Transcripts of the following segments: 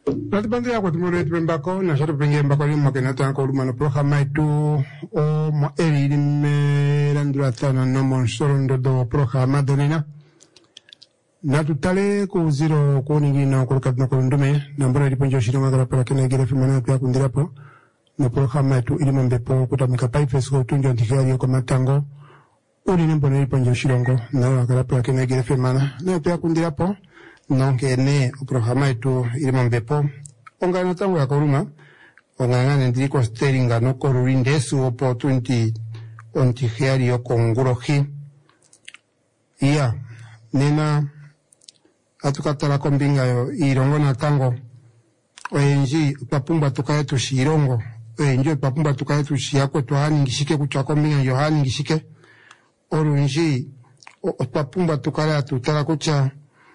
Natipandria kwa tumore tupembako na shato penye mbako lima kenata kwa uluma na programa itu o mo eri lime landura tana no monsoro ndodo programa donina na tutale ku zero ku ningi na kulukati na kulundume na mbona iliponjo shirima kala para kena igire fimana pia kundirapo na programa itu ilima mbepo kutamika paipes kwa utunjo antikari kwa matango uli mbona iliponjo shirongo na wakala para kena igire fimana na pia kundirapo nonke ne programa itu ilima mbepo onga na tango ya koruma onga ngane ndiko steringa no korurindesu opportunity ontikari yo kongurohi iya nena atukatala kombinga yo irongo na tango oenji papumba tukaye tushirongo oenji papumba tukaye tushiyako tuhani ngishike kuchwa kombinga yo hani ngishike orunji papumba tukala tutala kucha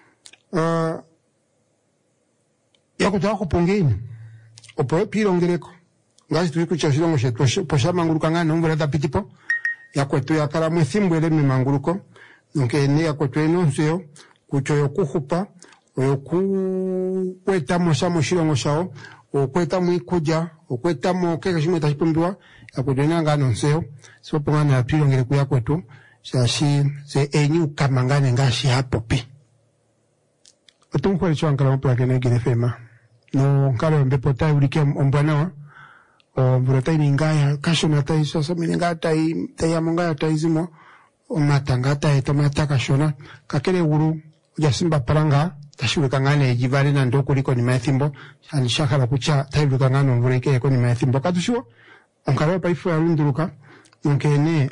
ya kutaka kupongeni opoe pirongereko ngazi tuli kucha shirongo shetu posha manguruka ngane umbura tapitipo ya kwetu ya kala mwethimbo ele mimanguruko nonke ene ya kwetu eno nseo kucho yokuhupa yokuweta mosha shirongo shao okweta mwikuja okweta mo keka shimwe tashipumbiwa ya kwetu ena ngano nseo sopo ngane ya pirongereko ya kwetu shashi se enyu kamangane ngashi hapo pi otumkwele chwa nkala mpula kene gine fema no nkala mbepo tai ulike ombwanawa o mburata iningaya kasho na tai sasa mininga tai amongaya tai zimo o matanga tai tomata kashona kakele uru ujasimba paranga tashulika ngane jivali na ndoko liko ni maethimbo alishakala kucha tai luka ngano mbureke ko ni maethimbo katushuo onkala pa ifu arunduruka nkene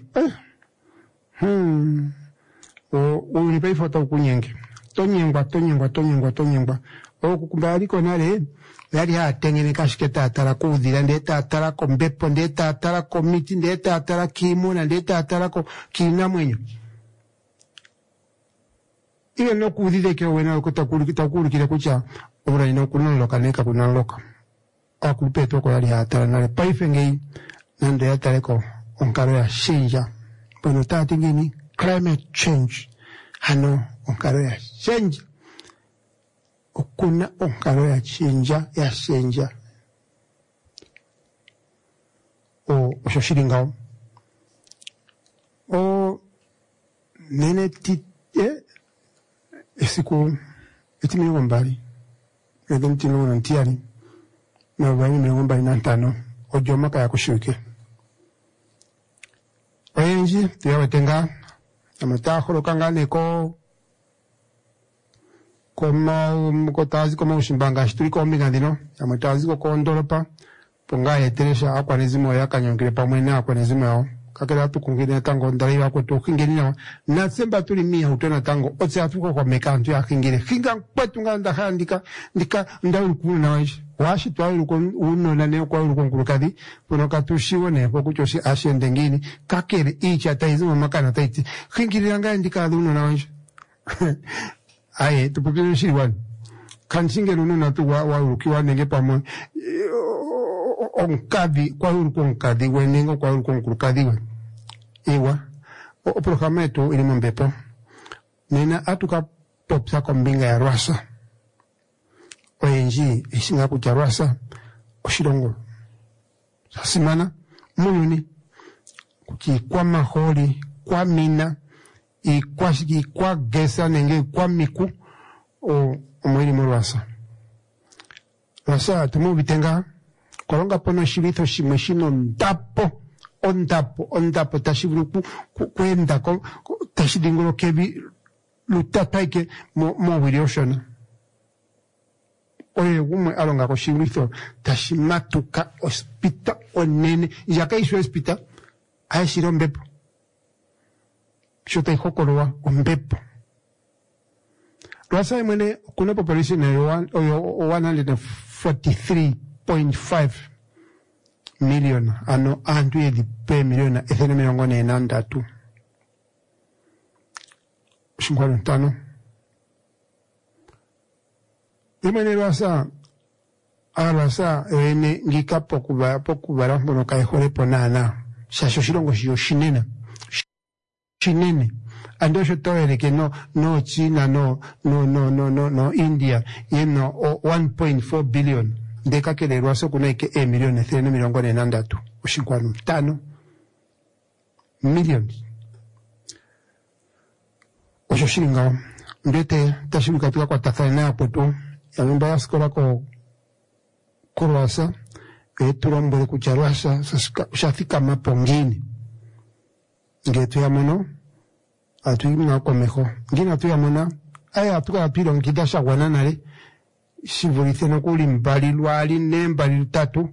o ni pa ifu ta kunyenge tonyengwa okukumbaliko nale yali atengene kashiketa atala kuudhira ndeta atala ko mbepo ndeta atala ko miti ndeta atala kimuna ndeta atala ko kinamwenyo ile no kuudhire ke wena kutakulikira kucha obura ino kunoloka neka kunaloka akupeto ko yali atala nale paifengei nande atale ko onkaro ya shinja pono tati ngini climate change hano onkaro ya change okuna onkaro ya shenja o shoshiringao o nene ti esiku etimi ngombali ego mtino na ntiari na bani ngombali na ntano ojo maka ya kushuke oyenji tuyawetenga amatakholo kangane ko kotazi koma ushimbanga shituli kombinga ndino amatazi ko kondolopa ponga yeteresha akwanezimo yakanyongere pamwe na akwanezimo yao kakela tukungene tango ndali wako tukingeni na nasemba tuli mia utona tango otse atuko kwa mekantu ya kingine kinga kwetu nganda handika ndauli kuna na washi twaulu uno na neo kwa urukonkulukadi ponoka tushione pokucho si ashende ngini kakele icha taizimo makana taiti kingiri anga ndika uno na washi aye tupopile shiriwani kansinge luno na tu wa urukiwa nenge pamwe onkadi kwa urukonkadi wenengo kwa urukonkulukadi we iwa o programa etu ili mbepo nena atuka popsa kombinga ya Rwasa oyenji isinga kucha Rwasa oshirongo sasimana muyuni kuchi kwa maholi kwa mina ikwashiki kwa gesa nenge kwa miku o mwili mu Rwasa tumu bitenga kolonga pono shirito shimeshino ondapo tashiburu kwenda tashidingolo kebi lutataike mo wilioshona oye gumwe alonga ko shirito tashimatuka hospital onene yaka isu hospital ay shiro mbepo shota ihokolowa ombepo Rwasa mwene kuna population ya 143.5 million ano antu yedi pe miliona ethene milongone enandatu shingwano ntano imene Rwasa ene ngika pokubara mbono kaihole ponana shasho shirongo shiyo shinena chinene. And also tolereke no China, no India, 1.4 billion. Deka kele rwaso kunaike milioni 343 oshinkwanu 5 millions. Osho shilinga ndete tashiruka tuka kwa tathana ya poto ya mumba ya skola ko kurwasa tulombole kucharwasa shafika mapongini ngetu ya mono atuimina kwa meho ngina tu ya mona aya atuka apiro nkidasha wananale shivulithe nokuli mbali lwali ne mbali lutatu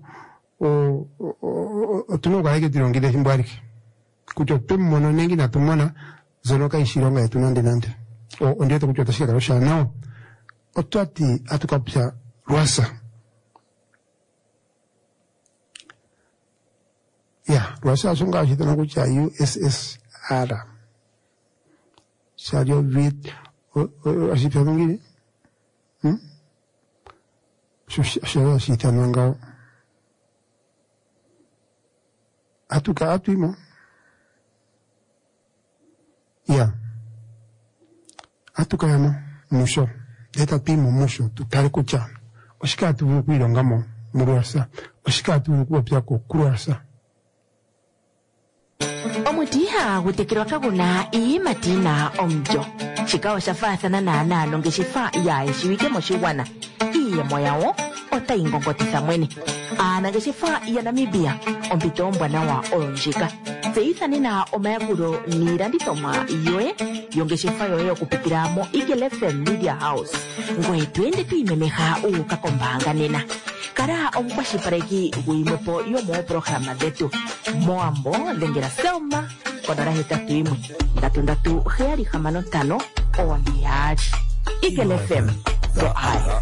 tunoka yake tilongile himbwaliki kucho tumono nengi na tumona zonoka ishironga ya tunande nande ondete kucho tashika karosha nao otwati atukapya rwasa rwasa asunga ashitana kucha USSR Sadio vit ashitana ngini ashitana ngao atuka atuimo atuka yamo musho deta pimo musho tutari kucha oshika tuvu kuilongamo murwasa oshika tuvu kuwapya kurwasa omutiha gutekirwa kaguna iimatina omjo shikawo shafathana naanalo ngeshifa yaye shiwike moshiwana iyemo yawo otayingongotitha mwene ana ngeshifa ya Namibia ompito ombwanawa olonjika tseithanena omayakulo niilandithomwa yoye yongeshefa yoye okupitila mo Eagle FM Media House ngwe twende twiimemeha uuka kombaanga nena kala omukwashilipaleki gwiimwepo yomooprograma dhetu moambo dhengela Selma konola 81 33765 Eagle FM the eye.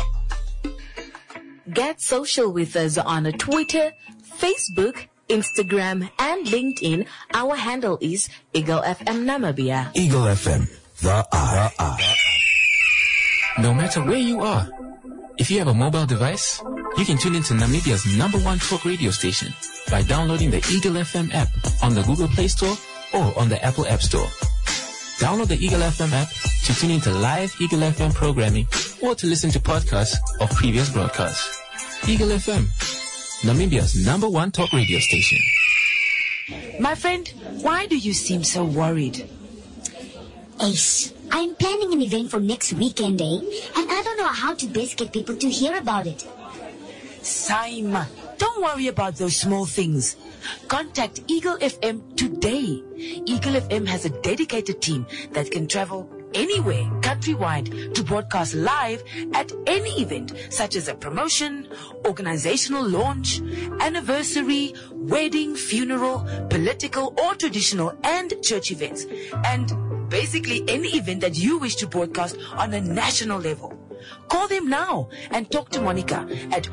Get social with us on Twitter, Facebook, Instagram, and LinkedIn. Our handle is Eagle FM Namibia. Eagle FM, the eye. No matter where you are, if you have a mobile device, you can tune into Namibia's #1 talk radio station by downloading the Eagle FM app on the Google Play Store or on the Apple App Store. Download the Eagle FM app to tune into live Eagle FM programming or to listen to podcasts of previous broadcasts. Eagle FM, Namibia's #1 talk radio station. My friend, why do you seem so worried? Ace, I'm planning an event for next weekend, and I don't know how to best get people to hear about it. Saima, don't worry about those small things. Contact Eagle FM today. Eagle FM has a dedicated team that can travel anywhere countrywide to broadcast live at any event, such as a promotion, organizational launch, anniversary, wedding, funeral, political or traditional and church events, and basically any event that you wish to broadcast on a national level. Call them now and talk to Monica at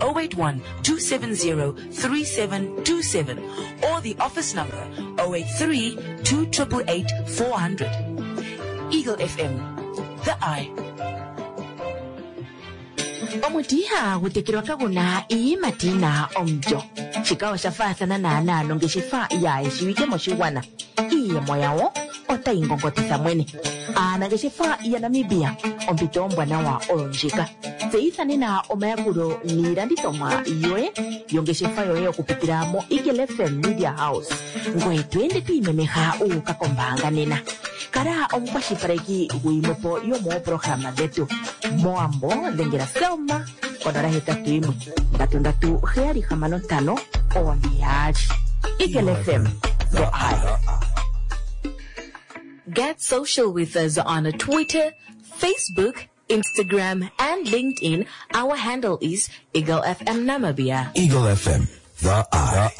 081-270-3727 or the office number 083-288-400. Eagle FM, the eye. Omutiha gutekirwa kaguna iimatina omjo shikawo shafathana naanalo ngeshifa yaye shiwike moshiwana iyemo yawo otayingongotitha mwene ana ngeshifa ya Namibia ompito ombwanawa olonjika tseithanena omayakulo niilandithomwa yoye yongeshefa yoye okupitila mo Eagle FM Media House ngwe twende twiimemeha uuka kombaanga nena kala omukwashilipaleki gwiimwepo yomooprograma dhetu moambo dhengela Selma konola 81 33765 Eagle FM the eye. Get social with us on Twitter, Facebook, Instagram, and LinkedIn. Our handle is Eagle FM Namibia. Eagle FM, the eye.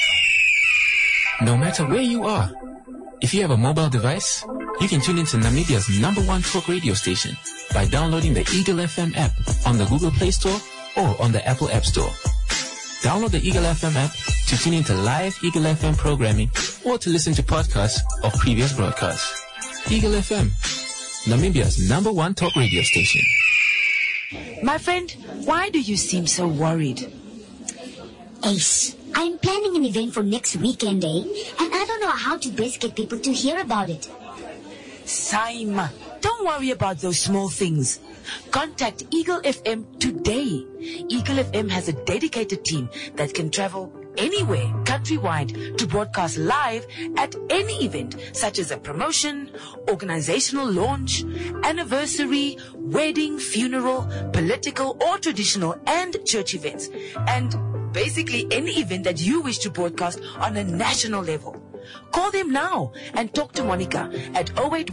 No matter where you are, if you have a mobile device, you can tune into Namibia's #1 talk radio station by downloading the Eagle FM app on the Google Play Store or on the Apple App Store. Download the Eagle FM app to tune into live Eagle FM programming or to listen to podcasts of previous broadcasts. Eagle FM, Namibia's #1 talk radio station. My friend, why do you seem so worried? Ace, I'm planning an event for next weekend, and I don't know how to best get people to hear about it. Saima, don't worry about those small things. Contact Eagle FM today. Eagle FM has a dedicated team that can travel anywhere countrywide to broadcast live at any event, such as a promotion, organizational launch, anniversary, wedding, funeral, political or traditional and church events, and basically any event that you wish to broadcast on a national level. Call them now and talk to Monica at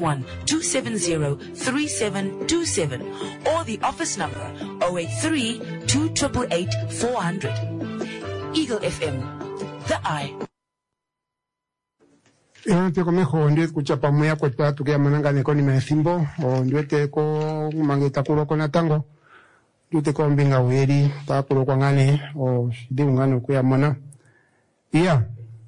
081-270-3727 or the office number 083-288-400. Eagle FM, the eye. Te comejo ndiye kuchapa moya kwa tukia mananga nekoni methimbo o ndiye ko mangeta kulo kona tango ndiye ko mbinga weri ta kulo kwa ngane o ndi ngano kuya mona iya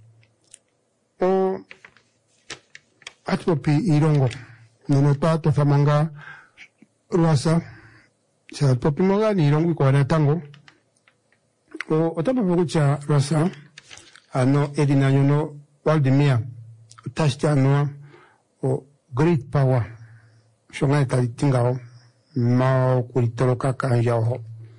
o atpopi irongo nono tato famanga ruasa cha popi mogani irongo kwa na tango o otapa kucha ruasa ano edina yono Waldemir Tashtanwa o great power shonga talitingao ma kulitoroka kanjao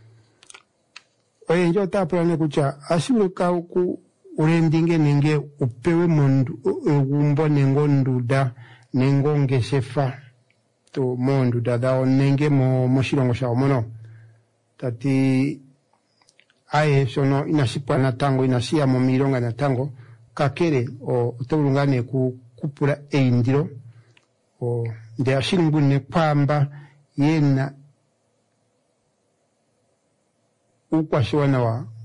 oye njo tapulane kucha ashiruka ku urendinge nenge upewe mundu ugumbo nengo nduda nengo ngeshefa to mondu dada nenge mo shirongo sha mono tati aye sono inashipa na tango inasia mo mironga na tango kakere o tolungane ku kupula eindiro o nde ashingune kwamba yena ukwashwana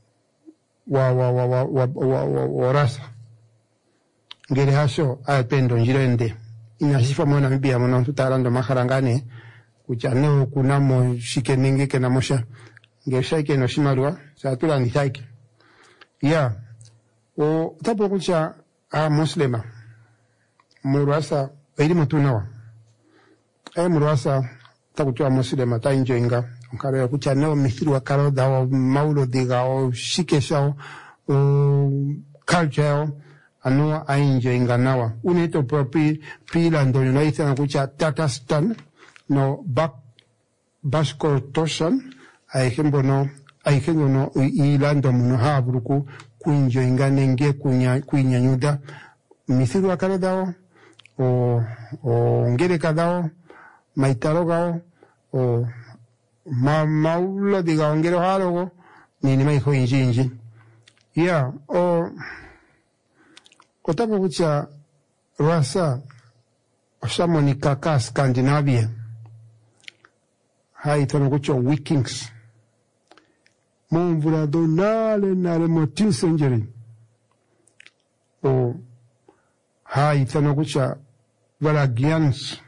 wa rasa ngere hasho ayapendo njirende inashifa mwana mbia mwana tutarando maharangane kuchane kuna mo shikenenge kena mosha ngeshaike no shimarwa satula ngisaike ya o tapo kucha a muslima murasa iri mutunawa murasa takuchwa muslima ta injoinga kare kucha no mithiri wa karo da maulo diga o shikesha o culture anu a injoinga nawa uneto propi pilando no ita kucha Tatarstan no Basko Toshan a ejemplo no ilando muno habruku kuinjoinga nenge kuinyanyuda mithiri wa karo dao o ngere kadao maitaro gao o maulo diga ngero halogo ni maiho injinji ya o tapo kucha rasa oshamoni kaka Scandinavia hai tono kucho Vikings monvura donale nale motin senjeri o hai tono kucha Valagians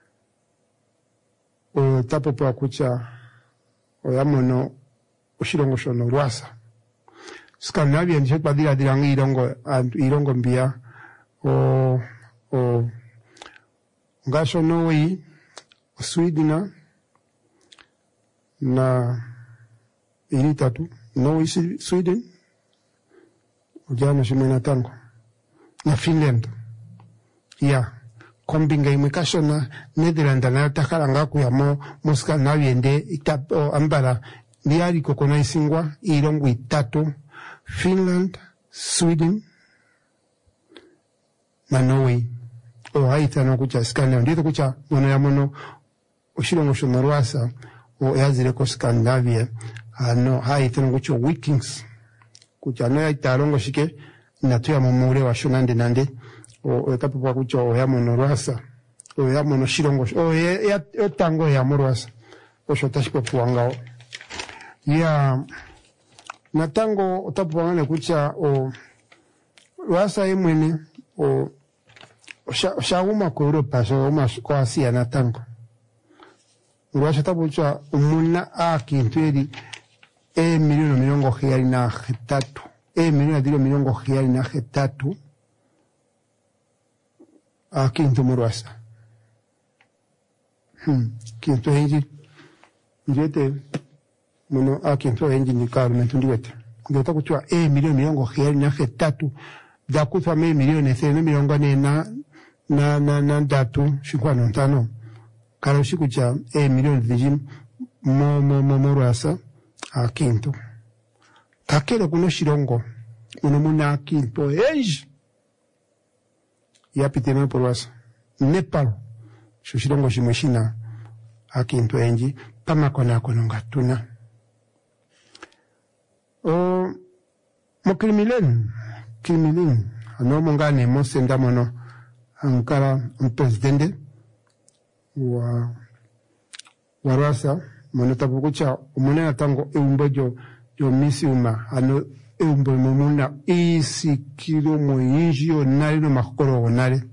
o tapo pa kucha o yamono oshirongo shono rwasa Scandinavia nje padira dirangi irongo mbia o ngasho noi Sweden na ili tatu noi Sweden ujana shimena tango na Finland ya kombinga imekasho na Netherlands na takaranga ku ya mo Scandinavia nde itapo ambala niari kokona isingwa irongo itatu Finland, Sweden na Norway o haita no kucha Scandinavia ndito kucha mono ya mono oshirongo shonorwasa o yazire ko Scandinavia no haita no kucha Vikings kucha no yaita rongo shike natuya momure wa shonande nande o tapo kwa kucha o ya monorwasa o ya mono shirongo o ya tango ya morwasa o shotashpo puangao ya natango otapangane kucha o rasa imwene o shauma ko Europa so uma ko Asia natango rasa tabucha umuna akintweri milioni milongo hiari na hetatu milioni adilo milongo hiari na hetatu akintu murasa kintu hinji njete muno akintu hinji ni karu mentundiwete ngeta kutwa milioni miongo heri na hetatu da kutwa milioni 3 miongo na datu shikwano ntano kala ushikucha milioni vijim mo Rwasa akinto kakero kuno shirongo uno muna akinto yapitema por Rwasa Nepal shirongo shimwishina akinto enji pamakona ngatuna Mokrimilin ano mongane mo senda mono ankara presidente wa Rwasa mono tabukucha umunena tango eumbojo yo misiuma ano eumbo mumuna isikiro mo injio nari no makoro nari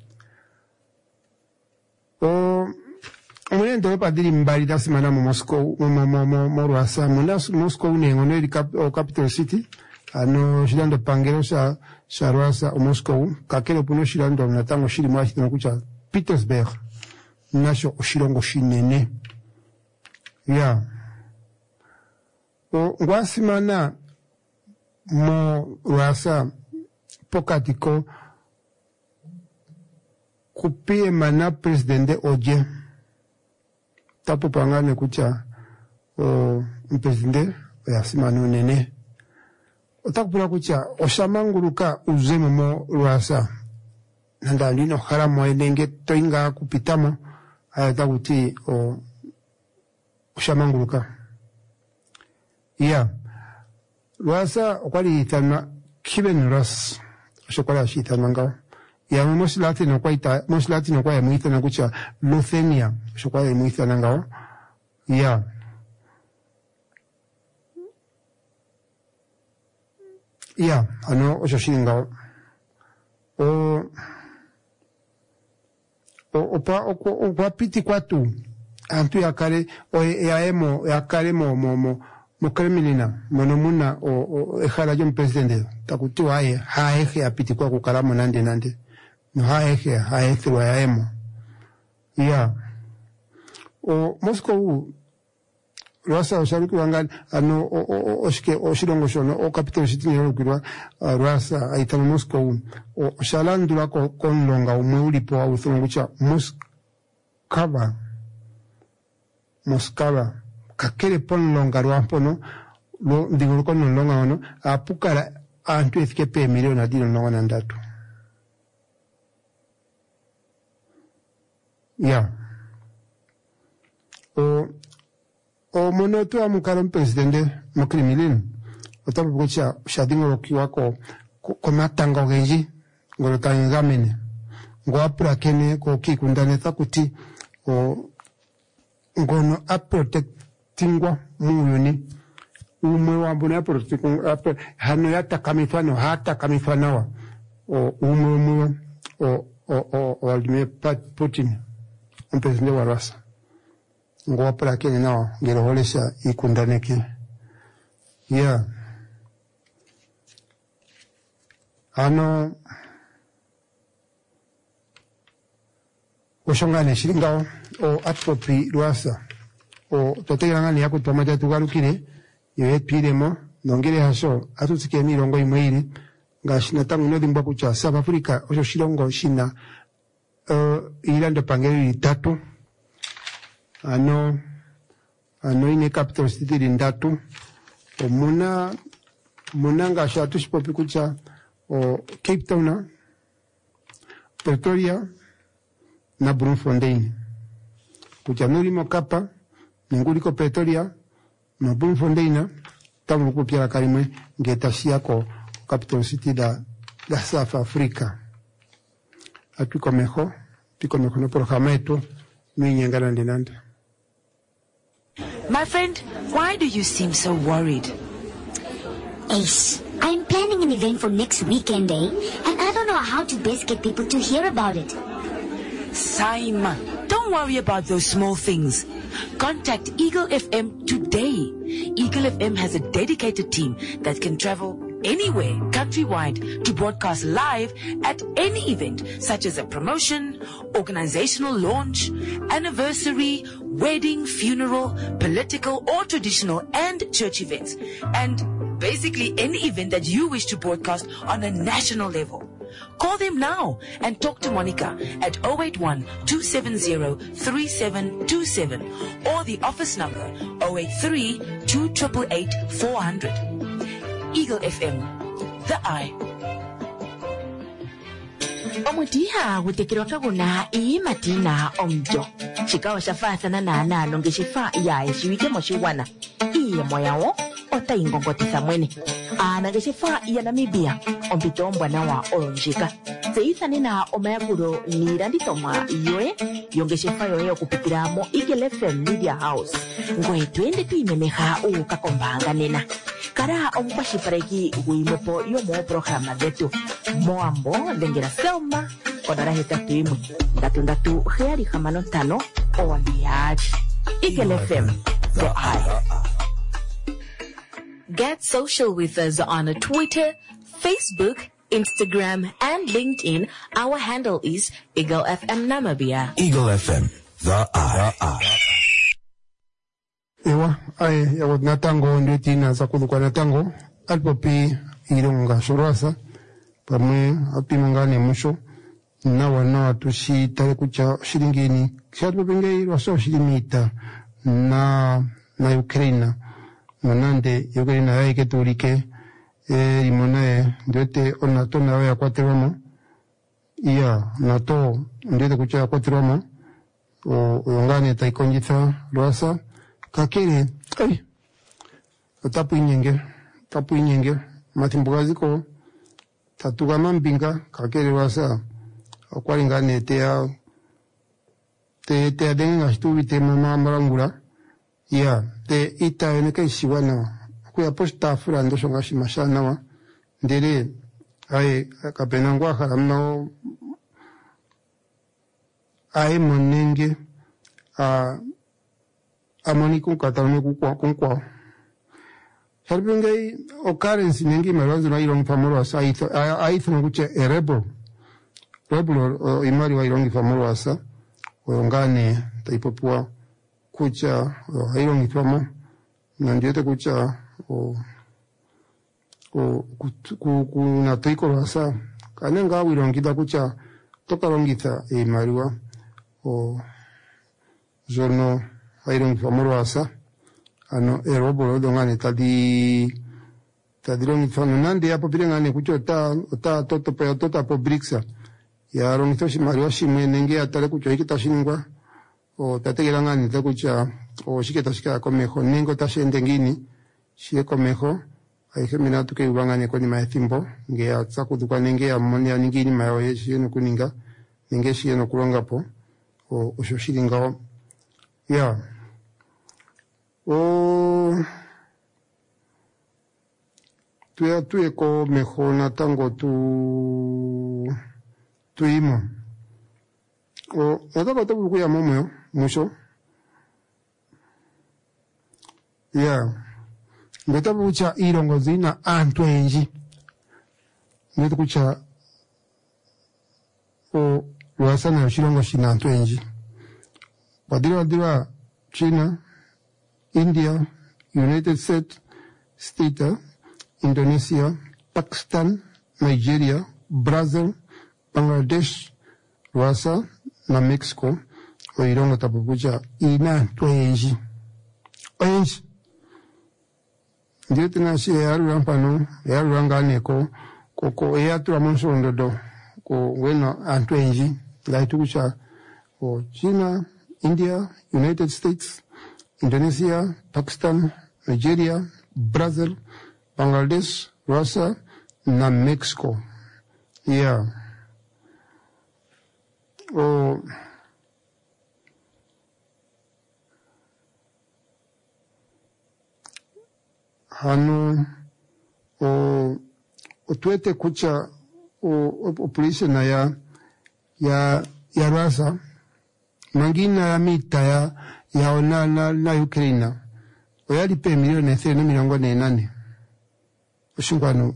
umunena ndo padiri mbali da semana mo Moscow mo Rwasa Moscow nengo eri capital city ano shilando pangero sa Rwasa Moscow kakero puno shilando na tango shiri mwa shitano kucha Petersburg nasho oshirongo shinene ya ngwasimana mo Rwasa pokatiko kupie mana presidente oje tapo pangane kucha presidente ya simano nene otakupura kucha oshamanguruka uzeme mo Rwasa nandalino haramo enenge toinga kupitamo ayatakuti oshamanguruka ya Rwasa okwali itana Kiben Ras oshokwala shitana ngao ya mosilati no kwa ya muita na kucha Luthenia oshokwala ya muita na ngao ya ano oshoshingao opa piti kwatu antu yakare yakare mo Kremlina monomuna ejala yo presidente takuti wae haeje apiti kwa kukalamo nande no haeje wa yaemo ya Moscow Rwasa osharuki wangani ano oshirongo shono capital city ni kirwa Rwasa aitana Moscow oshalandula konlonga umwe ulipo authungucha Moskva kakere pon longa rwampono lo ndigo kono longa ono apukara antu eskepe milioni adino longa nandatu ya monoto amukara presidente Mokrimilin otapo kucha shadingo lokiwako komatanga genji ngolotangamene ngwapura kene ko kikundane takuti ngono aprotektingwa muyuni umwe wambona aprotektingwa hano yatakamifano hatakamifanawa umwe Vladimir Putin presidente wa Rwasa ngwapura kene nao ngeroholesha ikundaneke ya ano oshongane shiringao atropi Rwasa totegangani yako tomata tugarukire yewe piremo nongere haso atutsike mirongo imweiri ngashina tangu nodimba kucha South Africa osho shirongo shina ilando pangeri 3 ano ine capital city lindatu muna ngasha tushipopi kucha Cape Town Pretoria na Bloemfontein kucha nulimo kapa ninguliko Pretoria na Bloemfontein tamu kupia karimwe ngetasia ko capital city da South Africa atiko meho no programa eto minyengana ndinanda. My friend, why do you seem so worried? Ace, I'm planning an event for next weekend, and I don't know how to best get people to hear about it. Saima, don't worry about those small things. Contact Eagle FM today. Eagle FM has a dedicated team that can travel anywhere countrywide to broadcast live at any event such as a promotion, organizational launch, anniversary, wedding, funeral, political or traditional and church events, and basically any event that you wish to broadcast on a national level. Call them now and talk to Monica at 081-270-3727 or the office number 083-288-400. Eagle FM, the eye. Omutiha gutekerwa kaguna iyi matina omjo. Chikawa shafathana na analo ngeshifa ya eshiwike moshiwana. Iye moyawo ota ingongotisa mwene. Ana ngeshifa ya Namibia ompito mbwana wa olonjika. Seithani na omayakuro niranditoma yoe yongeshifa yoe okupitira mo Eagle FM Media House. Ngwe twende tuimemeha ukakombanga nena. Kara omukwashipareki guimopo yomo programa detu. Moambo lengera Selma onara hetatu imwe. Ndatu heari hamano tano oambiaji. Eagle FM, the eye. Get social with us on Twitter, Facebook, Instagram, and LinkedIn. Our handle is Eagle FM Namibia. Eagle FM, the eye. Ewa, yawo natango ndetina sakuluka natango alpopi ilonga shorasa pamwe apimangane musho na wana tushi tare kucha shilingini kishato penge waso shilimita na Ukraine manande Ukraine yake tulike limona ndete onato na ya kwateramo iya nato ndete kucha kwateramo o yongane taikonjitha roasa kakere tapu inyenge matimbugazi ko tatuga mambinga kakere wasa okwaringane te adenga stuvite mama marangura ya te ita eneke shiwana kuya posta furando songa shimashana wa ndere kapenangwa haramno monenge amoniku katalme kunkwa Helpingay occurrence nengi maranzo na ilong famoro asa aitho nguche rebel imari wa ilong famoro asa oyongane taipopua kucha ilong ifamo na ndiete kucha kuna toiko asa kanenga wilongita kucha toka longita imariwa zono ilong famoro asa ano erobolo dongane tadilongi fano nande ya popirengane kucho ta toto pe tota po brixa ya rongi toshi mario shimwe nenge atale kucho ikita shiningwa o tategelangane ta kucha o shiketa shika komejo nengo tashende ngini shie komejo aihemina tuke ubangane koni maethimbo nge atsakuduka nenge ya moni aningini mayo shie no kuninga nenge shie no kulonga po o shoshiringa ya tuye ko mejor na tango tuimo nataka tabu kuya momo mucho ya ngeta bucha irongo zina antwenji ngeta kucha luasana shirongo shina antwenji badira China, India, United States, Indonesia, Pakistan, Nigeria, Brazil, Bangladesh, Rwanda na Mexico oirongo tapupucha ina twenji oenji ndiyo tena shi yarumpano yarurangane ko eyatura monsondodo ko weno antwenji laitukucha o China, India, United States, Indonesia, Pakistan, Nigeria, Brazil, Bangladesh, Russia, na Mexico. Yeah. Hano tuete kucha polisi na ya Russia mangina ya mita ya onana na Ukraine oyali pe milioni 3.8 oshinkwano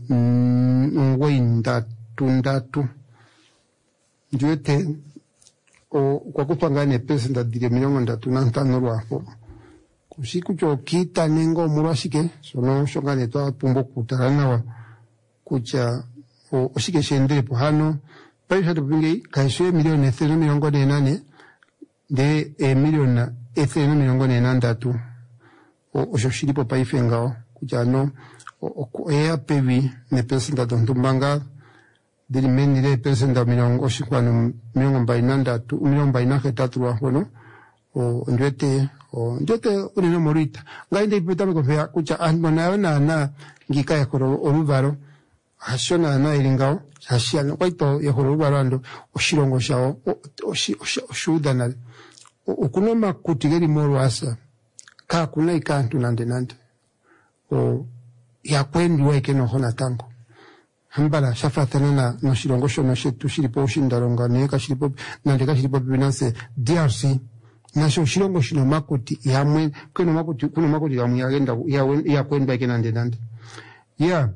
ngwendatu njwete kwa kupangane pesenta dire 35 lwapo kusiku chokita nengo mulwashike sono shongane twa pumbo kutaranawa kucha oshike shendrepo hano paisha tupingi kaiswe milioni 3.8 de milioni 3.8 osho shilipo paifengao kucha no ea pevi ne pesenta tontumbanga dili menire pesenta milongo shikwano milongo mbainatatu lwahono njwete unino morita ngainde ipeta mekofea kucha anbonayo na ngika yakoro oluvaro hashona na ilingao hashia kwaito yakoro oluvaro ando oshirongo shao oshudanale ukunoma kutigeri morwasa ka kuna ikantu nande yakwendiwa ikeno hona tango hambala shafatana na no shirongo shono shetu shilipo ushindaronga neka shilipo nandeka shilipo binanse DRC nasho shirongo shino makuti yamwe kuno makuti yamwe yagenda yakwenda ikenande ya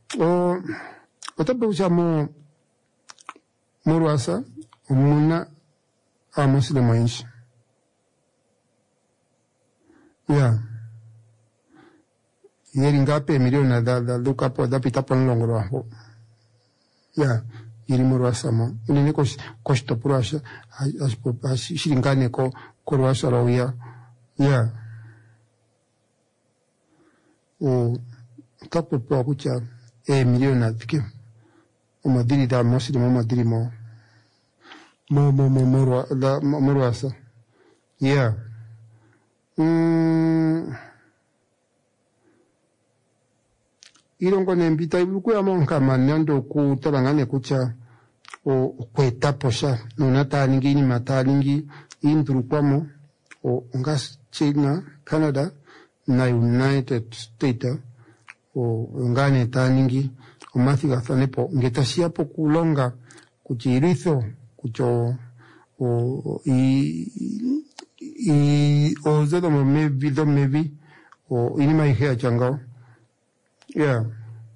otabe uchamo morwasa umuna amuslimu inchi ya yeri ngape milioni da lukapo da pitapo nlongo lwaho ya yiri morwasa mo unene koshito purasha shilingane ko korwasa rawia ya tapo po kucha milioni atike umadiri da muslimu umadiri mo morwasa ya ilongo nembita ibukuya monka manando kutabangane kucha kwetaposha nonataningi ni mataningi indrukwamo ngas China, Canada na United States ngane taningi omathiga thanepo ngetasiapo kulonga kuchiritho kucho ozedo mo mevi inima ihea changao ya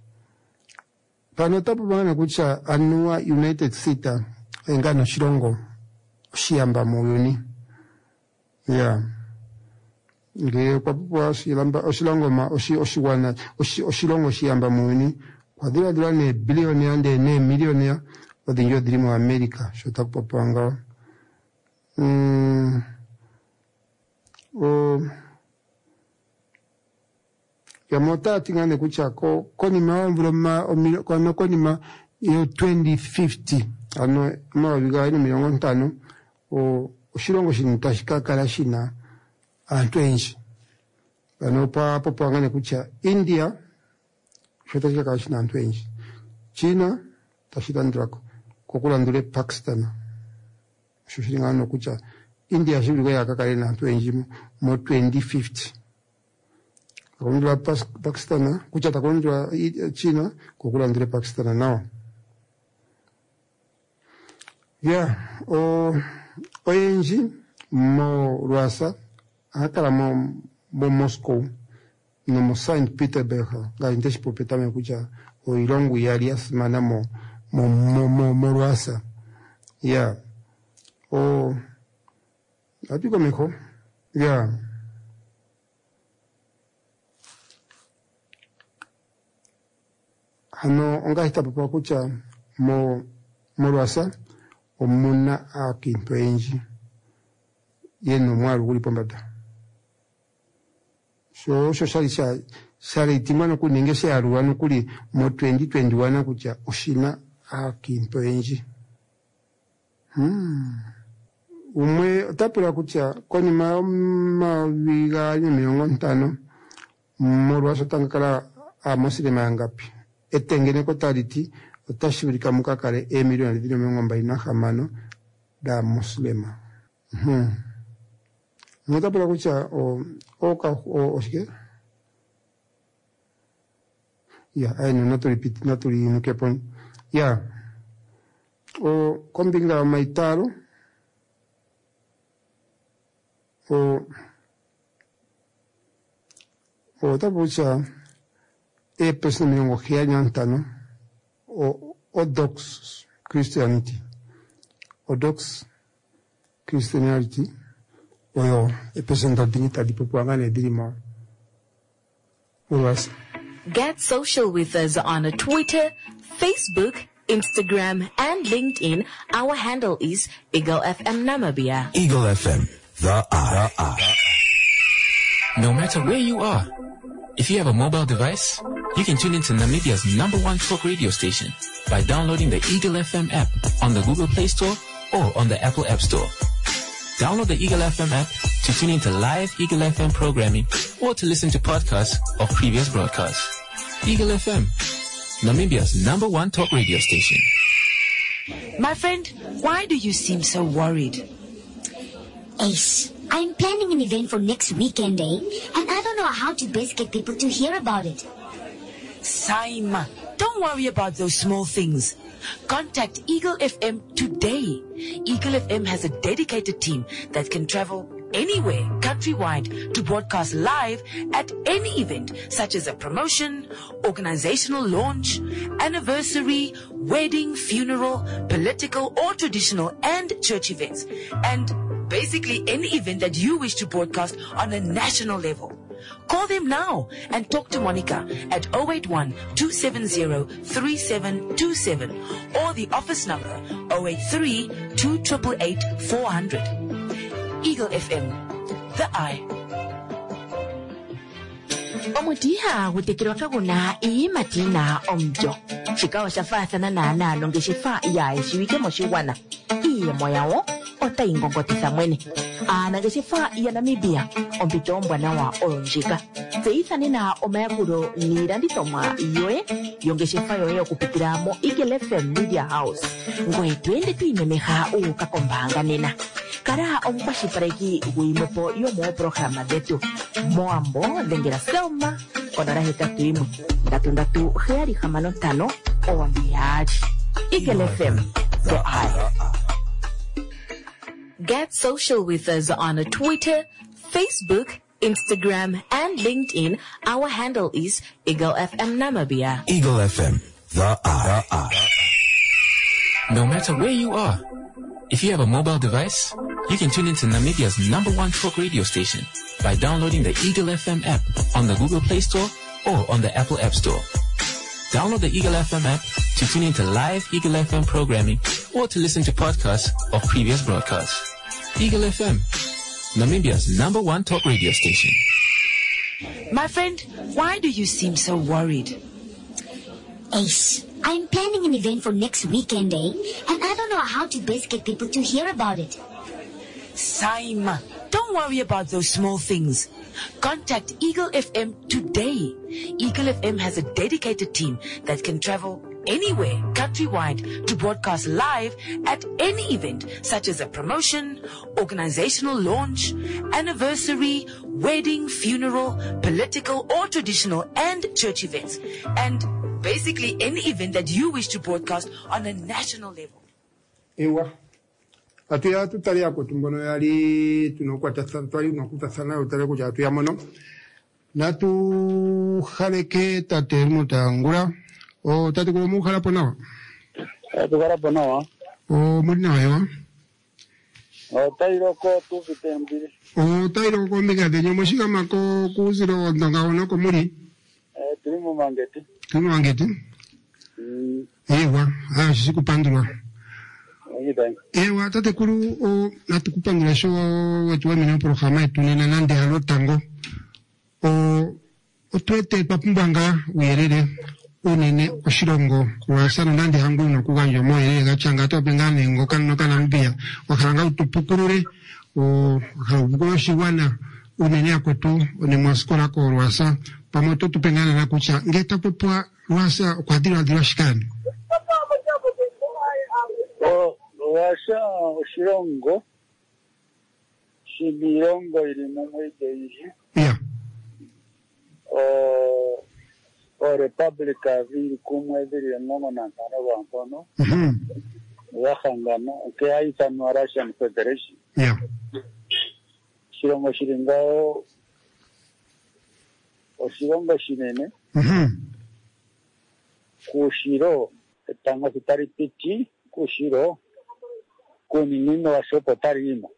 pano tapo bana kucha anua United States engano shirongo shiamba moyoni ya nge kwa shilamba oshilango ma oshiwana oshilongo shiamba moyoni kwa dira ne bilioni ande ne milioni ya wadinjo dirimo America shotapo panga ya mota tingane kuchako konima environment kwa konima yo 2050 ano mawiga ino 50 oshirongo shinitashika kala shina antu enshi ano papo pangane kucha India shotashika kala shina antu enshi China tashika ndrako kokulandule Pakistan shoshingano kucha India shibirwa yakakale na antu enshi mo 2050 Kukundwa Pakistan, kuchata kukundwa China, kukulandile Pakistan nao. Ya, oyenji, mo Rwasa, hatala mo Moscow, no mo Saint Petersburg, ga inteshi popetame kucha, ilongu yalias mana mo Rwasa. Ya, apiko meko, ya, hano ongahita papa kucha mo Rwasa omuna akintu enji yeno mwalu kuli pombata so shali timano kuningesha aruwanu kuli mo 2021 kucha oshina akintu enji umwe tapula kucha koni mawiga ni 50 mo Rwasa tangakala amosilema yangapi etengene ko tariti otashibirika mukakale milioni 25 da muslima mutapula kucha oshike ya aino naturi nukepon ya kombinga maitaro tapucha person miongokea nyantano o Orthodox Christianity oyo person tadinita di popangane dirima uras. Get social with us on Twitter, Facebook, Instagram, and LinkedIn. Our handle is Eagle FM Namibia. Eagle FM, the I. No matter where you are, if you have a mobile device, you can tune into Namibia's #1 talk radio station by downloading the Eagle FM app on the Google Play Store or on the Apple App Store. Download the Eagle FM app to tune into live Eagle FM programming or to listen to podcasts of previous broadcasts. Eagle FM, Namibia's #1 talk radio station. My friend, why do you seem so worried? Ace, I'm planning an event for next weekend, and I don't know how to best get people to hear about it. Saima, don't worry about those small things. Contact Eagle FM today. Eagle FM has a dedicated team that can travel anywhere countrywide to broadcast live at any event, such as a promotion, organizational launch, anniversary, wedding, funeral, political or traditional and church events, and basically any event that you wish to broadcast on a national level. Call them now and talk to Monica at 081-270-3727 or the office number 083-2888-400. Eagle FM, the eye. Omutiha gutekerwa kaguna iyi matina omjo. Shikawa shafathana na nalo ngeshifa ya eshiwike moshiwana. Iye moyawo ota ingongotisa mwene. Ngeshifa ya Namibia ompito mbwana wa oronjika. Zeithane na omayakuro niranditoma yoe yongeshifa yoe okupitira mo Eagle FM Media House. Ngoe twende tuimemeha ukakombanga nena. Kara ompashipareki guimopo yomo programa detu. Moambo lengera selma onara hetatu imu. Ndatu heari hamano tano owambiaji. Eagle FM, the eye. Get social with us on Twitter, Facebook, Instagram, and LinkedIn. Our handle is Eagle FM Namibia. Eagle FM, the I. No matter where you are, if you have a mobile device, you can tune into Namibia's #1 talk radio station by downloading the Eagle FM app on the Google Play Store or on the Apple App Store. Download the Eagle FM app to tune into live Eagle FM programming or to listen to podcasts of previous broadcasts. Eagle FM, Namibia's #1 talk radio station. My friend, why do you seem so worried? Ace, I'm planning an event for next weekend, and I don't know how to best get people to hear about it. Saima, don't worry about those small things. Contact Eagle FM today. Eagle FM has a dedicated team that can travel anywhere countrywide to broadcast live at any event, such as a promotion, organizational launch, anniversary, wedding, funeral, political or traditional and church events, and basically any event that you wish to broadcast on a national level. Ewa. Atuya tutali ako tumbono yali tunokwata twali unakutasana utale kuja atuya mono. Natu haleke tate mutangula. O tate ko mu khala ponawa. Tukara ponawa. O murina wa. O tairo ko tu vitembi. O tairo ko mega de nyomo shika mako kuziro ndanga ono ko muri. Tulimu mangeti. Tulimu mangeti. Ewa, sikupandulwa. Ewa tate kuru o natukupandula sho wetu wamina programa etunena nande halo tango. O tuete papumbanga uyerere. Unene oshirongo kuwasana nandi hangu no kuganjo moye gachanga to bengane ngokan no kanambia wakanga utupukurure o habugoshi wana unene akwetu one mwaskola ko rwasa pamoto tupengana na kucha ngeta popwa rwasa kwa dira shikani o rwasa oshirongo shimirongo ili mumwite ishi o República vili kumwe vili nono na tano wampono. Wakangano, ke aita no Russian Federation. Shirongo shiringao, o shirongo shinene. kushiro tango sitari piti kushiro kuninino wa shopo tarimo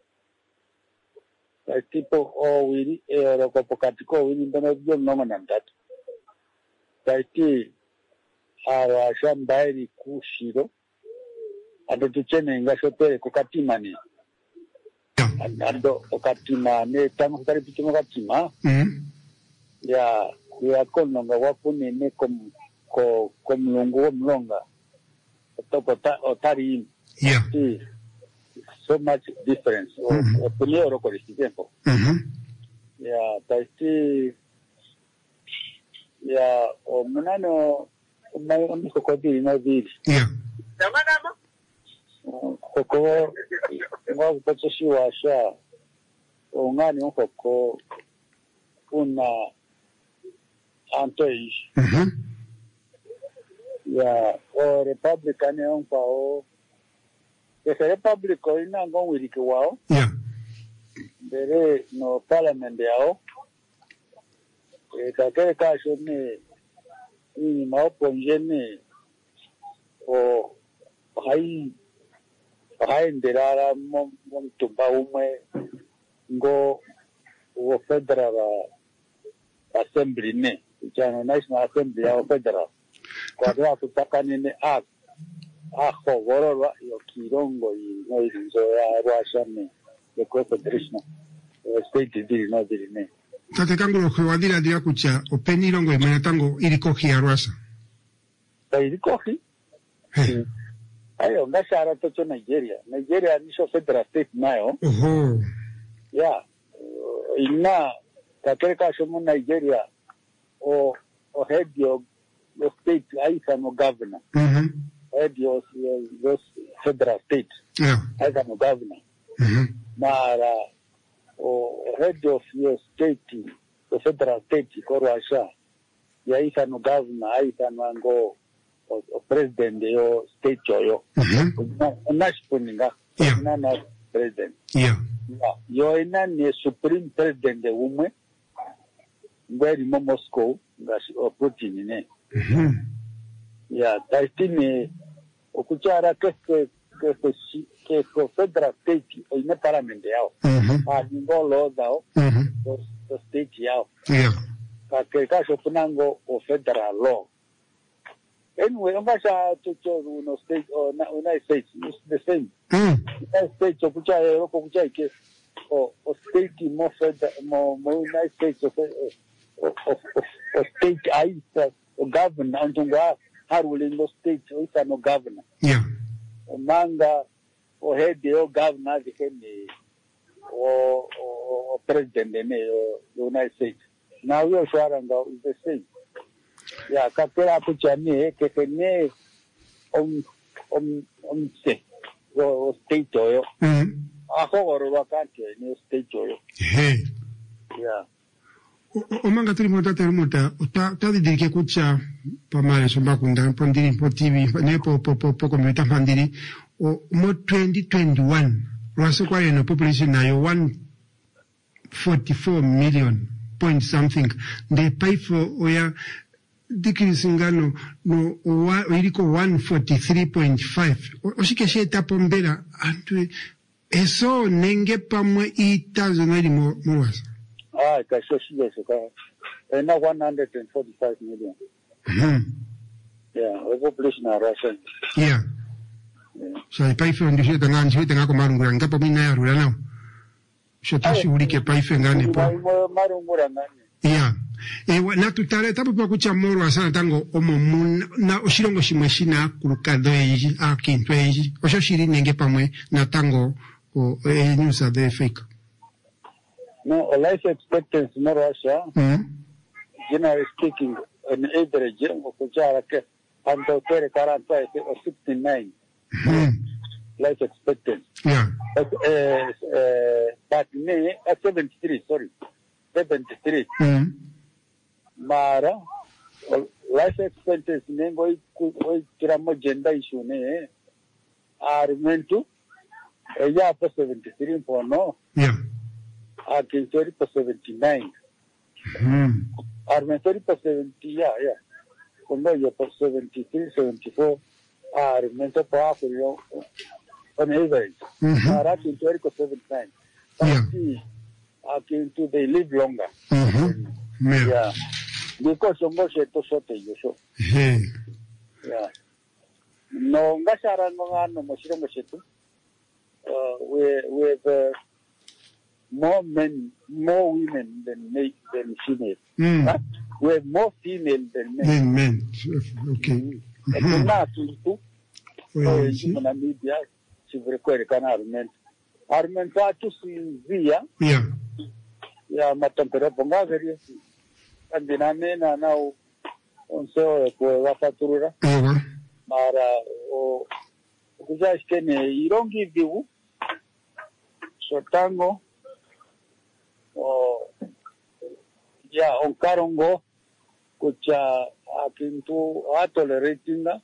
tipo o wiri roko pokatiko wiri ndono byo mnoma nandatu taiti awa shambairi kushiro ando tuchene nga shopere kukatimani ando okatimane tango sitari piti mokatima ya kono nga wapunene ko mlongo mlonga toko otari so much difference o punio ro con este tiempo ya taiti ya o manano un cocodrilo no dir dama koko ngo pochi washa o ngani un koko una antes ya o republican un pao que se republicano ina ngon wiriki wao bere no parliament yao kakere kasho ni mao ponjene o hai nderara tumba umwe ngo o federal assembly ne chano national assembly ya federal kwa dwa kutakanene gororwa yo kirongo no irinzo ya rwashane de confederation state diri no diri ne tate kango khwadira dia kucha openirongo imana tango irikohi ya rwasa irikohi ayo ngashara to Nigeria ni so federal state nayo ya ina kakereka shomo Nigeria o head yo state aisa no governor head your federal state aisa no governor mara o head of your state the federal state korwasha ya aisa no governor aisa no ngo o president yo state yo unashpuninga na president yo ina ni supreme president umwe ngweri mo Moscow ngashi o Putin ne ya taitini okuchara que federal state o ina parliament yao ningo lo dao o state yao ka kasho punango o federal law anyway ambasha to no state or United States is the same United States okuchara ke o state mo federal mo United States of state aisa o governor antungwa harulingo state aisa no governor manga o head o governor dikeni o president ne o United States now yo shwaranga is the same ya kapera puchani que tiene se o state yo ahogoro wakati ni state yo ya omanga tuli mota termuta ta dirike kucha pamale somba kunda pondiri potivi ne po komita mandiri o mo 2021 raso kwa no population nayo 144 million point something they pay for oya dikisingano no iriko 143.5 oshikeshe tapombera antu eso nenge pamwe itazo no irimo murwasa kasho shiyeso ka na 145 million yeah the population are Russian so paife ndishe tanga ko marungura ngapo mina ya rura now shotashi ulike paife ngane po marungura ngane na tutare tapo pa kucha moro asana tango omo na oshirongo shimwe shina kulukado eji akinto eji osho shiri nenge pamwe na tango o nyusa de fake no life expectancy in Russia generally speaking an average of kuchara ke ando 40 or 69 life expectancy but me 73 mara life expectancy nengo kiramo gender issue ne argumentu ya pa 73 for no Argentori pa 79 Argentori pa 70 cuando yo por 73, 74, argumento para yo on average. Para que tú eres 79. Aquí tú they live longer. Yeah. Because somos estos sotes yo so. Yeah. No ngasara no mosiro mosetu. We have more women than female. Huh? We have more female than men. Okay. Na tu. In Namibia, si recuerda que argumento tu si via. Yeah. Ya matampero ponga veria. Andiname na onse ko va fatura. Mara o kuja skene irongi viu. Sotango ya on karongo kucha akintu toleratinga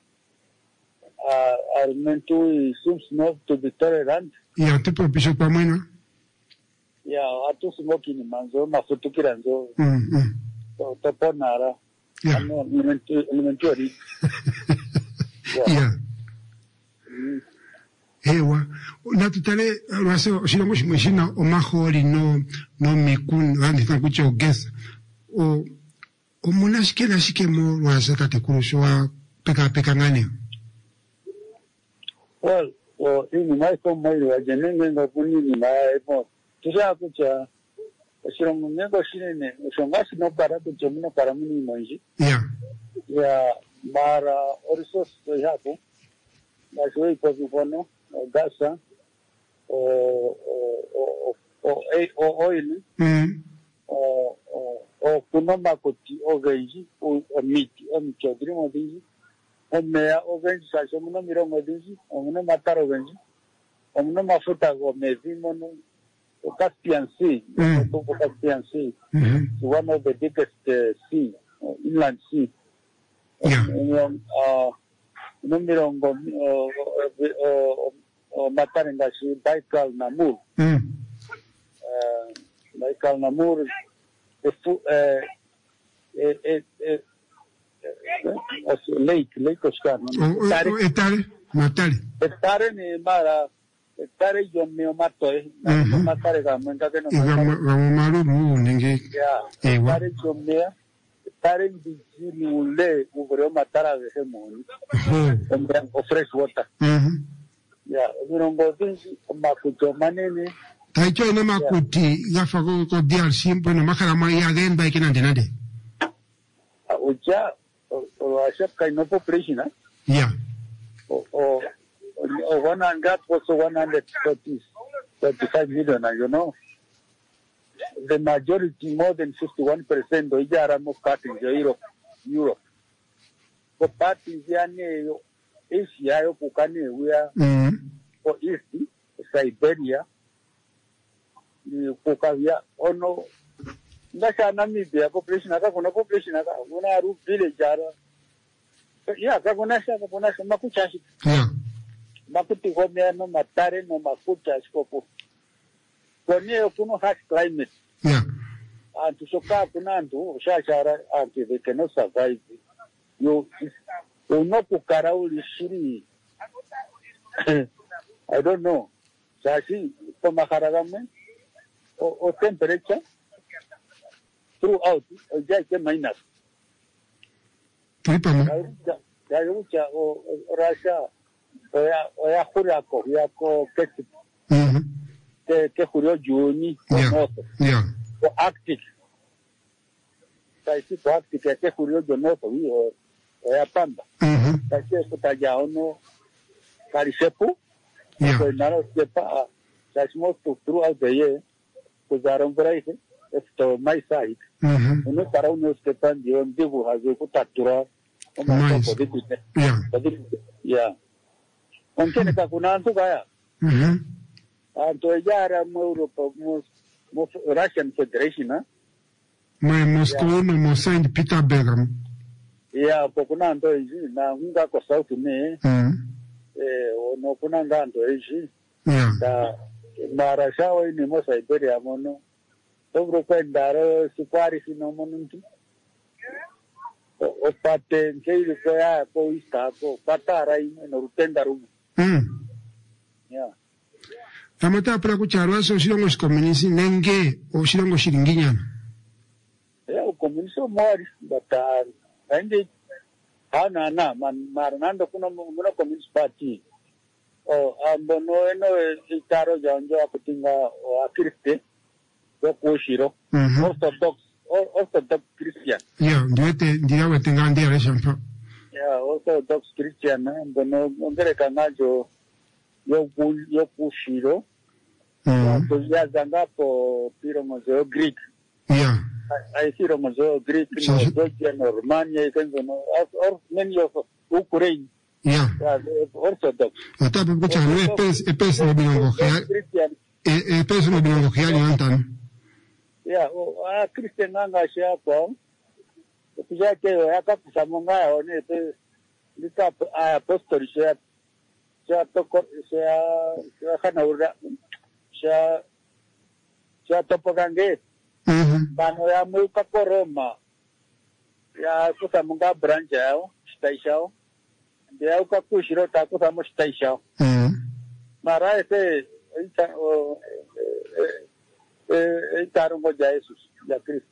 argumento seems not to be tolerant. Ya te propicio pa mwena. Ya atu smoking manzo mafutukira nzo. To ponara. Ya. Elementary. Ya. Ewa, natutale lwase shilongo shimwe shina omahori no mikun andika kuche ogesa o omuna shikemo lwase tatekulu wa peka ngane. Well, ini mai como yo jenenge ngopuni ni mai mo tuja kucha shilongo ngo shine shonga sino para kucha mino para mini monji. Ya mara orisos yapo nasoi pokupono gasa oil kunoma koti ogenji o miti chodri modiji o mea ogenji sasho muno mirongo diji muno mataro ogenji muno mafuta go mezimo no Caspian Sea Caspian Sea one of the biggest sea inland sea no mirongo matarenga si Baikal Namur. Baikal Namur lake Oscar. Etare ni mara etare yo me mato matare ga menda que no maru ninge. Etare yo me etare di ule ubro matara de semoni. O fresh water. Ya, mirongo dingi makuto manene. Taicho ina makuti gafa ko dial simple no makara mai agenda ikinande nande. Uja o ashap kai no population. Yeah. O 100 also 135 million, you know. The majority, more than 51%, o ijara mo cutting Europe. Ko parties yani Asia yo kukane wea for East Siberia ni kukavia ono ndasha Namibia population aka kuna aru village ara ya kuna makuchashi makuti gomea no matare no makuchashi kopo kone kuno harsh climate antu soka kuna antu shashara antu they cannot survive you no kukara ulishiri I don't know sashi kama haragame o temperature throughout jaike minus ya yucha o Russia o ya huriako yako kesi ke hurio juni o Arctic sashi ko Arctic ke hurio jonoto o ya panda sashi kutaja ono karisepu so naro sepa sashi most throughout the year kuzaron break esto my side uno para uno sepan de donde hazo kutatura ya onke ka kuna antu kaya antu yara mo Europa mo Russian Federation Moscow no Saint Petersburg ya kuna antu hizi na unga kwa south ne ono kuna ngando hizi da mara shawo ni mo Siberia mono sobre kwendaro sipari sino monunti o pate ngeiri kwa ko istako patara ino rutenda rumu. Yeah. Amata para kucharwa so shilongo shikomunisi nenge o shilongo shiringinyana. O komunisi mori bata ende ana marnando kuna komunisi party. Ambono eno itaro janjo akutinga o akriste o kushiro. Orthodox Christian. Yeah, ndiye wetenga ndiye reshampa. Yeah, Orthodox Christian ambono ngere kanajo yo kushiro. Ya zangapo piro mozeo Greek. Yeah. I piro mozeo Greek no Georgia no Romania kenzo no or many of Ukraine. Yeah. Orthodox. Atape kucha no epes no binongo Christian. Epes no binongo khiali antan. Yeah, Christian anga shia kwa. Kuja ke akakusa monga one pe lika apostol shia toko shia kana ura shia topogange. Bano ya muka koroma ya kusa monga branch yao staishao. Dia uka kushiro ta kusa mo staishao. Mara ese itarongo ya Jesus ya Cristo.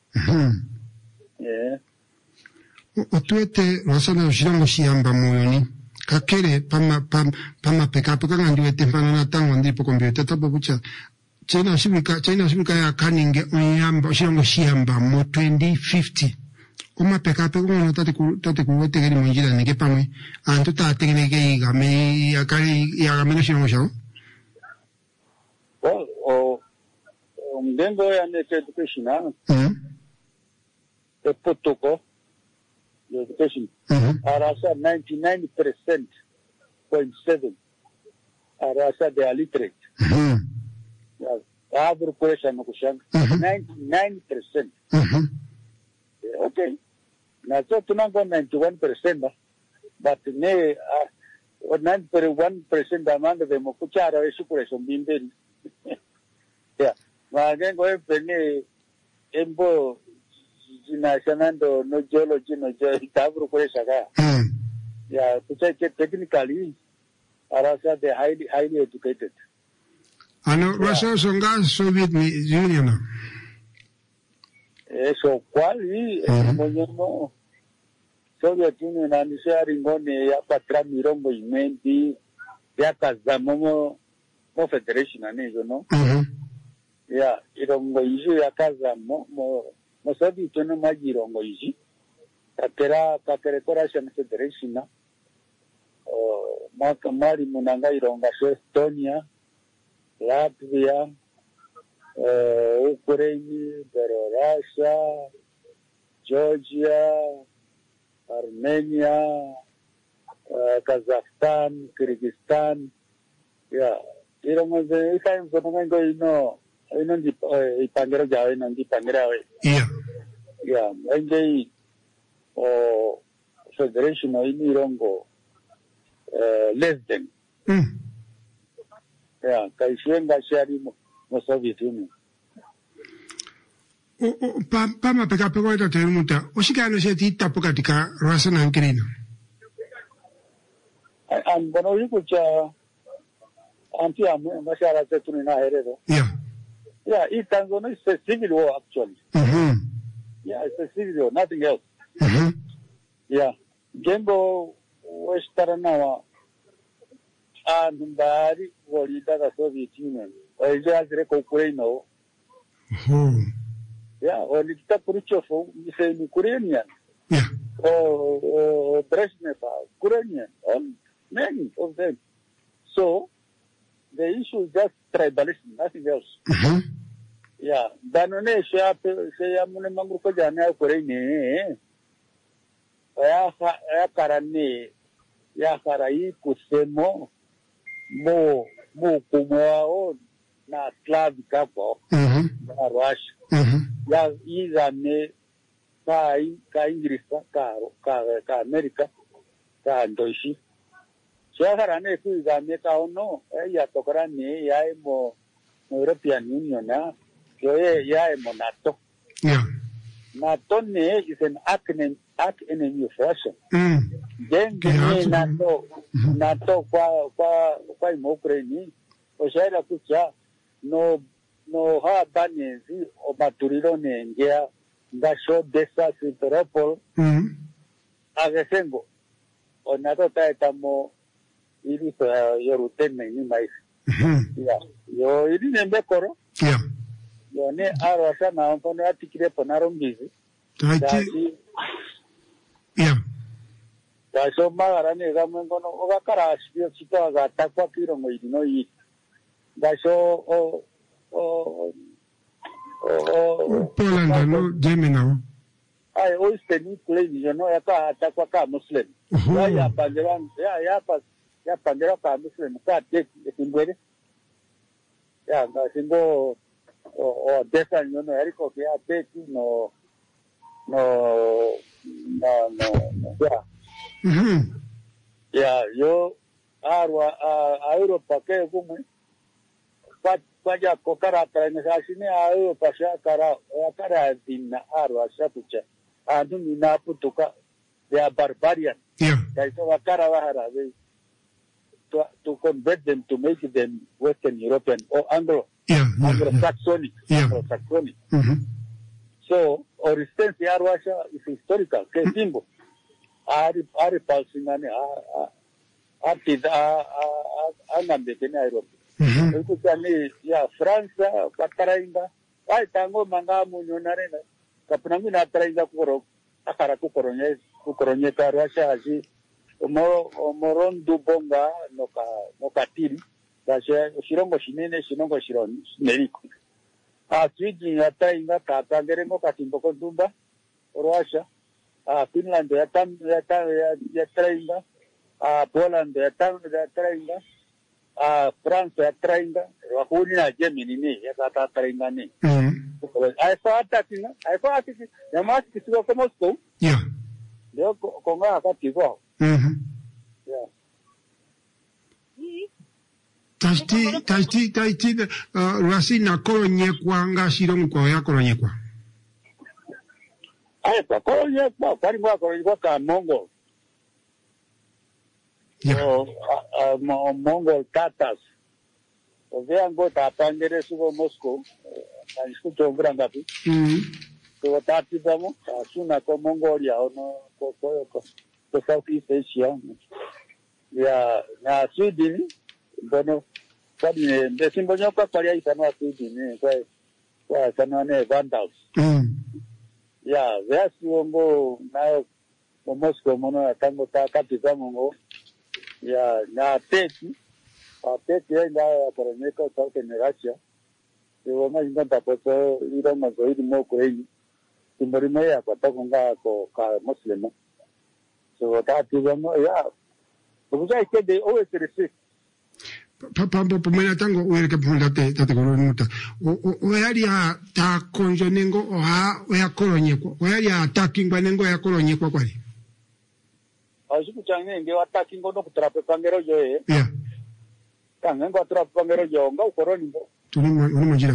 Yeah. Otuete wasana shilongo shiyamba moyoni kakere pama pekapo kangandiwe tempana na tango ndipo kombiota tapo kucha China shibika ya kaninge onyamba shilongo shiyamba mo 2050 uma pekapo kungono tate kuwete geni monjira nige pamwe anto tate geni ge igame yagame no shilongo shao. Well, mdengo ya nete education Potoko, the education, Arasa 99.7%, Arasa they are literate. Average question no kushanga 99%. Okay. Na so tunango 91%, but ne 91% amanda de mokuchara esukure bimbeli. Yeah. Magengo epene embo Nationando no geology no tabro kore shaka. Yeah, technically Arasa they highly educated. Ano Russia songa Soviet Union. So quali moño Soviet Union anisha ringone ya patra mirongo imendi ya kazamo mo federation anejo no. Yeah, irongo ijo ya kazamo mo Mosabi tono majirongo izi. Kakere Corporation Federation. Mari munanga ironga Estonia, Latvia, Ukraine, Russia, Georgia, Armenia, Kazakhstan, Kyrgyzstan. Yeah, irongo ze ikaim zonongo ino di pangero jawe nanti pangero. Yeah. Yeah,enge federation ini rongo less than. Yeah, kaishenga shari mo Soviet Union. Pama peka ita terumuta. Oshikano sheti tapo katika Russia na Ukraine. Bono yukucha anti mashara zetu na heredo. Yeah. Yeah, it's a civil war actually. Yeah, it's a civil war, nothing else. Yeah. Gembo Western Andari Walida the Soviet Union. Or is there Ukraine? Yeah, or it's the Khrushchev, you say Ukrainian. Yeah. Or Brezhnev, Ukrainian, all many of them. So the issue is just tribalism, nothing else. Yeah, Danone saya mune mangruko jana Ukraine. Ya karane ya karai kusemo mo kumao na Slavika po na Russia. Ya izame ka Ingrisa ka America ka Ndoishi. Saya karane ku izame ka ono ya tokarane ya mo European Union na yo ya mo NATO. Yeah. Natone is an arch enemy of Russia. Then NATO kwa Ukraine oshaira kucha no ha banezi obaturiro nengea ngasho desa Simferopol avesengo onato taetamo ili yorutene ni mais yo ili nembekoro yo ne arwasa na ontono atikire ponarombizi Daso magarane gamengono ogakara asio chito agatakwa kirongo irino yi. Daso Poland no Gemini. Ai oisteni pleni yo no yaka atakwa ka Muslim. Ya pangeran ya pangera ka Muslim ka tek ekimbere. Ya ngasingo o desa yo no eriko ke tek no ya yo arwa a Europa ke kumwe kwaja kokara transashine a Europa shakara akara dinna arwa shapucha andu mina putuka they are barbarian so akara wahara to convert them to make them Western European or Anglo-Saxonic so or resistance arwasha is historical ke timbo ari palsingane anambe kene Europe ukutani ya France katarainga ai tango manga munyonare na kapunangu na tarainga kukoro akara kukoronye tarwasha aji morondu bonga noka tiri dashe shirongo shinene shinongo shironi neriko swiji ya tarainga tatangerengo katimbo kondumba Russia Finland ya trainga, Poland ya trainga, France ya trainga, wakuni na Germany ni ya kata trainga ni. Aifa ataki, ya masi kisiwa kwa Moscow. Leo konga akati kwa. Taiti, rasi na kolonye kwa nga shirongo kwa ya kolonye kwa. Kwa kolonye kwa ka Mongol. Mongol Tatars. Veango tapangere sugo Moscow. Niskuto ngrangapi. So tati damo asuna ko Mongolia ono ko Southeast Asia. Ya na Sweden bono kwani ndesimbonya kwa kwalia itanwa Sweden kwa sanane Vandals. Ya vesi wongo nayo Moscow mono atango takati zamongo ya na teki enda apareneka Southern Russia wona inganta poso ira mazoidi mo kweli timborime ya kwatakunga ko ka Muslim so tati zamo ya buja ikede always resist Pambo mena tango uereke punda tate kono muta o yali ya ta konjo nengo o ya kolonyekwa o yali ya attacking banengo ya kolonyekwa kwali Azuku change nge attacking no kutrape pangero yo kangengo atrape pangero yo nga ukoroni mbo tuni majira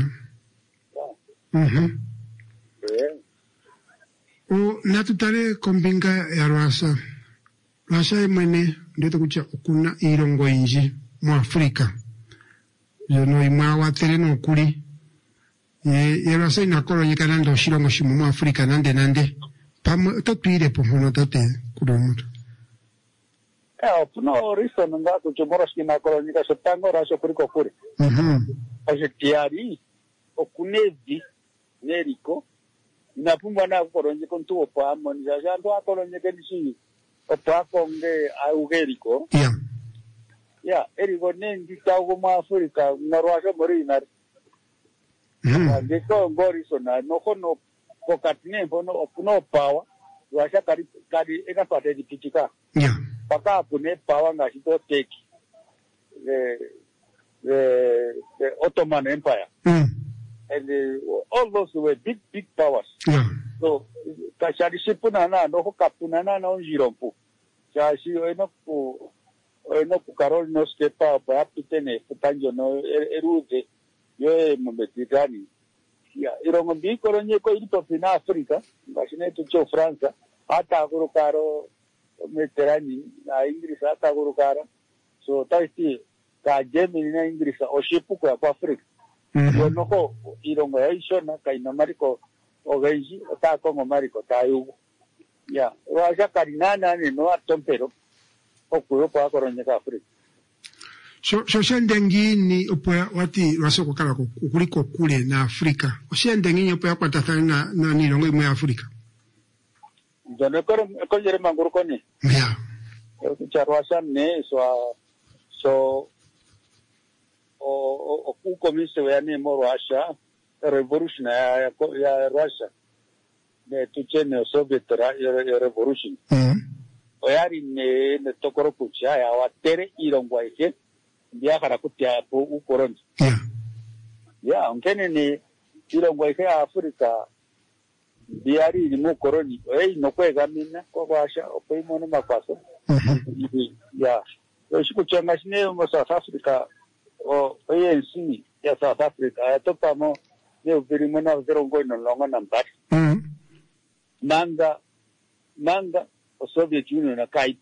o natutale kombinga ya Russia imene ndeto kucha kuna irongo inji mu Afrika yono imwa watereno kuli Russia inakolonyeka nando shirongo shimu mu Afrika nande pamwe tatuire pomono tate kudomuto no reason nga kuchomoroski na kolonyeka sotango Russia kuriko kure Oje tiari okunevi neriko inapumwa na kolonye kontu opa amoni janto akolonye kenisi opa konge augeriko eriko nengi tawo mu Afrika na Russia morina ndiko ngori sona no kono kokatine bono okuno power Russia kadi ekapate dipitika paka apune power ngashito take the Ottoman Empire. And all those were big powers. So, kashari shipunana, no kapunana no jirompu. Shashi eno ku Karol no skepa pa apitene putanjo no erude yo Mediterranean. ya irongo mbikoro nyeko ilipo pina Afrika ngashine tucho Fransa hata kurukaro Mediterranean na English hata kurukara so taiti ka Germany na English oshipu kwa Afrika noko irongo ya ishona kaina mariko ogenji ta Kongo mariko tayu ya waja karinana ni no atompero okuyo kwa koronyeka Afrika so shendengi ni opoya wati wasoko kala kuliko kule na Afrika shendengi ni opoya kwa tathana na nilongo imwe Afrika Jono ko jere manguru ko ni ya charwasan ne so o ku komise ya ni mo Russia revolution ya Russia ne tuchene Soviet revolution oyari ne tokoro kucha ya watere irongwa ike dia kara kutia po ukoronzi ya ongene ni irongwa ike Afrika diari ni mu koroni no kwega mina ko basha opimo no makwaso ya yo shikuchanga shine mo South Africa o ANC ya South Africa atopamo ne ubiri mona zerongo no longa namba manga o Soviet Union na kai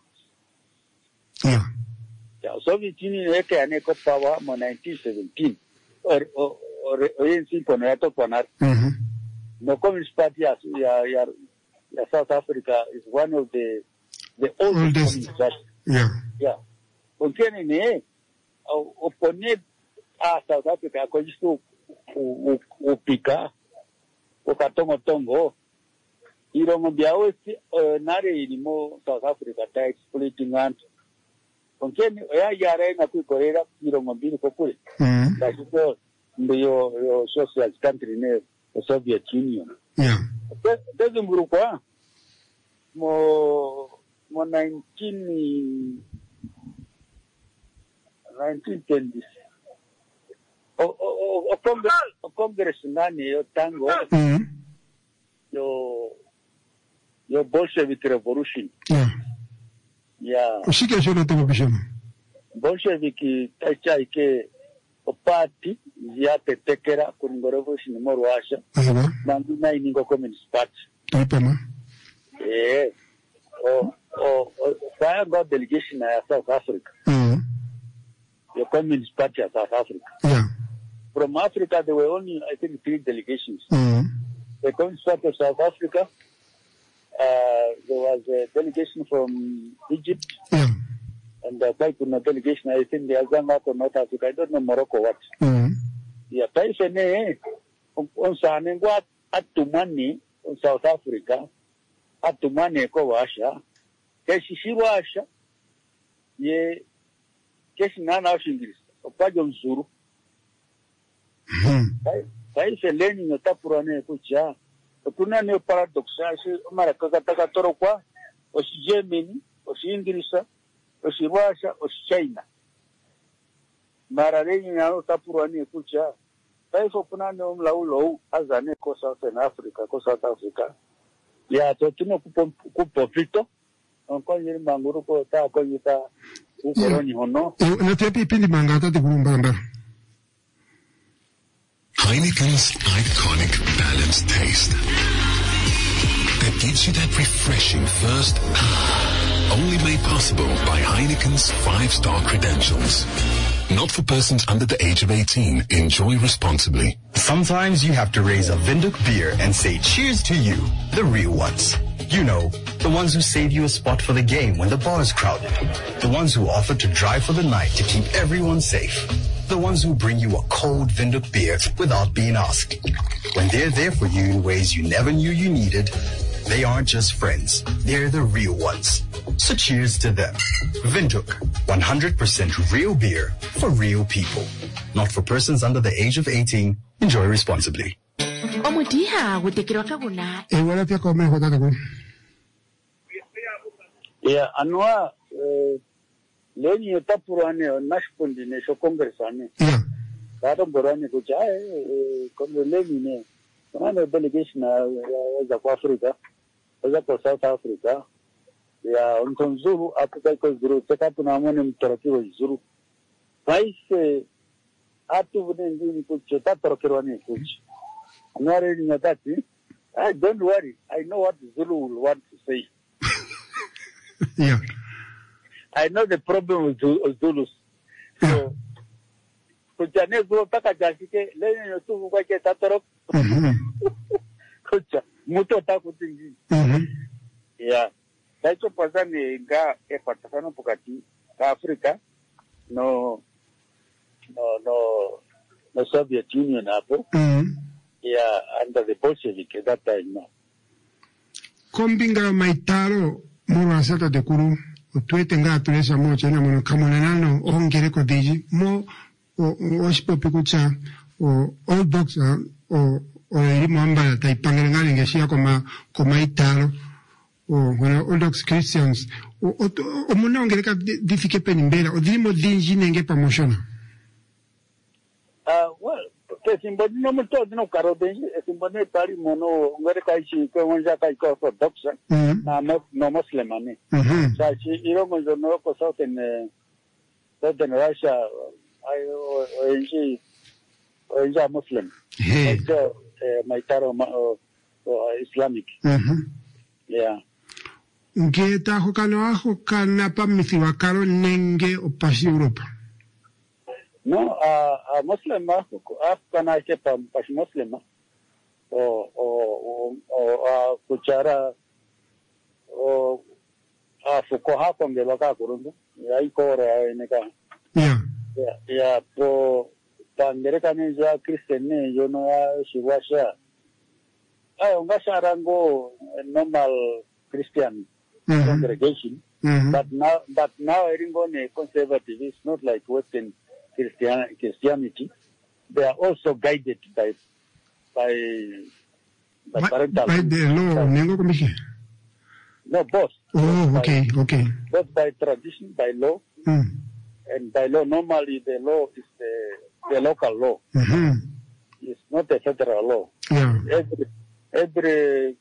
ya Soviet Union yake ane ko power mo 1917 or ANC kono ya topana no Communist Party ya South Africa is one of the oldest yeah okay ne opone South Africa ko jisto upika okatongo irongo biawe nare ilimo South Africa ta exploiting ant okay ya yare na kukorera irongo bili kokule ndashito ndio socialist country ne Soviet Union. Yeah. Desde Murukwa, mo 1920s. O Congress nani yo tango. Yo Bolshevik Revolution. Yeah. Yeah. Ushike sholo tomo bishama. Bolshevik tacha ike opati ya tetekera kungorevolution mo Russia nangina iningo Communist Party topema fire got delegation ya South Africa the Communist Party of South Africa from Africa there were only I think 3 delegations the Communist Party of South Africa there was a delegation from Egypt and the Taipuna delegation, I think they are going out of North Africa. I don't know Morocco what. Yeah, Taipene, on Sanengwa, Atumani, on South Africa, Atumani, Kowasha, Keshiwasha, ye, Keshinana English, Opajon Zuru. Taipene, no Tapurane, Kucha, Otunane paradoxa, Maracataka Torokwa, or Germany, or English. Osirwasha China marareni na tapurani kucha taifa punane umlaulo azane ko South Africa ya to tuno kupopito onko nyiri manguru ko ta ko yita ukoroni hono na tepi pindi mangata te kurumbamba Heineken's iconic balanced taste that gives you that refreshing first only made possible by Heineken's 5-star credentials. Not for persons under the age of 18. Enjoy responsibly. Sometimes you have to raise a Vinduk beer and say cheers to you, the real ones. You know, the ones who save you a spot for the game when the bar is crowded. The ones who offer to drive for the night to keep everyone safe. The ones who bring you a cold Vinduk beer without being asked. When they're there for you in ways you never knew you needed, they aren't just friends. They're the real ones. So cheers to them. Vinduk, 100% real beer for real people. Not for persons under the age of 18. Enjoy responsibly. Omutiha gutekirwa kaguna. Wala pia kome hotaka ku. Yeah, anwa leni yotapurane nashpundi ne sho congressane. Yeah. Kato borane kucha kono leni ne. Kuna delegation za kwa Afrika. Za kwa South Africa. Ya untonzuru Afrika kwa zuru. Seka tunamone mtaratiwa zuru. Paise atu vune ndini kucho tatarokirwane kuchi. I'm not reading that. Don't worry. I know what Zulu will want to say. Yeah. I know the problem with Zulus. So, kuchane go taka jashike lenye yotu kwa ke tatorok. Kucha muto takutingi. Yeah. Daito pasani nga patasano pokati ka Africa no Soviet Union hapo. Yeah, under the Bolshevik at that time. No. Kombinga maitaro moro asata de kuru tuete nga tulesa mo chena mono kamonano ongere ko diji mo o sipo pikucha o old box o iri mamba taipangere ngani ngesia koma italo o old box Christians o mona ongere ka difike penimbela o dimo dinji nenge promotion. Well, simboni no muto no karo denji simboni pari mono ngere kaichi ko wanja kai ko orthodox na no muslim ani sachi iro mo no ko southern Russia oinja muslim so maitaro Islamic yeah ngeta hokana pa mithiwa karo nenge o pasi Europa. No, Muslim Afghana ke pas Muslim o kuchara o fukoha kongelo ka kurundu ya ikore neka ya po tangere kanija Christian ne yo no shiwasha unga sharango normal Christian congregation but now eringone conservative is not like Western Christianity. They are also guided by parental. By the law, no, both. Oh, okay. Both by tradition, by law, and by law. Normally, the law is the local law. It's not a federal law. Yeah. Every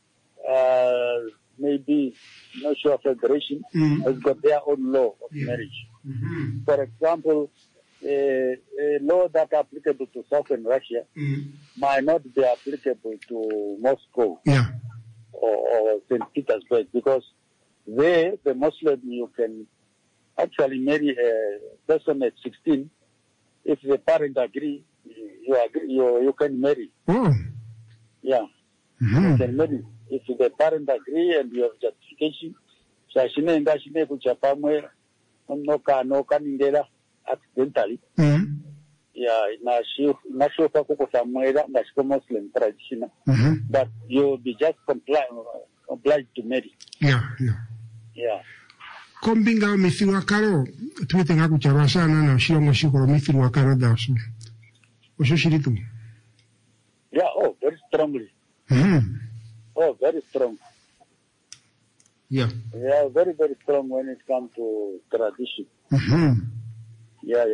maybe not sure federation has got their own law of marriage. For example, a law that applicable to Southern Russia might not be applicable to Moscow or St. Petersburg because there, the Muslim, you can actually marry a person at 16. If the parents agree, you can marry. Yeah. You can marry. If the parents agree and you have justification, shashine ngashine kuchapamwe no kanindela accidentally. Yeah, na shuka kuko samwela na Muslim tradition. But you'll be just obliged to marry. Yeah. Kombinga mithiwa karo tumetenga kucharwa sana na shilongo shikoro mithiwa karo dasu. Osho shiritu. Yeah, very strongly. Very strong. Yeah, very, very strong when it comes to tradition. Yeah.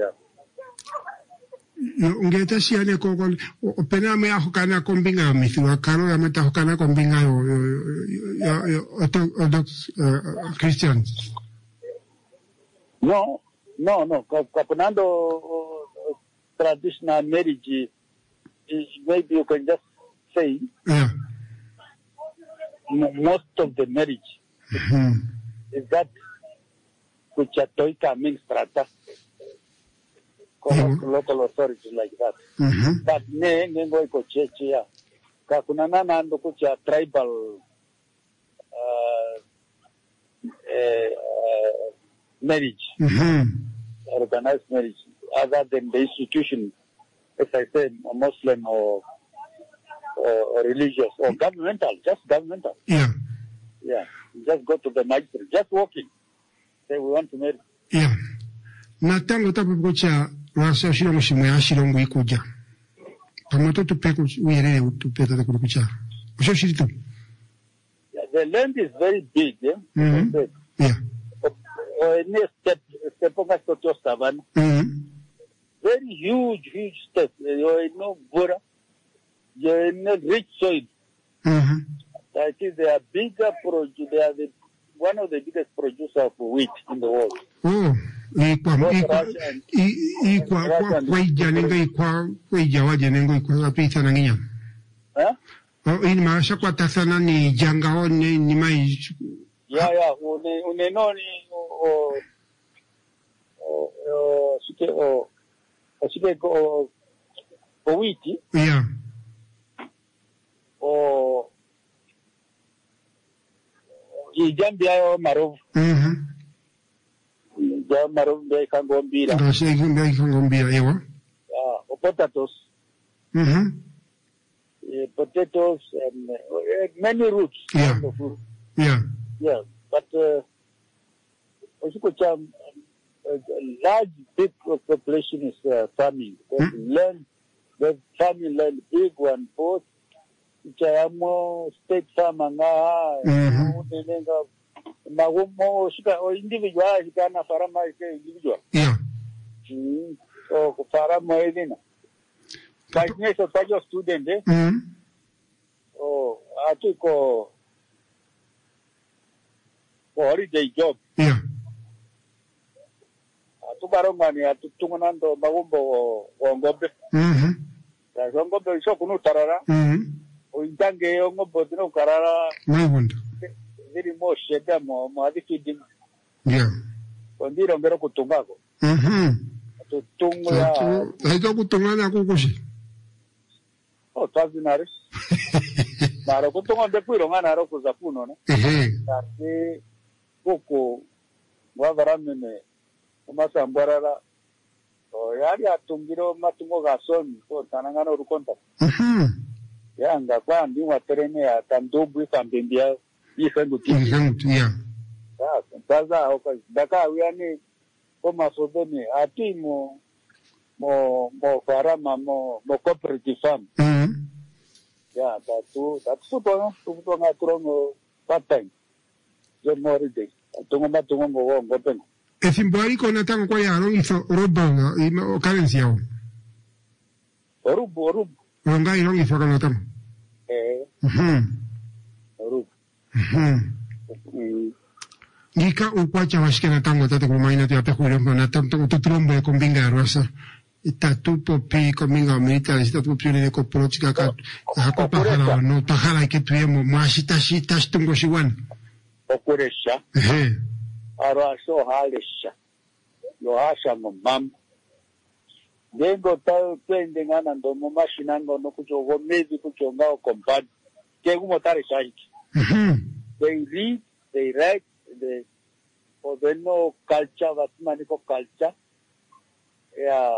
Ngeta siane koko opena me ahokana kombinga mithiwa karo ya meta hokana kombinga yo Orthodox Christians. No. Kapunando traditional marriage, maybe you can just say most of the marriage is that kuchatoika means strata. Local authorities like that. But nengo iko cheche ya. Kakuna nana ndo kucha tribal marriage. Organized marriage. Other than the institution, as I said, Muslim or religious or governmental, just governmental. Yeah. Just go to the magistrate, just walk in. Say we want to marry. Yeah. Natango tapu kucha rasa shilongo shimwe shilongo ikuja. Pamato tupeko uyerere tupeta de kucha. Osho shiritu. The land is very big, Yeah. Very huge step. You're in no Bora. You're in a rich soil. I think they are bigger they are one of the biggest producers of wheat in the world. Ini maasha kwa tasana ni janga ni mai. Ya, unenoni sike wiki. Yeah. Ijambia yo marovu. Ya marovu mbia ikangombira. Rasha ikangombira, ewa. Potatoes. Potatoes and many roots. Yeah. Yeah. But large big population is farming. The farming land, big one, both. Chayamo state farm magumo shika individual shikana farama individual. Yeah. So farama edina. Business of your student, atiko holiday job. Yeah. Atubarongani atutunganando magumbo ngombe. Ngombe isokunu tarara. Ointange ngombe tino karara. Maibunda. Very more sheda mo adifidi. Yeah. Ondiro ngero kutungako. Tutunga. Haito kutungana kukushi. Tazinaris. Maro kutunga depuiro ngana ro kuzapuno no. Kasi kuku wavaramene umasambwarara. Yari atungiro matungo gasoni so tanangana urukonta. Yanga kwa ndi waterene atandubu kambembia ifenguti. Yeah. Taza daka wiani koma sobeni atimo mo farama mo cooperative farm. Yeah, that's super ngaturongo part-time. Je moride. Tungo ngopen. Efimbari kona tango kwa ya rongiso robo currency yao. Orubu. Ronga rongiso kona tango. Orubu. Nika ukwacha washikena tango tate kumaina tu yape kuyo na tanto tutrombo ya kombinga rosa. Itatu popi kombinga milita ita tu pione ko prochika ka hakopa hala no tahala ke tuyemo mwashita shita stungo shiwan. Okuresha. Araso halesha. Yo asha ngomam. Dengo tao twende ngana ndo mashinango no kuchogo mezi kuchonga kompad. Ke gumo tare shaiki. They read, they write, they no culture, Wasmaniko culture. Yeah,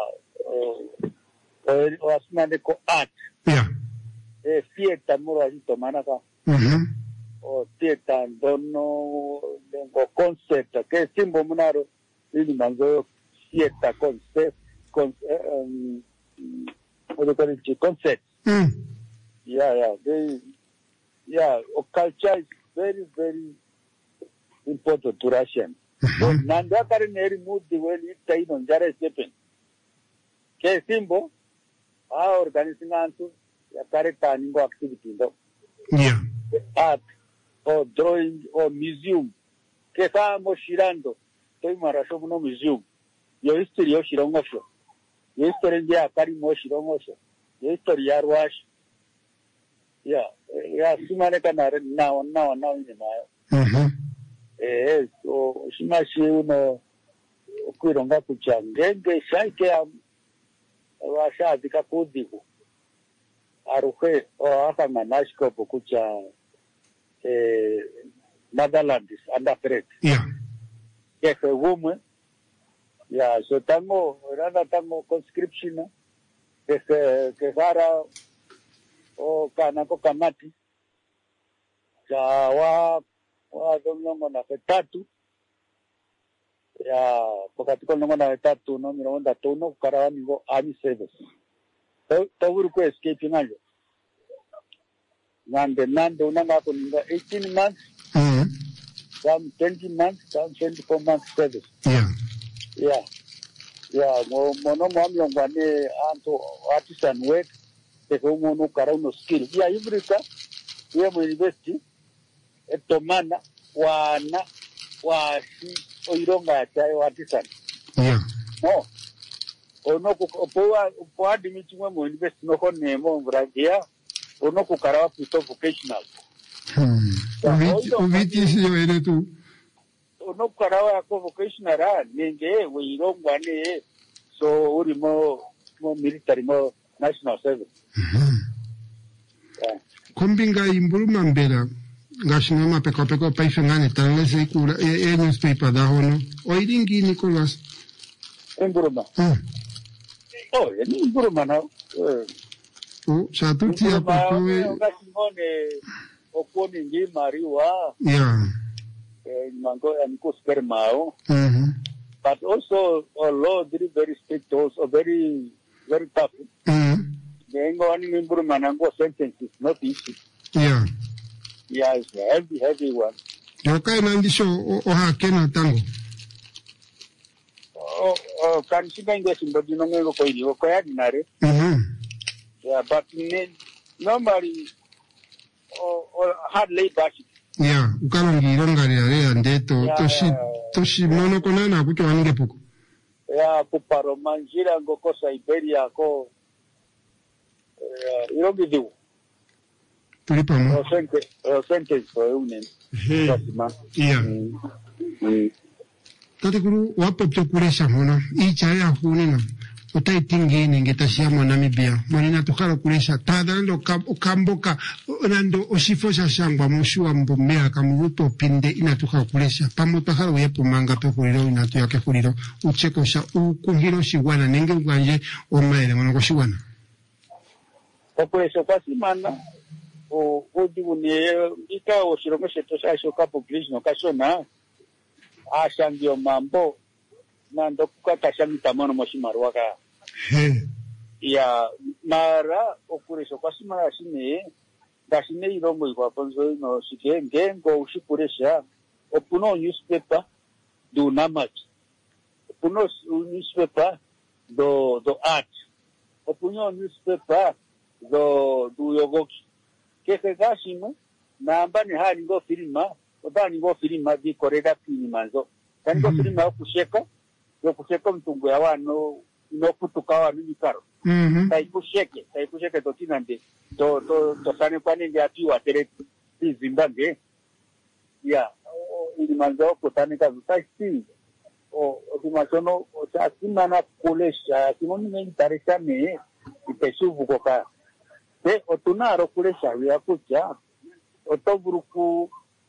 Wasmaniko art. Yeah. Theater murajito manaka. O theater dono dengo concept. Ke simbo munaro ili manzo theater concept. What do you call it? Concept. Yeah. Culture is very, very important to Russian. Nanda karineri mudi when it tain on Jare Stepen. Ke simbo, organizing antu, ya kareta ningo activity. Yeah. Art, or drawing, or museum. Ke sa mo shirando, toi marasho no museum. Yo history yo shirongosho. Yo history ya kari mo shirongosho. Yo history ya ruash. Yeah, simane kanare now in the mile. So shimashi uno kuironga kuchangenge shaike washa dika kudiku aruhe o aka manashko kucha Netherlands under threat. Yeah. Yes, a woman. Yeah, so tango conscription que vara o kanako kamati cha wa domnongo na tatu ya pokati konongo na tatu no mironda tono karawani go army service to uru ko escape nalo nande unanga ko ninga 18 months some 20 months some 24 months service. Yeah mono mwamlongane anto artisan work te como no cara uno skill ya ibrika ya mo university etomana wana washi oironga cha artisan. No ono ko po admiti mo university no konemo bragia unokukarawa puto vocational. Uviti siyo ene tu. Unokukarawa yako vocational nenge uirongwane so uri mo military mo national service. Kombinga imbuluma mbela ngashina mapeko paifengane talese ikula newspaper da hono. Oiringi Nicolas. Imbuluma. Yani imbuluma na. Sa tutti a propos okoni ngi mariwa mango and kuspermao but also law very strict, also very tough. Nengo ani imbuluma nango sentences not easy. It's a heavy one. Okay, nandisho ohakena tango. Kan siga ingesi mbodino ngego ko ili ko yadinare. But normally hard labor. Ukalangira ngari ande toshi mono konana kuto wange poko. Kuparo manjira ngoko Siberia ko irogidu. Tulipa mo. Sentence for unen. Tate kuru wapo tukuresha mono icha ya hunina utai tingini ngetashia mo Namibia monina tukara kuresha tadando kamboka nando osifosha shangwa mushua mbomea kamuruto pinde inatuka kuresha pamo takara uyepo manga pe kuliro inatu yake kuliro ucheko sha ukuhiro shiwana nenge uganje omaele mono shiwana okuresha kwa simana odiune ika oshirongo sheto sha kapo please no kashona ashangio mambo nando kukakashamita mono moshimarwaka mara okuresha kwa simana shine irongo ikwaponzo ino shike ngengo ushikuresha opuno newspaper do namat opuno newspaper do art opuno newspaper do yogoki keke gashimo namba ni hali ngo filma odani ngo filma di koreda pini manzo kandi ngo filma kusheka mtungu ya wano inokutuka wa mikaro taikusheke totinande to sane kwani ndia tiwa tere zimbabwe ili manzo kutani kazi taisi dimasono simana kulesha kimoni mengi taresha me ipeshuvu koka otunaro kulesha ya kucha otoburuku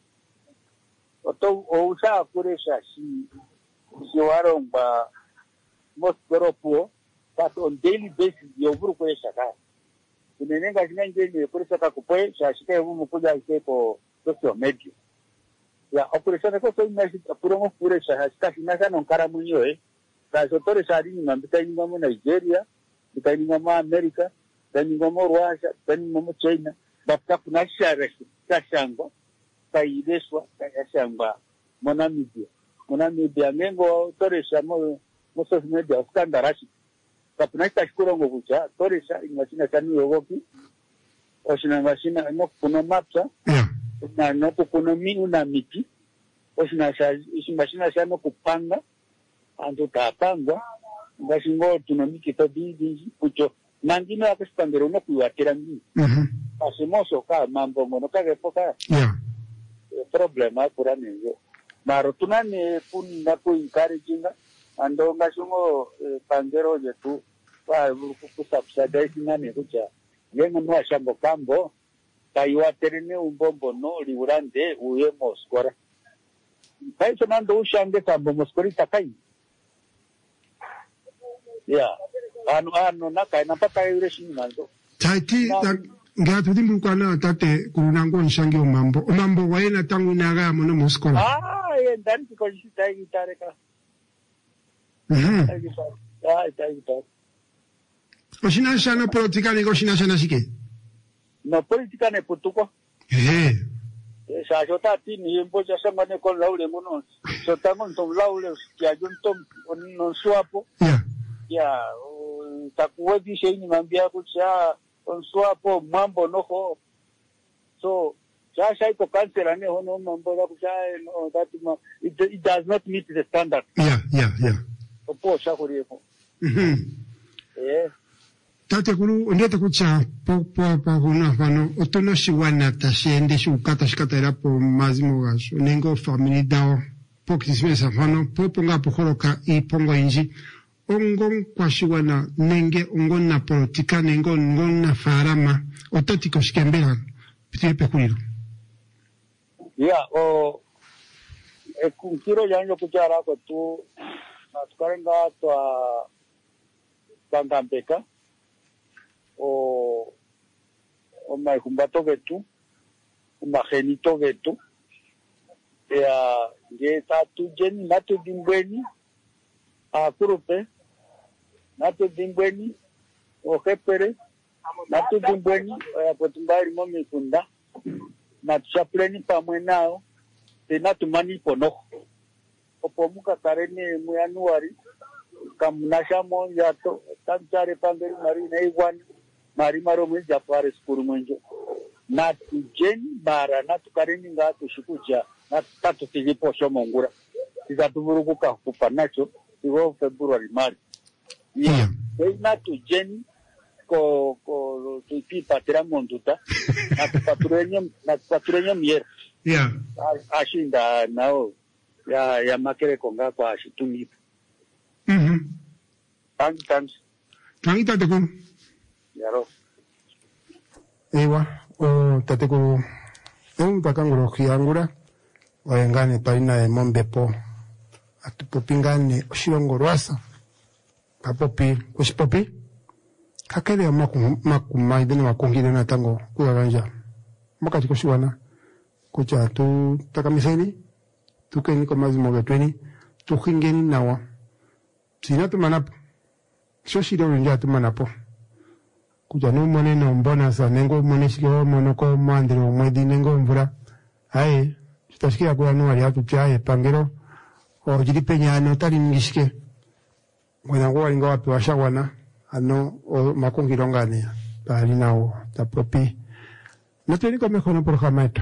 ousa kulesha si waromba most goropo but on daily basis yoburu kulesha ka kunenenga jinenge kulesha ka kupoe shashika yumu kuja ikeko social media okulesha ko so imasi apurongo kulesha hashika sinasa nonkara munyo kasotore sadini mambita inga mu Nigeria bitainga mu America taninga mu Russia taninga mu China bapta kuna shareshi kashangwa kaideswa kashangwa Namibia mengo toresha mo social media skandarashi kapuna tashkurongo kucha toresha ingashina chani yogoki oshina ngashina no kuna mapsa na no kuna una miti oshina ishingashina shano kupanga anto tapangwa ngashingo tunomiki to bidi kucho nangino akustangero no kuwatira ngi asimoso ka mambo ngono kage poka problema kuranengo maro tunane kunna ku encouraging ando ngashingo pangero yetu pa kusubsidize nane kucha yengo no shambo kambo kaiwaterene umbombo no liurande uye moskora kaiso nando ushange kambo moskori takai ano nakai napaka yureshi nando taiti ngatu timbukana tate kunango nshange omambo waena tangu naga mono moskola ndani ko shita itareka oshina shana politika nego shina shana shike no politika ne putuko shajota tini mboja shamane ko laule mono so tango ntom laule ya juntom non swapo takuwezi sheini mambia kucha on swapo mambo noho so Jasha iko cancel ne hono mambo ya kucha no that it does not meet the standard. Yeah. Opo shakuri ko. tate kulu ndete kucha po kuna fano otono shiwana tashende shukata shikata irapo mazimo gasho nengo family dao pokismesa fano poponga pohoroka ipongo inji ongon kwa shiwana nenge ongon na politika nengo ongon na farama ototiko shikembela pitipe kuliro kunkiro yanyo kuchara ko tu natukarenga twa Bangampeka o maikumbato getu magenito getu ngeta tu jeni natu dimbweni akurupe natu dimbweni o hepere natu dimbweni potumbari mo mikunda natu chapleni pamwe nao tenatu mani pono opomuka karene mu Januari kamunashamo yato tanchare pangeri mari naiwan mari maro mu Japare skuru mwenjo natu jeni bara natu kareni ngatu shikuja natu tatu tilipo shomongura tizatuburukuka kupa nacho iwo February mari natu jeni ko tuipi patera monduta natu paturenyo mier ashinda nao ya makere konga kwa ashituni thanks tate kulu yaro ewa o tate kulu takanguro khiangura wayengane palina mombepo atupopingane oshilongo lwasa kapopi kushipopi kakele makumaidene makongile natango kuyaganja makati kushiwana kucha tu takamiseni tukeni kwa mazimo getweni tuhingeni nawa sina tumanapo shoshiro runja tumanapo kucha numone nombona sa nengo mone shikio monoko mandiro mwedi nengo mvura ae tutashikia kwa nuari hatu chae pangero o jiripenyano tali ngishike mwana kwa linga wapi washawana ano o makongilongane pali nao tapropi natweni kwa mekono programa eto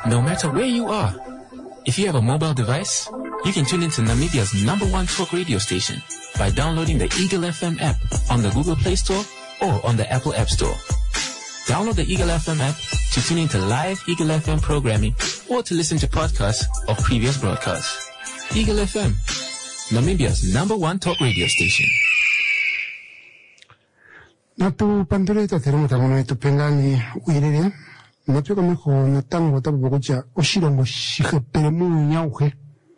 no matter where you are. If you have a mobile device, you can tune into Namibia's #1 talk radio station by downloading the Eagle FM app on the Google Play Store or on the Apple App Store. Download the Eagle FM app to tune into live Eagle FM programming or to listen to podcasts of previous broadcasts. Eagle FM, Namibia's #1 talk radio station. Natu pandureta teremo tangono etu pengani uirere. Natu kamiko natango tabu bokucha oshirongo shikepere mu nyauhe.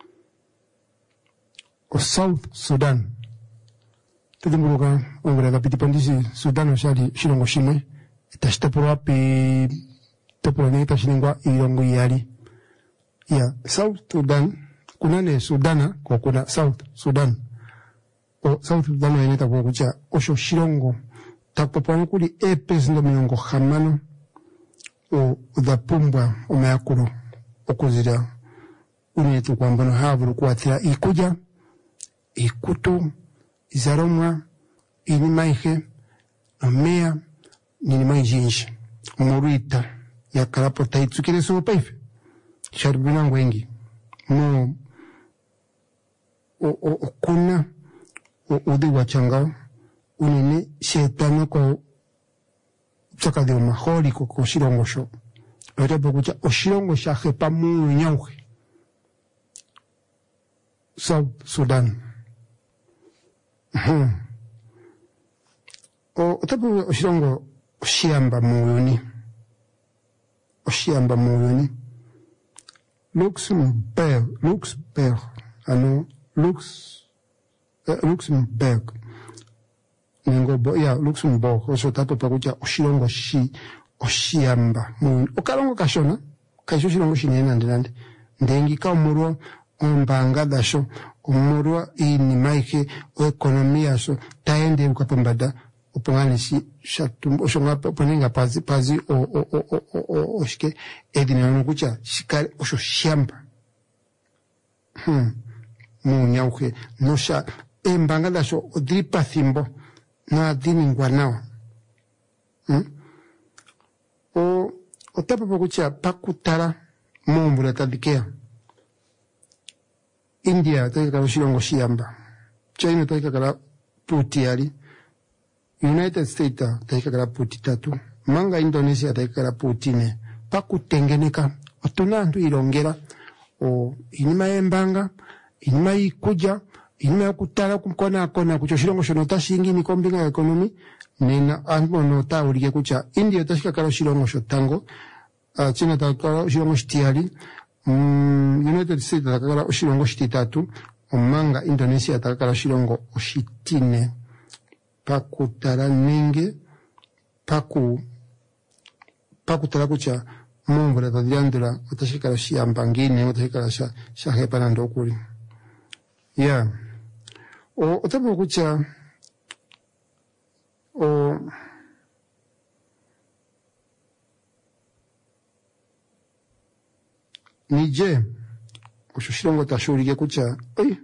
O South Sudan. Tudumuruka ongera kapiti pandisi Sudan oshali shirongo shimwe. Tashitapura pi tapura ne tashiningwa irongo yali. Ya South Sudan kunane Sudana ko kuna South Sudan. O South Sudan ene tabu bokucha osho shirongo takpapano kuli epes ndo miongo hamano o udapumbwa umayakuro okuzira unetu kwa mbano havuru kuatira ikuja ikutu izaromwa inimaihe amea ninimai jinshi muruita ya karapota itsukire suwa paife sharubina ngwengi mo okuna udi wachangao unene shetani ko tsaka de mahori ko shirongo sho ore bokucha oshirongo sha hepa mu nyauhe South Sudan o tabu oshirongo oshiamba muyuni Luxembourg Luxembourg oso tato pakucha oshirongo oshiamba muyuni okalongo kashona kaisho shirongo shinene nande ndengi ka umurwa ombanga dasho umurwa inimaike o ekonomia so taende ukapambada opongane si shatumbo oshonga poninga pazi o shike edina kucha shikale osho shiamba munyauke nosha embanga dasho odripa thimbo na dini ngwanao o tapa pakucha pakutara mumbula tadikea India taika kala shirongo shiamba China taika kala puti yali United States taika kala puti tatu manga Indonesia taika kala puti ne pakutengeneka otunantu ilongera o inima embanga inima ikuja inima kutara kumkona kucho shirongo shono tashingi ni kombinga ekonomi nena anbo no taurike kucha India tashika kala shirongo shotango China taika shirongo shitiali United States takakala oshirongo shititatu omanga Indonesia takakala shirongo oshitine pakutara nenge pakutara kucha mungu la tadiandula otashikala shiambangine otashikala shahepa na ndokuli ya otapo kucha Nije kushushirongo tashurike kucha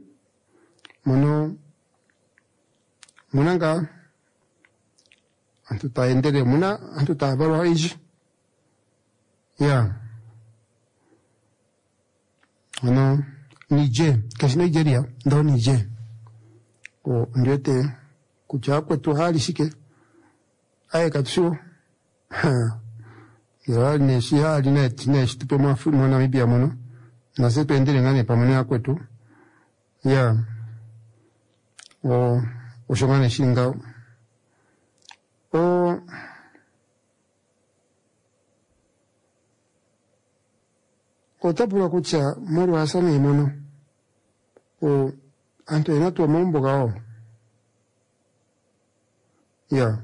munanga antuta endele antuta barwa iji ya Nije kashi Nigeria ndo Nije o ndete kucha kwetu hali shike aye katsu ya neshi hali neshi tupe mwana Namibia mono na sepe endele ngane pamone ya kwetu ya oshongane shinga otapula kucha moro asane mono anto enatu mombo gao ya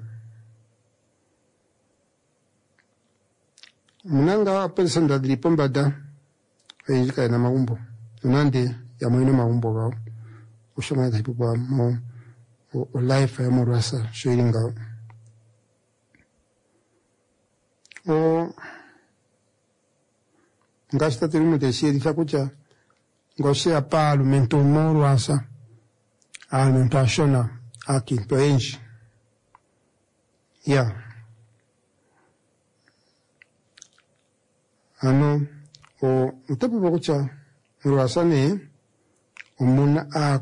munanga persenda dripombada ejika na maumbo unande ya moino maumbo gao ushoma da ipupa mo o life ya moro asa shoiringa ngasta terumo de shiri fakucha ngose apa alumento moro asa alimentationa aki penji ya o utapu bakucha murwasane umuna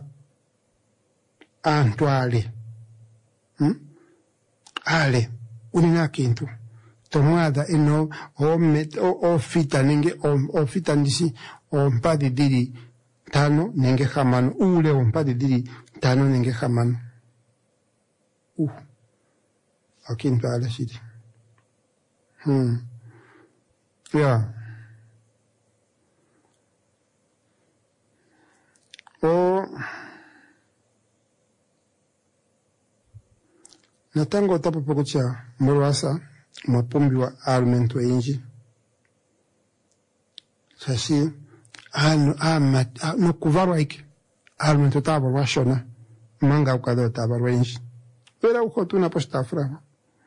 antwale ale unina kintu tomwada ino ofita ninge ofita ndisi ompadi diri tano ninge hamano ule ompadi diri tano ninge hamano akintu ale shidi yeah. Natango tapo pokucha murwasa mapumbi wa almento inji sashi no kuvarwa iki almento tabo washona manga ukado tabo inji era ukotuna posta fra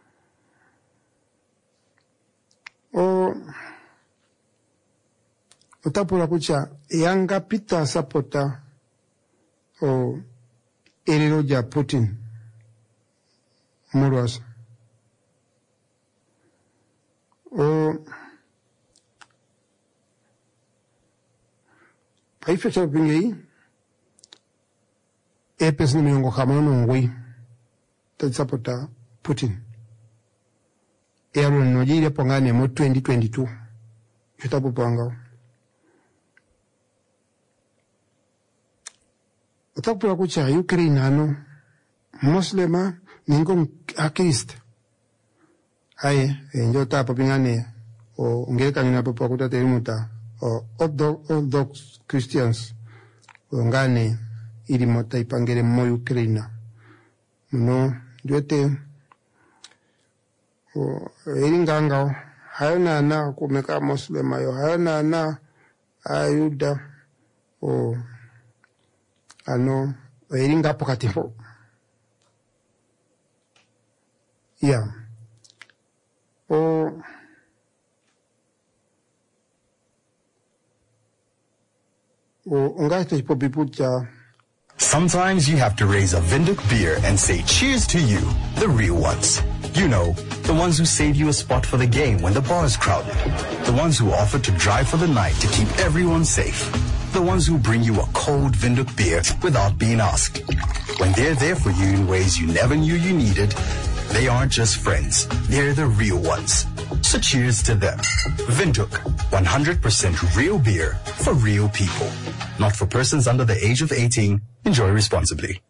utapura kucha yanga pita sapota eriroja Putin murwasa paifecha pingei epes ni miongo kamano ngui tatsapota Putin ero nojire pongane mo 2022 chutapo panga utapura kucha Ukraine ano muslima ningo akrist aye njo tapa pingane o ngeka nina popo kutate imuta o Orthodox Christians o ngane ili mota ipangere mo Ukraine no jote o inganga hayana na kumeka muslima yo hayana na ayuda o ano iringa pokatipo yeah Sometimes you have to raise a Vinduk beer and say cheers to you, the real ones. You know, the ones who save you a spot for the game when the bar is crowded. The ones who offer to drive for the night to keep everyone safe. The ones who bring you a cold Vinduk beer without being asked. When they're there for you in ways you never knew you needed, they aren't just friends, they're the real ones. So cheers to them. Vinduk, 100% real beer for real people. Not for persons under the age of 18. Enjoy responsibly.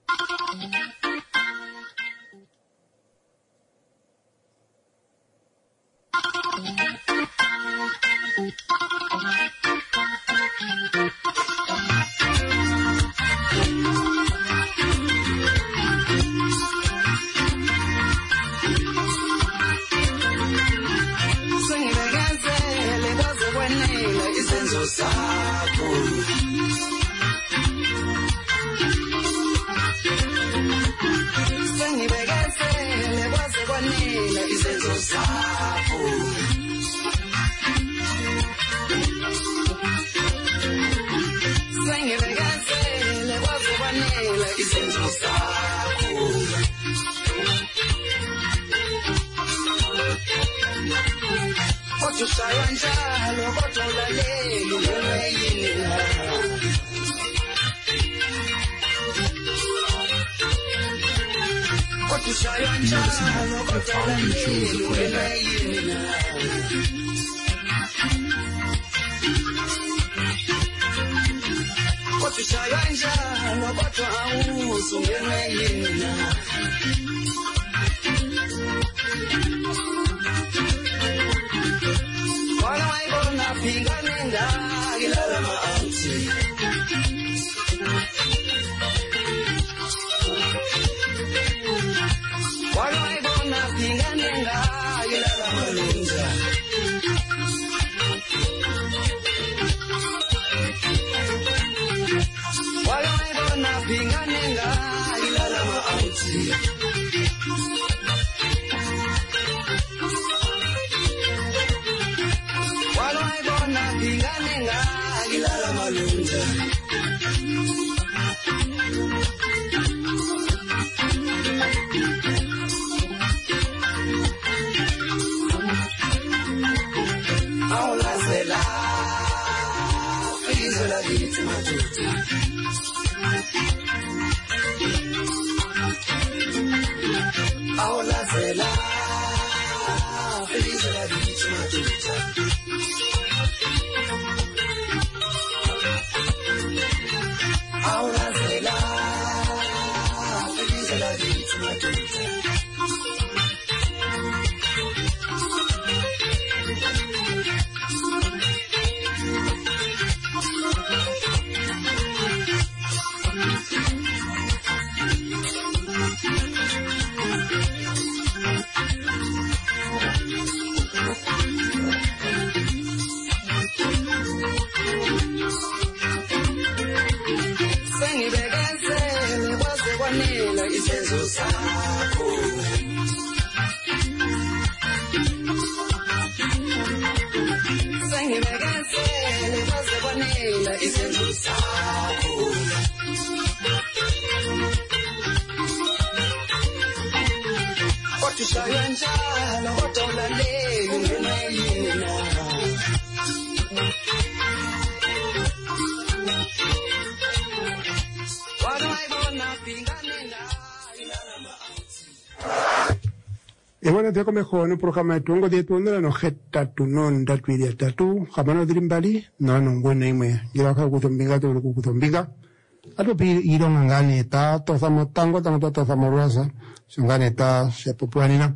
Ewana teko mejor programa de tungo de tuondera no geta tu non datu iria tatu jamano drimbali no ngwena imwe gira ka kutombinga to kutombinga ato pi ironga ngani ta to samo tango tango to samo rosa sungane ta se popuanina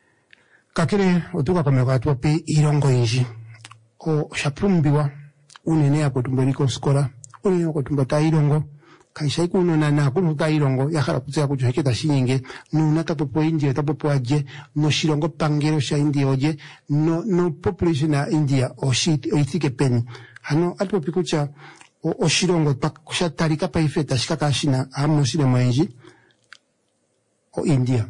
kakire otuka kameka to pi irongo inji o shaprumbiwa unene akotumberiko skora unene akotumbata irongo kaisha ikuno na kunuta irongo yakhala kutsaya kujoheketa shinyinge nuna tapopo India tapopo aje no shirongo pangero sha India oje no population na India o shit o ithike peni hano atpo pikucha o shirongo pakusha tarika paifeta shikaka shina amo shire mwenji o India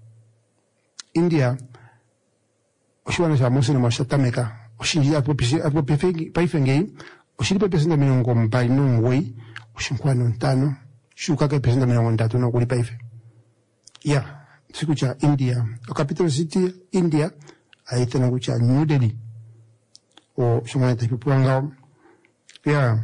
oshiwana sha mosino mashatameka oshinjia atpo paifengei oshiripe pesenda minongo mbai nongwei ushinkwano ntano shuka ke pesenda mirongo ndatu no kulipa ife ya siku cha India o capital city India aitana kucha New Delhi o shumana takipuanga ya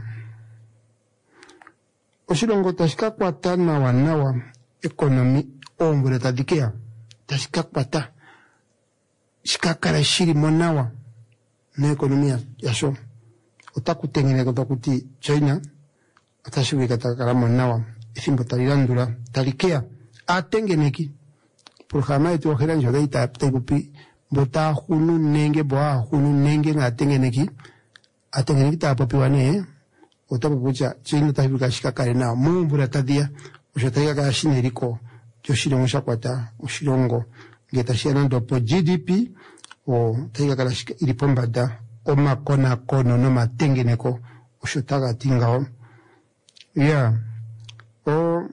oshirongo tashika kwata na wanawa economy ombure tadikea tashika kwata shikakara shiri monawa na ekonomia yasho otakutengene kotakuti China atashi katakara monawa ithimbo talirandula talikea atengeneki programa yetu ojeranjo deita taipupi bota hunu nenge na atengeneki tapopi wane otapupucha China tahibika shikakare na mumbura tadia ushataika ka shineriko joshirongo shakwata ushirongo getashia po GDP o taika kala ilipombada o makona kono no matengeneko ushotaga tingao ya o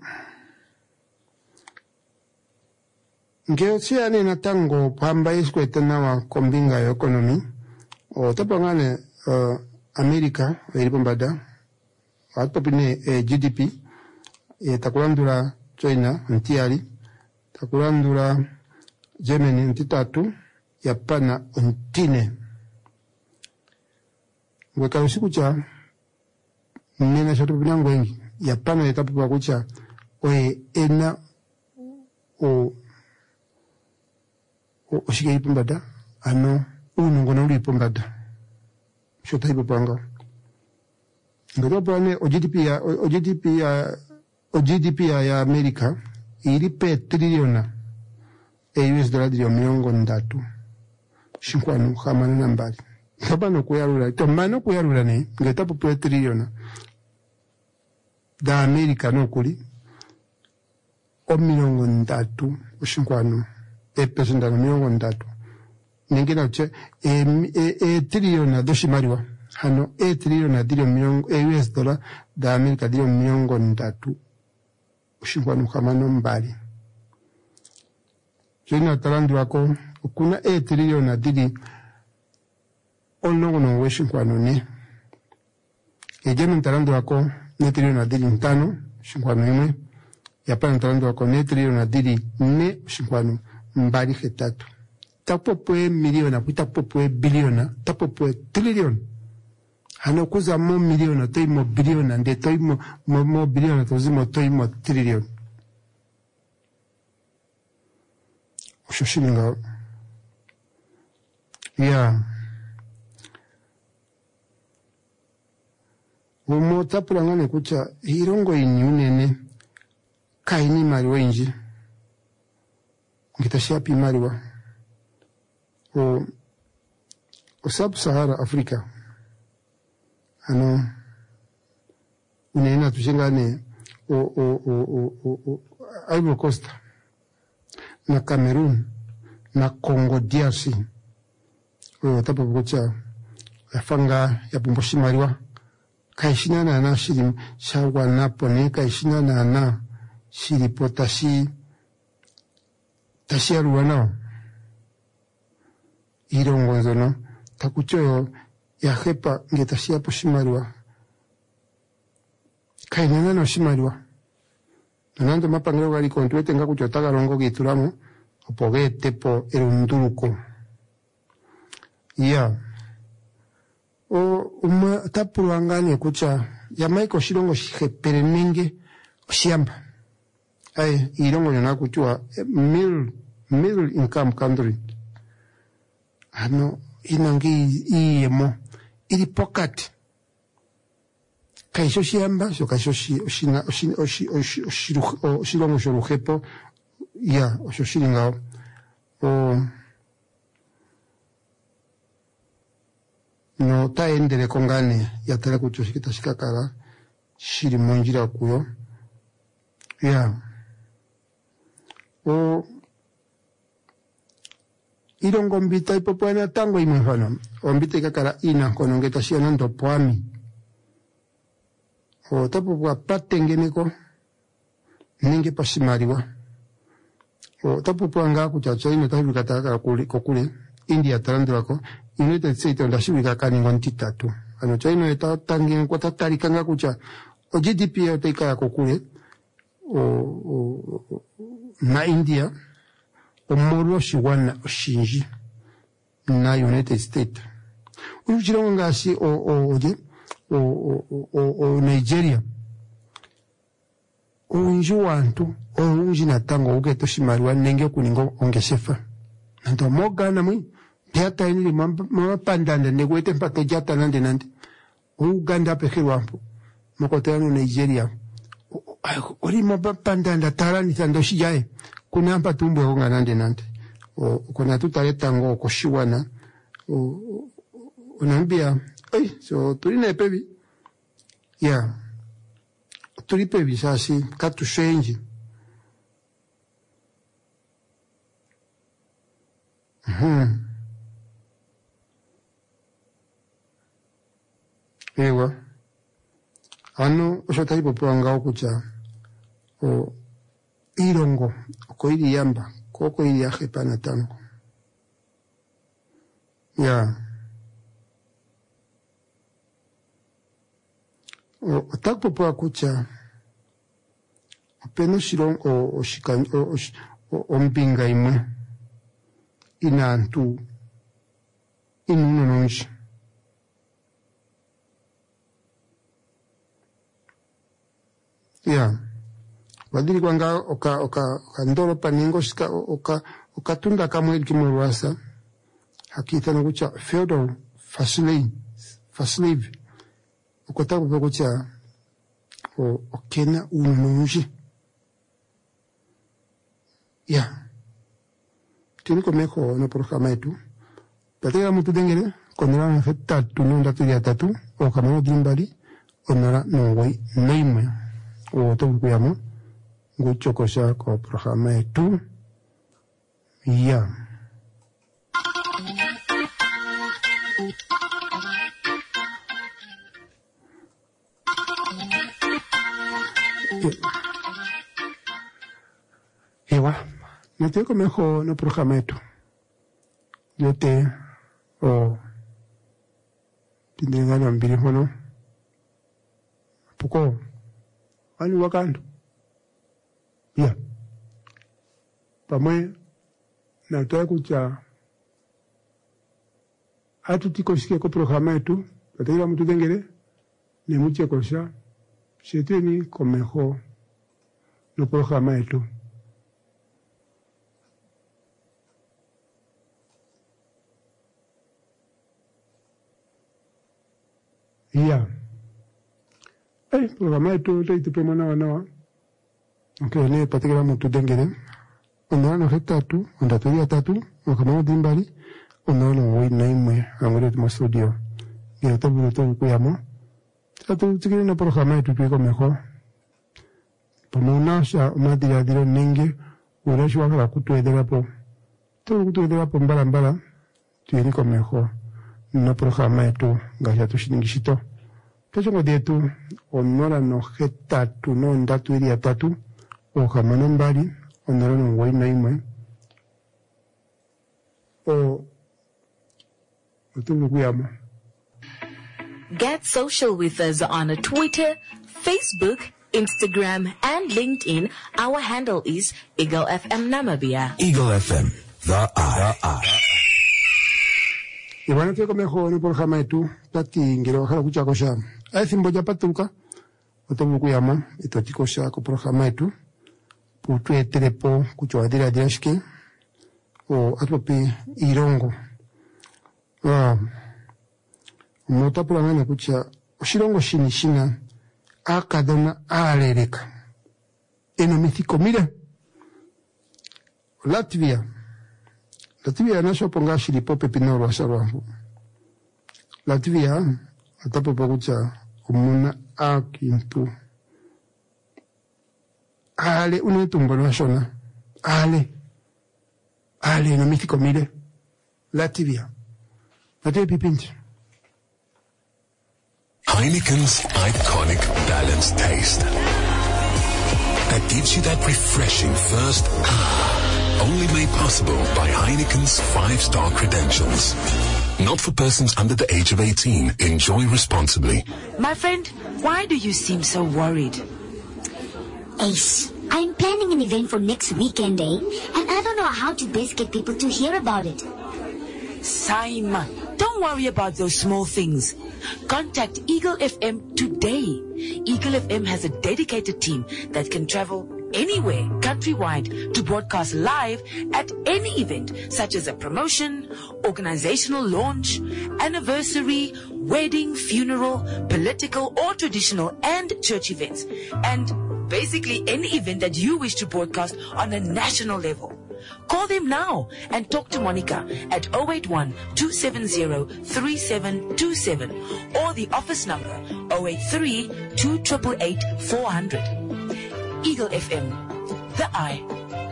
ngeotsia ni natango pamba iskweta nawa kombinga ya economy o tapangane America ilipombada atopine GDP takulandula China ntiali takulandula Germany ntitatu Japana ntine weka usiku cha nena shoto binango wengi Japana yetapu kwa kucha oe ena o shige ipumbada ano unungona uli ipumbada shota ipupanga ngotopane o GDP ya America ilipe triliona US dollar dio miongo ndatu shinkwanu hamana nambari tabano kuyarura tomano kuyarura ne ngetapo pe triliona da America no kuli o miongo ndatu shinkwanu pesenda miongo ndatu ningina che triliona doshimariwa hano triliona dio miongo US dollar da America dio miongo ndatu shinkwanu hamana mbali China talandi wako kuna triliona dili onongo weshinkwano ne Yemen talandi wako ne triliona dili ntano shinkwano imwe Japan talandi wako ne triliona dili ne shinkwano mbali hetatu tapopoe miliona tapopoe biliona tapopoe triliona hanokuza mo milioni toi mo bilioni nde toi mo bilioni tozimo toi mo trillion shoshilinga ya umo tapulangane kucha irongo inyunene kaini maliwa inji ngitashia maliwa o sub-Sahara Africa ano unena tushingane Ivory Coast na Cameroon na Congo DRC tapo kucha yafanga ya bumboshi maliwa kaishina na shiri shawa napo ne kaishina na shiri potashi tashi aruwana irongo nzono takucho ya hepa ngetashia po shimariwa kainana no shimariwa nanando mapangiro gali kontuete nga kuchotaka rongo gituramo opogete po erunduruko ya tapurwangane kucha ya maiko shirongo shiheperenenge shiamba irongo yona kuchua middle income country ano inangi iyemo ili pocket kaisho shiamba so kaisho shirongo shoruhepo ya oshoshilingao no taendele kongane yatala kuchoshikita shikakala shiri monjira kuyo ya irongo mbita ipopoana tango imefana ombita ikakala ina konongeta shia nando poami tapo patengeneko ninge pasimariwa tapo poanga kuchacha ino tapo kataka kokule India tarandirako United States ondashibika kaningo ntitatu ano chaino eta tangen kwata tarikanga kucha o GDP yoteika kokule na India omoro shiwana oshinji na United States uchirongo ngasi Nigeria unji wantu unji natango ugeto shimariwa nenge kuningo ongeshefa nanto mogana mwi Piata ini mama pandanda negwete mpate jata nande Uganda pekirwampo makotano Nigeria ori mama pandanda tarani tandoshi jae kuna mpa tumbo honga nande kuna tutaleta ngo koshiwana unambia so tuline pebi ya tuli pebi sasi katu shenji ewa ano oshotai popoanga okucha irongo ko iri yamba koko iri ahepana tango ya otak popo akucha openo shirongo ombinga imwe inantu inuno nonji ya wadiri kwanga oka ndoro paningo shika oka tunda kamwe kimurwasa hakita no kucha Fyodor Faslev ukota kucha okena ununji ya tini komeko no programa yetu patega mutu dengere konera nfeta tununda tuya tatu okama dimbali onara nongoi neime otokuyamo nguchokosha ko programa yetu ya ewa nateko mejo no programa yetu yote tindingana mbili hono puko ani wakando ya pamwe nataka kucha atutiko shike ko programa yetu patikira mutu dengere ne muche kosha sheteni komejo no programa esto ya programa esto te promana nawa okay ne patikira mutu dengere onda no hetatu onda tuya tatu okama dimbali onda no woi naimwe amore de studio y otro minuto kuyamo tatu tikiri na programa esto tuiko mejor pomona sha madira diro ningi ura shwa kala kutuedera po to kutuedera po mbala tuini ko mejor no programa esto gasha tushingishito pecho detu onora no hetatu no ndatu iria tatu o kamano mbali onora no woi naimwe o otro kuyamo. Get social with us on Twitter, Facebook, Instagram, and LinkedIn. Our handle is Eagle FM Namibia. Eagle FM, the eye. Y bueno, tengo mejor no por jamás tú, tati, ngiro bajar kucha kosha. Ay simbo ya patuka. Otro kuyama, ito chikosha ko por jamás tú. Putu etelepo kucho adira dirashki. O atlopi irongo. Mota pulangana kucha oshirongo shinishina akadona alereka enomithiko mire Latvia nasho ponga shilipo pepinoro asharangu Latvia atapo kucha umuna akintu ale unetumbo nashona ale enomithiko mire Latvia ate pipinti Heineken's iconic balanced taste that gives you that refreshing first only made possible by Heineken's 5-star credentials. Not for persons under the age of 18. Enjoy responsibly. My friend, why do you seem so worried? Ace, I'm planning an event for next weekend, and I don't know how to best get people to hear about it. Saima, don't worry about those small things. Contact Eagle FM today. Eagle FM has a dedicated team that can travel anywhere countrywide to broadcast live at any event, such as a promotion, organizational launch, anniversary, wedding, funeral, political or traditional and church events, and basically any event that you wish to broadcast on a national level. Call them now and talk to Monica at 081-270-3727 or the office number 083-288-400. Eagle FM, the eye.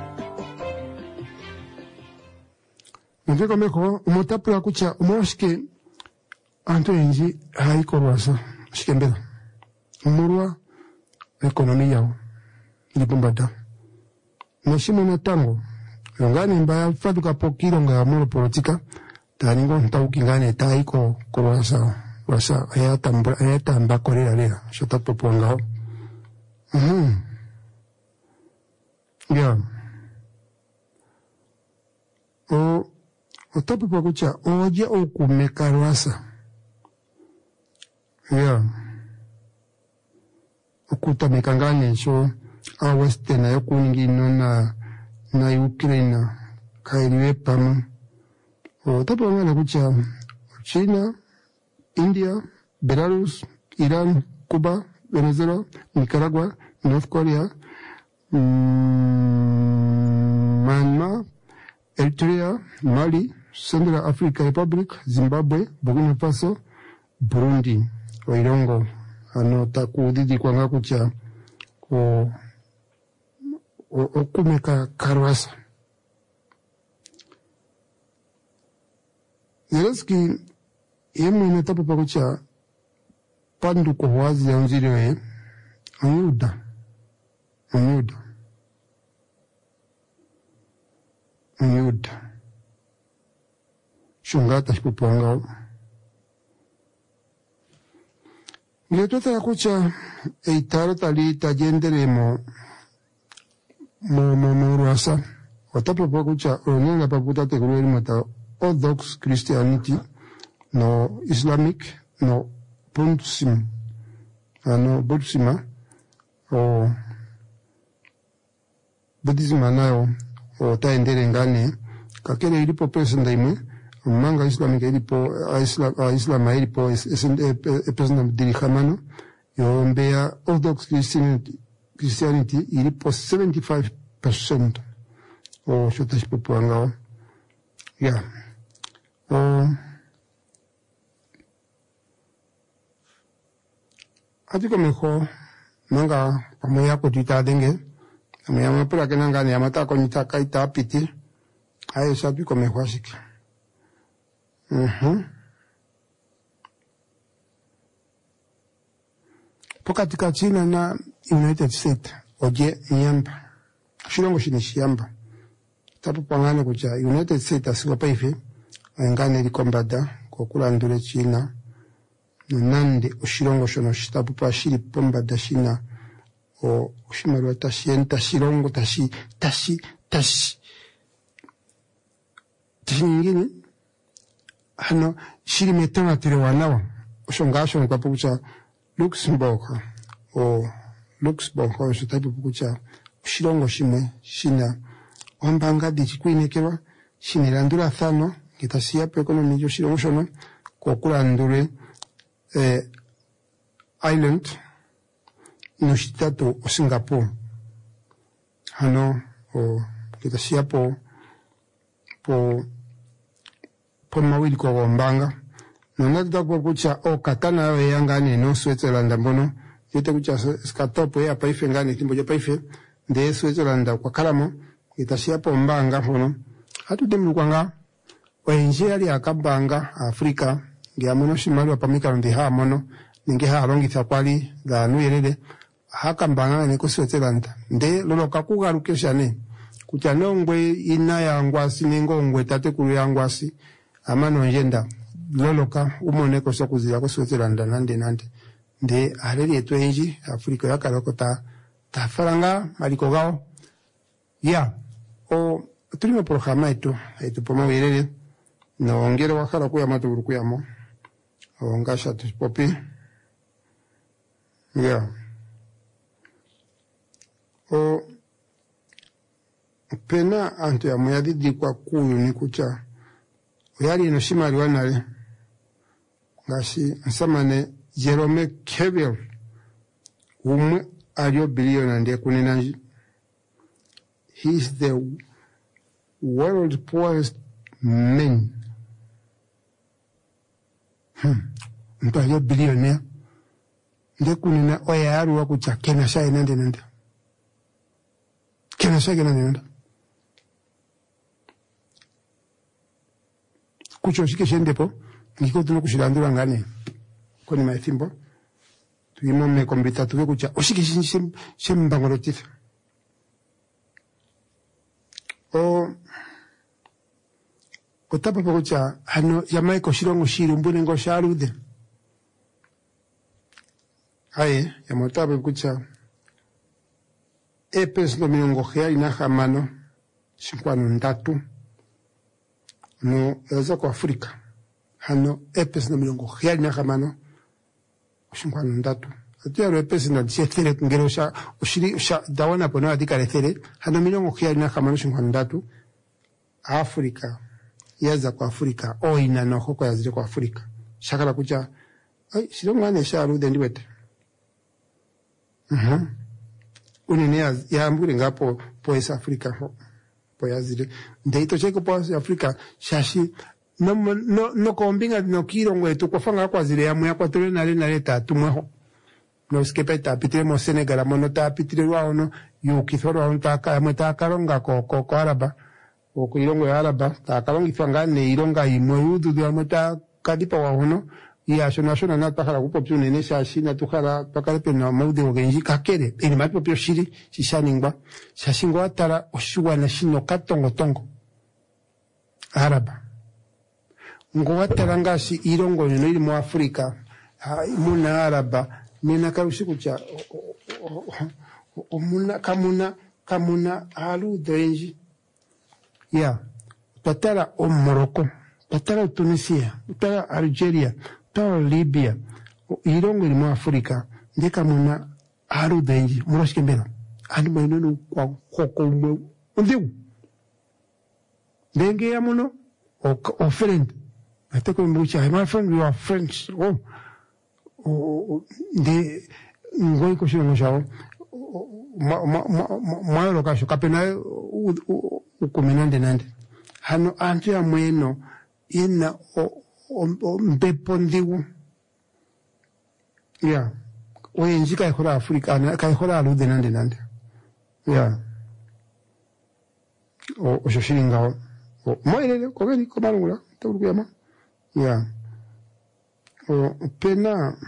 Ndio meko umotapula kucha umoshike anto enji haikorwasa shikembela umurwa ekonomi yao ilipumbata nashimo na tango ngani mbaya faduka pokiro nga amuro politika taningo ntauki ngani taiko korwasa wasa ayatamba korera lera shota popongao ya otapu pakucha oje okumekarwasa ya okuta mekangani so a western na yokuningino na Ukraine kailiwe pama otapu ngana kucha China, India, Belarus, Iran, Cuba, Venezuela, Nicaragua, North Korea, Myanmar, Eritrea, Mali, Central African Republic, Zimbabwe, Burkina Faso, Burundi, Oirongo, takudidi kwanga kucha okumeka karwasa. Yereski yemu inatapo pakucha pandu kuhuazi ya unziriwe anyuda shungata shipupongao ngetota ya kucha eitaro tali tajenderemo mo watapo pakucha onena paputa tegurueli mata Orthodox Christianity no Islamic no Bundsima. Bundsima. Buddhism nayo taendele ngane kakele ilipo president imwe manga islamic ilipo islam ilipo president dirihamano yombea orthodox christianity ilipo 75% shota shipopo angao ya atiko mejo manga pamoja kutita denge Amiyama pura kenanga ni amata konita kaita apiti. Ayo sabi kome huasiki. Pokatika China na United States. Oje nyamba. Shilongo shinishi yamba. Tapu pangane kucha United States asiwa paife. Ngane likombada. Kukula ndule China. Nande ushilongo shono shitapu pa shiri pombada China. Ushimaru tashi shilongo tashi nyingine hano shiri metana tire wanawa ushongasho ni papo kucha Luxembourg shitapu kucha shilongo shime shina wambanga dichikuinekewa shinilandura thano kitasiya pe ekonomi yo shilongo shono kokula ndure island Nushitato o Singapore. Hano kita siya po mawili kwa wambanga. Nonata kwa kucha katana we yangani no Switzerland mbono. Yote kucha skatopo ya paife ngani timbo ya paife. De Switzerland kwa kalamo. Kita siya po mbanga mbono. Hatu temu kwanga. Wainjeri akabanga Afrika. Gia mono shimaru wapamika ndiha mono. Ningeha alongi thakwali ga nuyelele. Haka mbanga ni Switzerland. Nde lolo kakuga rukeshane. Kuchanongwe ina ya ngwasi ningongwe tate kuru ya ngwasi. Amano njenda. Loloka umoneko sokuzira ko Switzerland nande. Nde aleli etu enji Afrika ya kaloko ta faranga maliko gao. Ya. Tulimo programa etu poma wirele. Na ongere wakala kuya maturu kuyamo. Ongasha tuspopi. Ya. Pena anto ya muyadidi kwa kuyu ni kucha. Uyari inoshima liwanale. Ngashi nsamane Jerome Kebel. Alio billion ndiye kuninanji. He is the world's poorest man. Mtu alio billionaire. Ndiye kunina oya aru wakucha kena shai nande. Kena shai nande. Kucho shike shendepo. Ngiko tuno kushilandura ngane. Koni maithimbo. Tuimo me kombita tuwe kucha. Oshike shembangolo tifu. Kotapa pa kucha. Hano yamaiko shirongo shiru mbune ngo sharude. Aye, yamotapa kucha. Epes lo minongojea inaha mano. 53. No, eza kwa Afrika. Hano, epes lo minongojea inaha mano. 53. Atiaro epes na disiethere kungero sha dawana pono adika lethere. Hano minongojea inaha mano 53. Afrika. Yaza kwa Afrika. Ina noho kwa yazire kwa Afrika. Shakala kucha. Ay, shirongane sharude ndiwete. Unine ya ambure ngapo poesa Afrika poyazire ndeito cheko poesa Afrika shashi no kombinga no kirongwe tukofanga kwa zile ya kwa tole nale tatumweho no skepeta pitire mo Senegal mono ta pitire waono yukithoro ontaka ameta karonga ko araba o kuirongo ya araba ta karongi fangane ironga imoyudu de ameta kadipa waono ya shona na takara kupopyo nene shashi na tukara pakale pena maude ogenji kakere eni mapopyo shiri shishaningwa shashingwa atara oshuwa na shino katongo araba ngo atara ngashi irongo nino ili mu Afrika muna araba nina karusiku cha kamuna alu denji ya tatara o Morocco tatara Tunisia tatara Algeria Libya, irongo ilimu Afrika ndeka muna aru denji muroshikembela andi mainono kwa koko umwe undiu denge ya muno o friend ateko mbucha my friend we are friends de ngoi kushiro ngoshawo mwaelo kasho kapena ukuminande nande hano antu ya mweno ina mpepo ndiu ya wenji kaikola Afrika kaikola alude nande ya o shoshiringa moirele kogeni komalungula tawulukuyama ya pena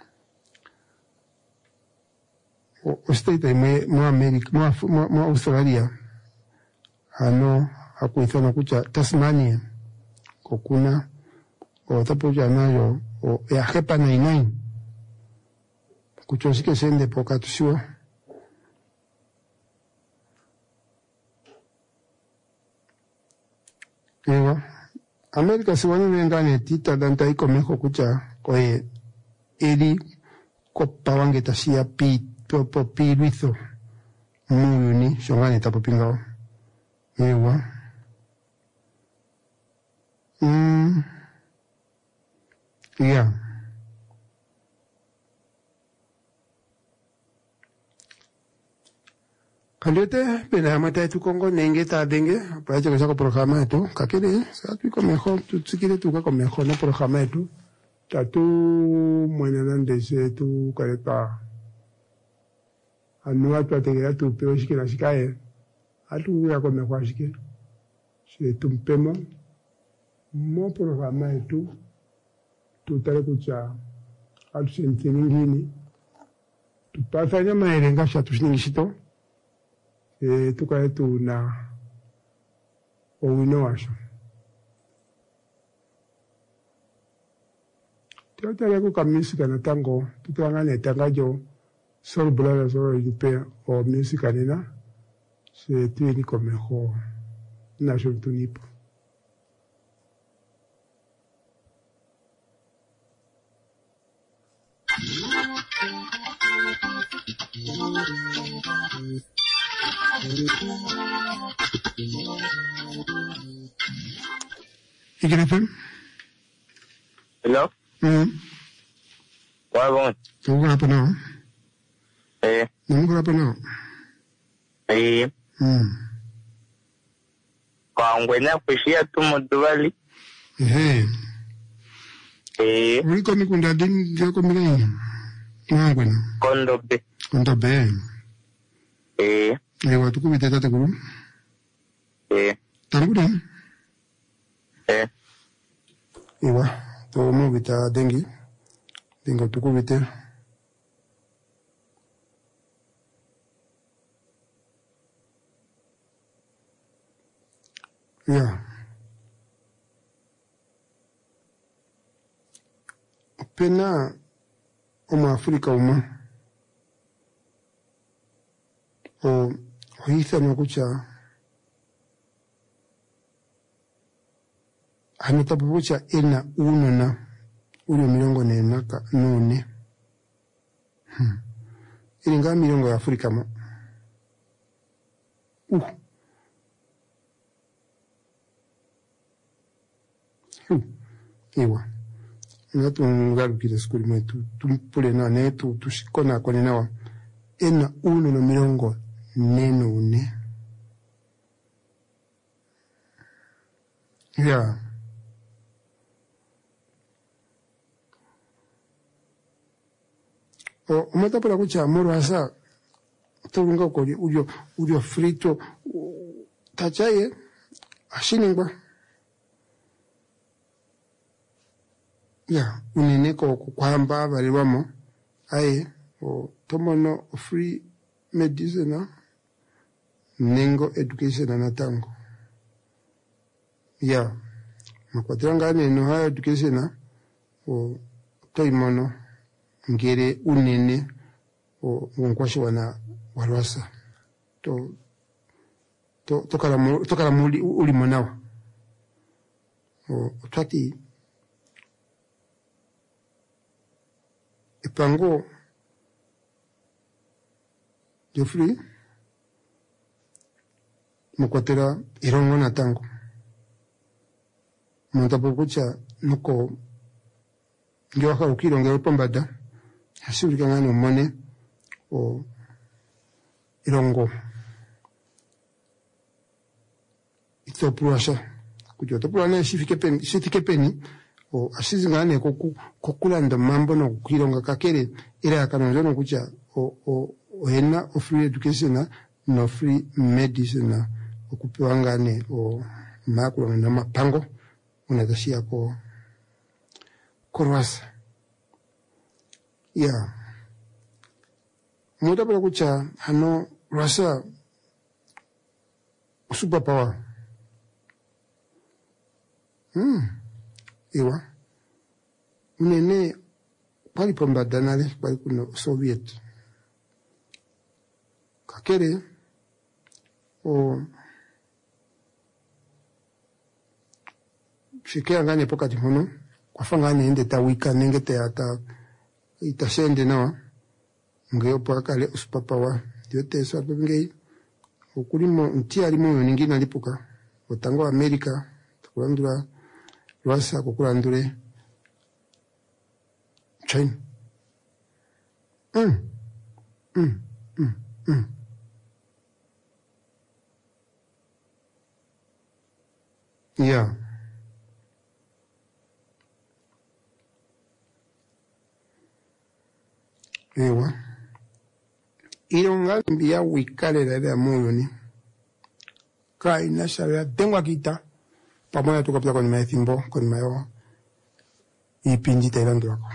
o state mu America mu Australia hano akuithana kucha Tasmania kokuna o tapoja nayo o ya hepa 99 kuchosike sende poka tusiwa ewa America siwani wengane tita danta iko meko kucha koe eri kopa wange tasia pi luitho muyuni shongane tapo pingao ewa yeah. Kaliote pena mata tu Kongo nenge ta denge para que saco programa tu kakele sa tu ko mejor tu tsikile tu ko mejor no programa tu ta tu mwenana ndese tu kaleka anu atu ategera tu pero shikira shikae atu ya ko mejor shike se tu pemo mo programa tu tare kucha atu sentini ngini tu pasanya maerenga sha tu shinishito tukae tu na owino washo teotele ku kamisi kana tango tutangane tangajo sol brother solo yupe o musica nena se tieni comme mejor na tunipo Eagle FM? Hello? Wabon? Nungu hapa nao? Nungu hapa nao? Kwa ngwena kushia tu moduwali? Uriko mikunda dini yako mileni? Ngwena? Kondobe. Kondobe? Ewa tukubite tate kuru? Tanguda? Ewa, to mo vita dengi. Dengo tukubite. Ya. Pena oma Afrika uma. O hiitha nakucha hanitapupucha ena uno na uli milongo nenaka nune ilinga milongo ya Afrika mo iwa ngatu ngalukile skuli mwetu tumpule na netu tushikona kwa ninawa ena uno na milongo neno une ya umeta pala kucha moro hasa tulunga kodi ujo frito tachaye ashiningwa ya uneneko kwamba baliwamo aye tomono free medicine nengo education na tango ya makwatiranga neno higher education toimono ngere unene nkwasho wana walwasa tokala muli uli monawa twati pango Geoffrey mukwatera irongo na tango muntapokucha nuko ndio akaukirongera pombada asubika ngani umone o irongo itopurasha kujotopurana shifike peni o asizingane kokulanda mambo no kukironga kakere ira akanonzo no kucha o hena o free education no free medicine okupewa ngane o makulu na mapango unatashia ko korwasa ya muda para kucha hano rasa super power iwa unene pali pombadanale pali kuno Soviet kakere o shikea ngane pokati hono kwa fangane ende tawika nenge teata itashende nawa ngeo pakale super diote so ngei okulimo ntiari mo ningina lipuka otango America kulandura Rwasa kukulandure China yeah ewa ironga mbia wikale la moyoni kai na sharia tengwa kita pamoja tukapita kwenye maethimbo kwenye mayo ipinji tailandu wako.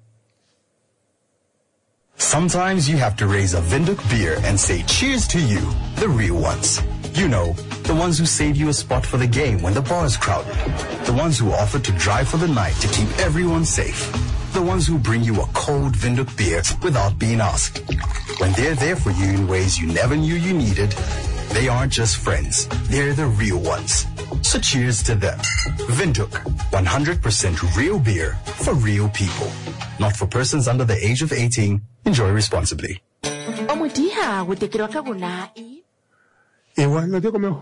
Sometimes you have to raise a Vinduk beer and say cheers to you, the real ones. You know, the ones who save you a spot for the game when the bar is crowded. The ones who offer to drive for the night to keep everyone safe. The ones who bring you a cold Vinduk beer without being asked. When they're there for you in ways you never knew you needed, they aren't just friends, they're the real ones. So cheers to them. Vinduk, 100% real beer for real people. Not for persons under the age of 18. Enjoy responsibly. Omutiha gutekirwa kaguna ewa nate komeo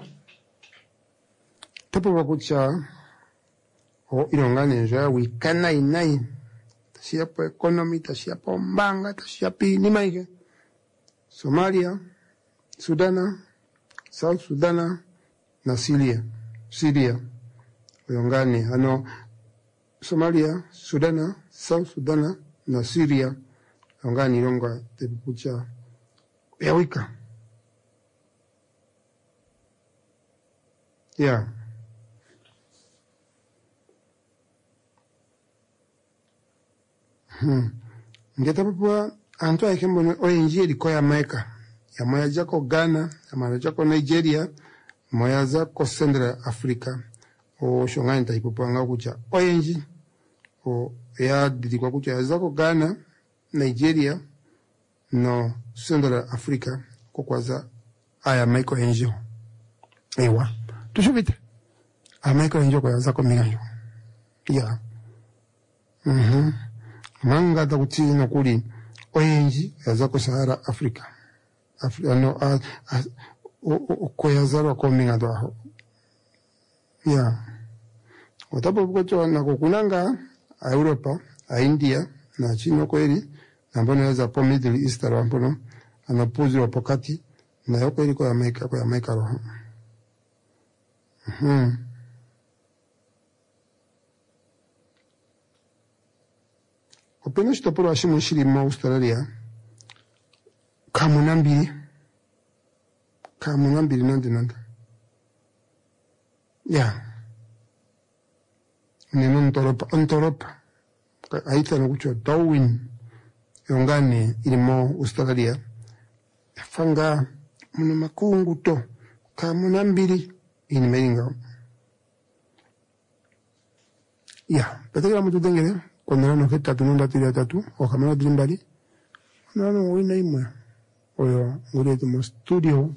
tapo wakucha o irongane nja wikana inai tashia po economy tashia po mbanga tashia pi ni maike Somalia, Sudana, South Sudana na Syria irongane ano Somalia, Sudana, South Sudana na Syria irongane ironga tepucha ya wika yeah ngeta papa anto yake mbona oyenji liko ya Amerika ya moya jako Ghana ya moya jako Nigeria moya zako Central Africa o shongani taipopanga kucha oyenji o ya didikwa kucha ya zako Ghana Nigeria no Central Africa kokwaza aya Michael Enjo ewa tushubite Michael Enjo kwa zako minganjo ya manga da kuti no kuli oyenji ya zako Sahara Africa no ko ya zaro ko mingado aho ya otapo kucho na kukunanga a Europa a India na China kweli na mbona za po Middle East rampono anapuzi wa pokati na yoko iliko ya Amerika roho opena shitoporo ashimu shiri ma Australia kamunambiri nanda ya neno ntoropa aita na kucho Darwin yongane ilimo Australia fanga muna makungu to kamunambiri ini meringa ya petegera mutu tengere kondera no feta tununda tiri tatu o kamera drimbali no wina imwe oyo ngure tu studio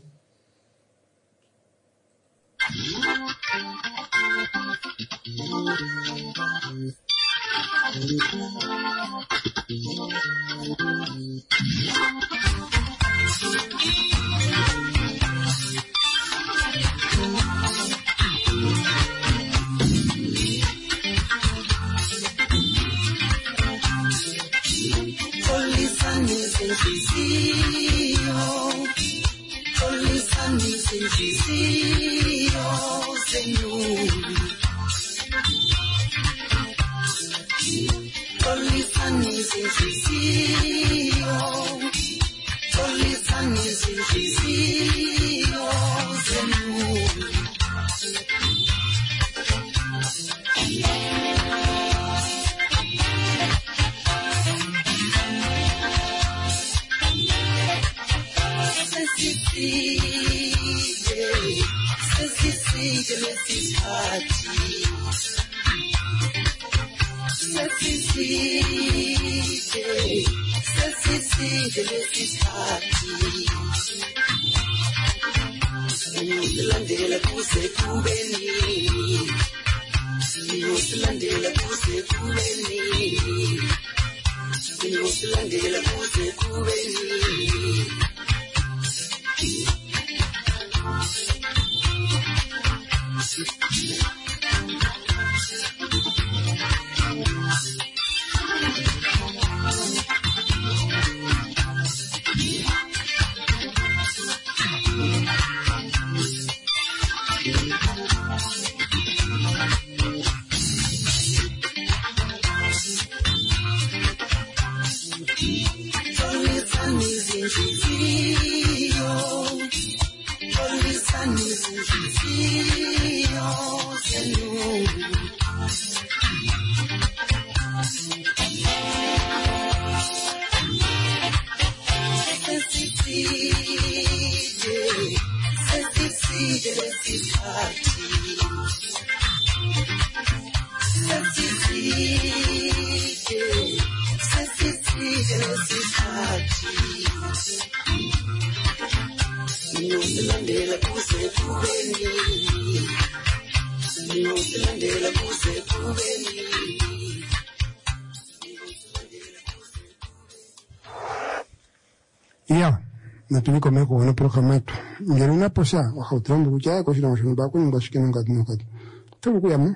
Ya, na tulikome ko na programa yetu. Ngero na posa wakautambu kucha ko shina mashino ba kunyumba shikeno ngati nokati. Tubu kuyamu.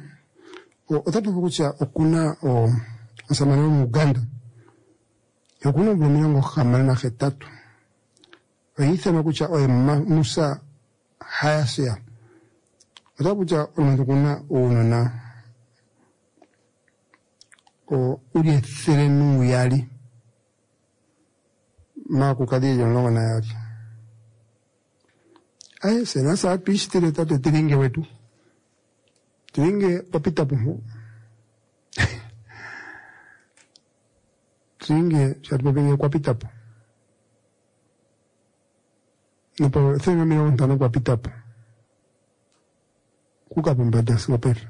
Otatu kucha okuna asamana mu Uganda. Yokuna bumiongo kamana na fetatu. Oyitha makucha Musa Hayasia. Otatu kucha onandukuna onana uri therenu yali. Maku kadija nongo na yari. Aye, sena saa pishi tire tato tiringe wetu. Tiringe papita pumu. Tiringe shatu papinge kwa pitapu. Napa thenga mina untano kwa pitapu. Kuka pumbada siwa petra.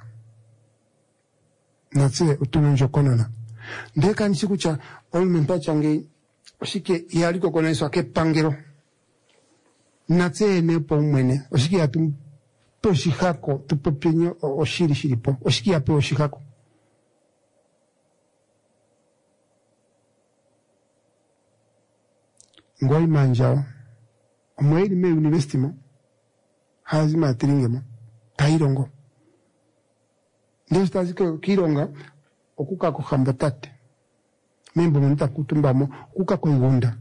Natse utume njokonana. Ndeka nisiku cha olumempa change Oshike yaliko kona iso ake pangero. Natse nepo umwene. Oshike ya tumpe oshihako. Tupe penyo oshiri shiripo. Oshike ya pe oshihako. Ngoi manjao. Omweiri me university mo. Hazima atiringe mo. Tairongo. Ndesu tazike kironga. Okuka kuhambatate. Membo munita kutumbamo kuka kwa igunda.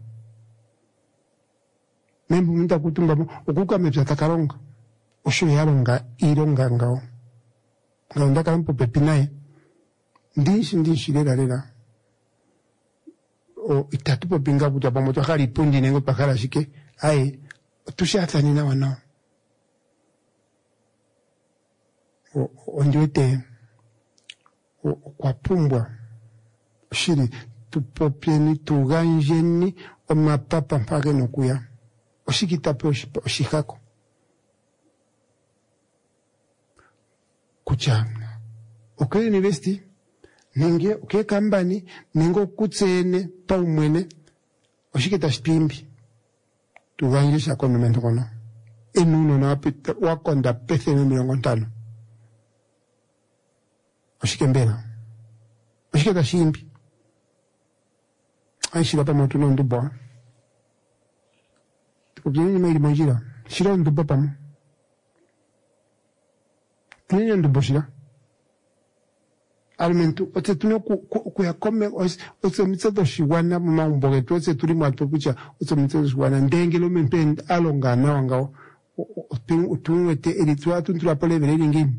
Membo munita kutumbamo okuka mepya takaronga. Osho yaronga ironga ngao. Ngao ndaka mpo pepinae. Ndishi lera. O itatupo pinga kuta pamoto hali pundi nengo pakara shike. Ae, tushata nina wanao. Ondiwete kwa pumbwa. Shiri. Tupopieni tuganjeni omapapa mpage nokuya. Oshikitape oshikako. Kucha. Oke university, nenge, oke kambani, nengo kutsene, pa umwene, oshikita shpimbi. Tuganje shakono mentokono. Enuno na wapita, wakonda pethene milongontano. Oshikembena. Oshikita shimbi. anshira pa moto no ndubo tukubyenye maili mojira shira ndubo pa nyenye ndubo shira alimentu ote tuno kuyakome ote mitseto shiwana mambo getu ote tuli mwato kucha ote mitseto shiwana ndengelo mento alonga na wangao utumwete elitwa tuntula pole vele ngini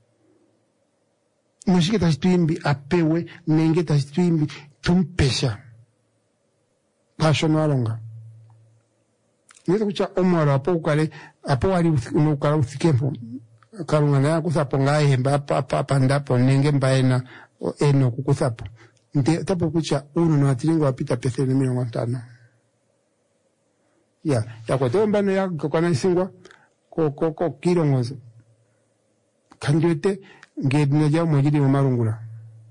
nashike tashitwimbi apewe nenge tashitwimbi tumpesha passion walonga nito kucha omwaro apo wali unukala uthikempo kalunga na kusapo ngaye pa ndapo nenge mbaena eno kukusapo nte tapo kucha uno na atilingo wapita pese ni 50 ya kwa tombano ya kwa naisingwa ko kilongozo kandiwete ngedina ja mojidi mu marungula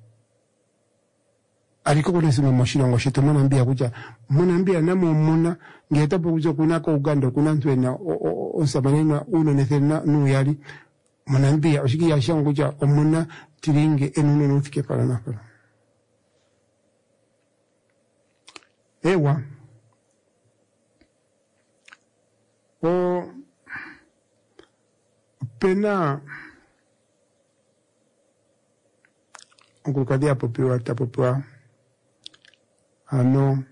aliko kule sima moshilongo shetu mwanambia kucha mwanambia namo muna ngetapo kucha kunako Uganda kuna ntwena onsamanena uno nethena nuyali mwanambia oshiki ya shangu kucha omuna tiringe enuno nuthike pala nakala ewa pena ukulukadia tapopiwa ano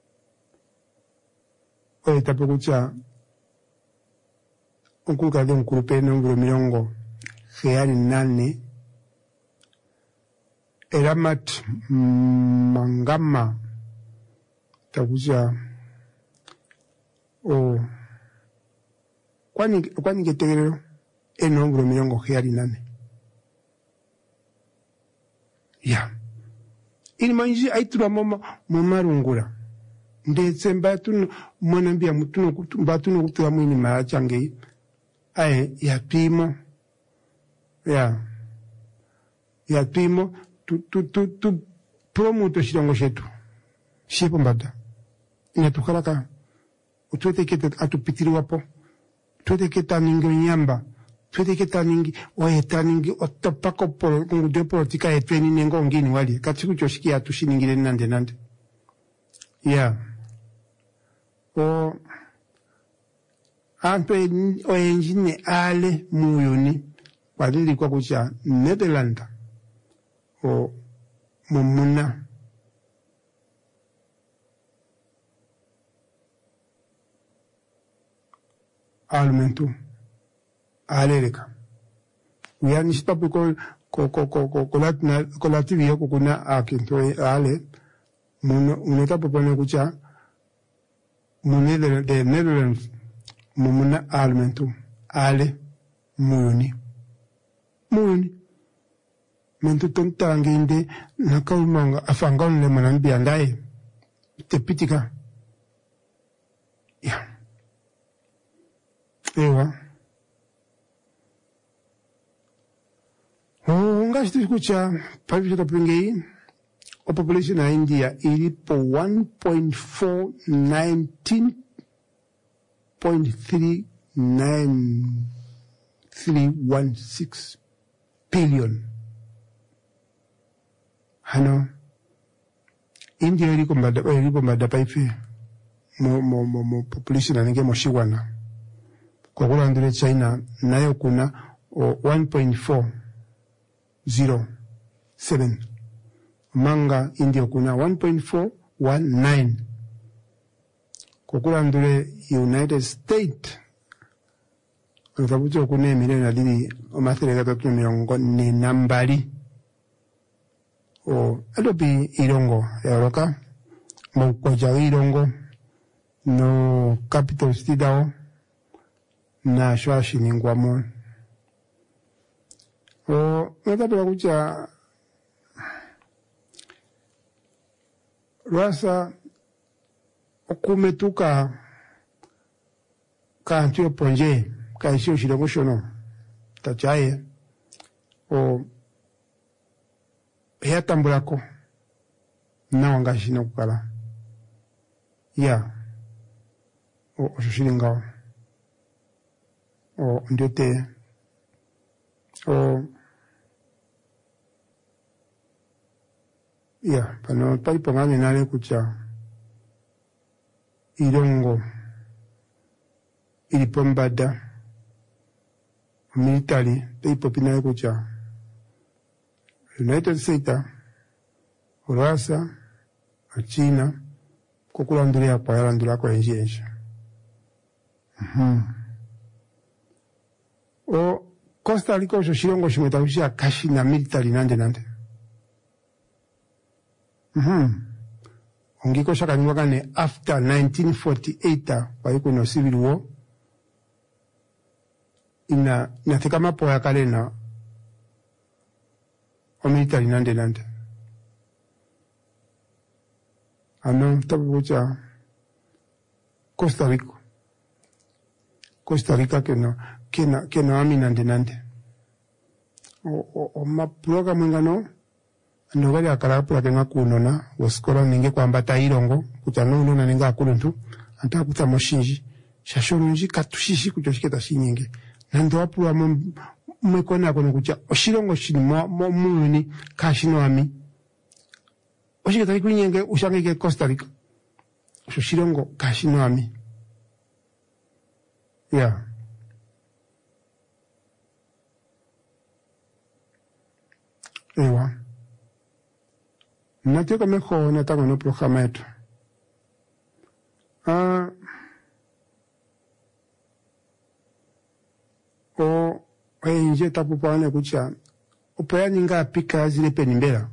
oye tapo kucha ukulukadia nkulupena ngulu milongo kheyali 8 eramat mangama takucha kwani getegerero ngulu milongo kheyali 8 ya ini manji aitura mama marungura ndetse mbatu mwanambia mutuno mbatu kutura mwini marachange ya pimo ya pimo tu promoto shilongo shetu shepo mbada inatukalaka utwete kete atupitiri wapo twete keta ningi nyamba twete keta ningi oyeta ningi otapako polo de politika etweni nengo ngini wali katsiku choshikia tushiningire nande ya ampe oyenjine ale muyuni wadili kwa kucha Netherlands mumuna almentu alereka uyani shitapu ko lativia kuna akinto ale unetapo pone kucha munele de Netherlands mumuna almentu ale muyuni mentu tontanginde nakaumanga afangaunle manambia ndaye tepitika ya ewa ngashiti kucha pavishota pingei population ya India ilipo 1.419.316 billion hano India iliko mbada paife mo population anenge moshiwana kwa kula ndile China nayo kuna 1.407 manga India kuna 1.419 kwa kula ndile United States ukabucho kuna milioni adili omathele gatatu milongo ni nambali adopi irongo yaroka maukoja irongo no capital city na shwashi ningwamo natapela kucha rasa okumetuka kantiyo ponje kaisio shilongo shono tachaye yatambulako nawa ngashina kukala ya oshishilingawo ndiote ya pano palipo ngane nale kucha irongo ilipombada military peipo pinayo kucha United States Russia China kukulandulia kwa yalandula kwa enjenje o Costa Rica osho shirongo shimetakushia kashi na military nande ongiko shakaniwa kane after 1948 kwa yuko no civil war inathika mapo ya kalena o military nande ano tabu cha Costa Rica kena ami nande o mapuloga mwingano nobali akalapula kenga kunona waskola ninge kwambata irongo kutano nona ninga akuluntu anta kuta moshinji shashorunji katushishi kuchoshiketa shinyinge nando apula mwekona kono kucha oshirongo shini muuni kashino ami oshiketa kunyenge ushangike Costa Rica oshirongo kashino ami ewa nataka meko nataka no programa yetu nje tapupane kucha upaya ninga pika zile penimbera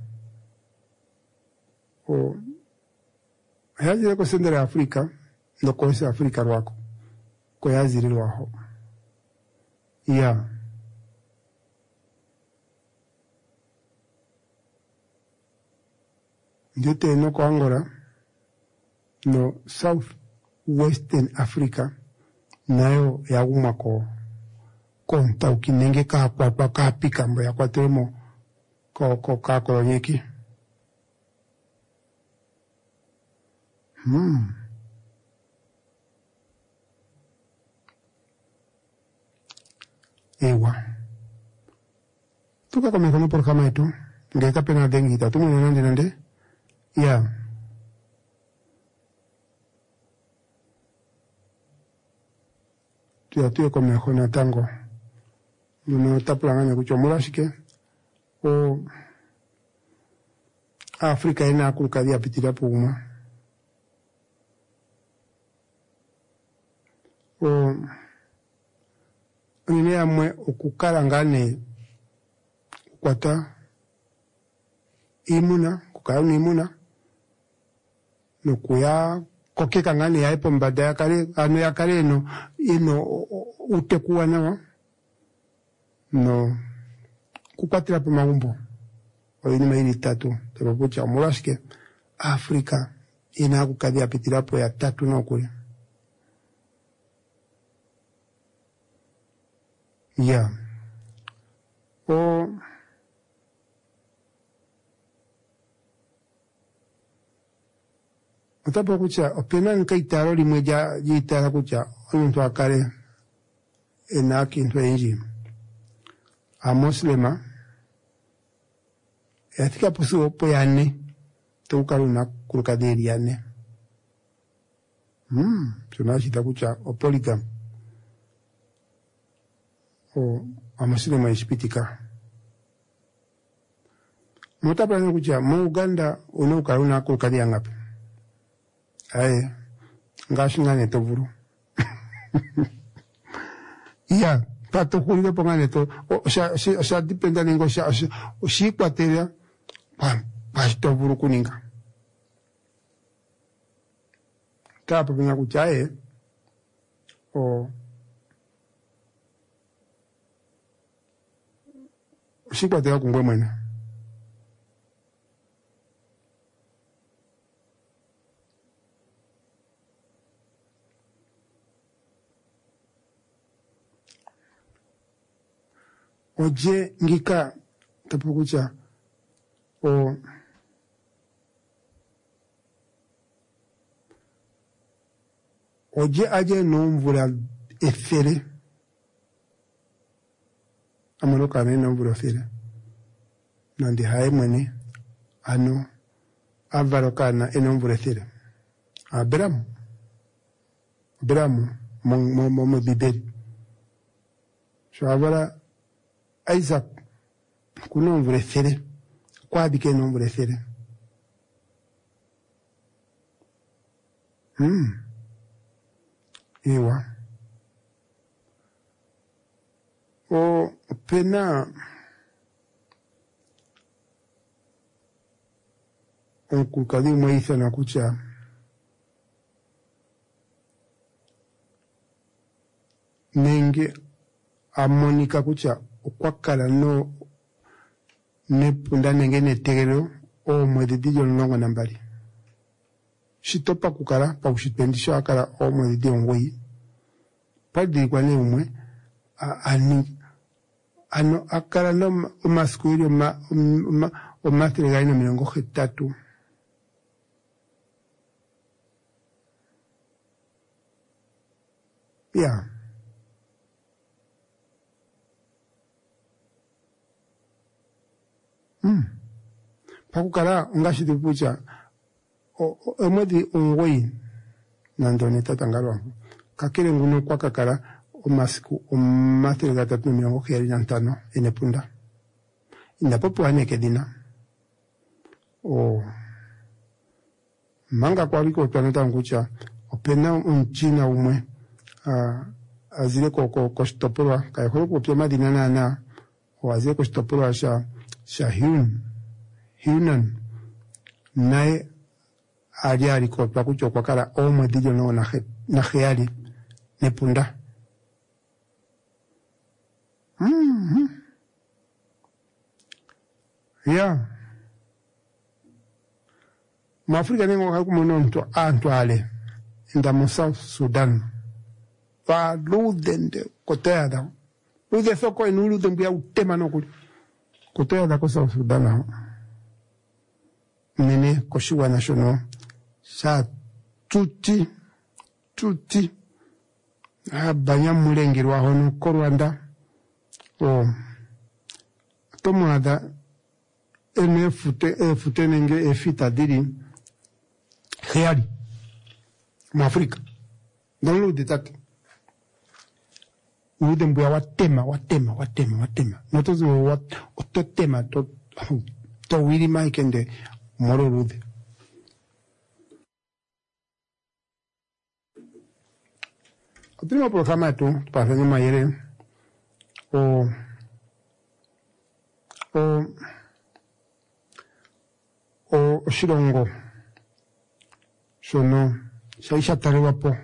yazile ko sendera Afrika ndo ko Afrika rwako ko yazile rwaho Njote no ko Angola no South Western Africa nayo yaguma ko konta ukinenge ka kwa ka pika mbo ya kwatemo ko ka kolonyeki ewa tuka kama kono por kama etu ngeka pena dengita tumu nande tuya kome hona tango nuno tapulanganya kuchomulashike o Afrika ina kulukadhia pitira puma o nine amwe okukalangane kwata imuna kukauni imuna nokuya kokeka ngane ya epo mbada ya kare ano ya kare no ino utekuwa nawa no kupatira pa magumbo oyini maili tatu tebabucha omulashike Afrika ina kukadhia pitirapo ya tatu nokuli Utapo kucha opena nkaitaro limwe jitara kucha omuntu akale enaki ntwenji a muslima yatika pusu opo yane tukaluna kulukaderi yane tunashita kucha opoligam o a muslima ishipitika mutapa kucha mu Uganda unukaluna kulukaderi ngapi ngashingane tovuru pato hulile pongane to sha dependa ningo shi kwateria pa tovuru kuninga tapa pinga kuchae o shi kwateria kungwe mwena oje ngika tapukucha o oje aje nomvura efere amaloka ne nomvura efere nandi hae mwene ano avarokana enomvura efere Abraham Bramu, mon bibeli. Shabara Isaac, kuno vrefere. Kwa bike non vrefere. Ewa. O pena onkukadi mwaisa na kucha nenge amonika kucha okwakala no nepunda nenge netegero o mwezi dijo nongo nambali shitopa kukala pa ushipendisho akala o mwezi dijo ngoi padi kwa ne umwe ano akala no maskuiri o matri gaino milongo hetatu ya pakukala ngashiti pucha omwedi ongoi nandone tatangalwa kakele nguno kwa kakala omasiku omatri gatatu milongo heri na ntano enepunda inapopo aneke dina manga kwa wiko planeta ngucha opena unchina umwe azile ko stopolwa kaya holo kupia madina na wazile ko stopolwa sha Hunan nae aliari ko pakucho kwa kala omwe dijo no na heali nepunda ya Mafrika nengo hakumono antuale inda mo South Sudan fa ludende koteada lude soko enulu dembia utema no kuli koteada ko South Sudan nene koshiwa national sa tuti banyamulengirwa hono ko Rwanda tomada fute nenge efita diri heali Mafrika ndalo detati ude mbuya watema notozo ototema to wili maikende moro rude Otro programa tu para hacer mayere o shirongo sono shaisha tarewapo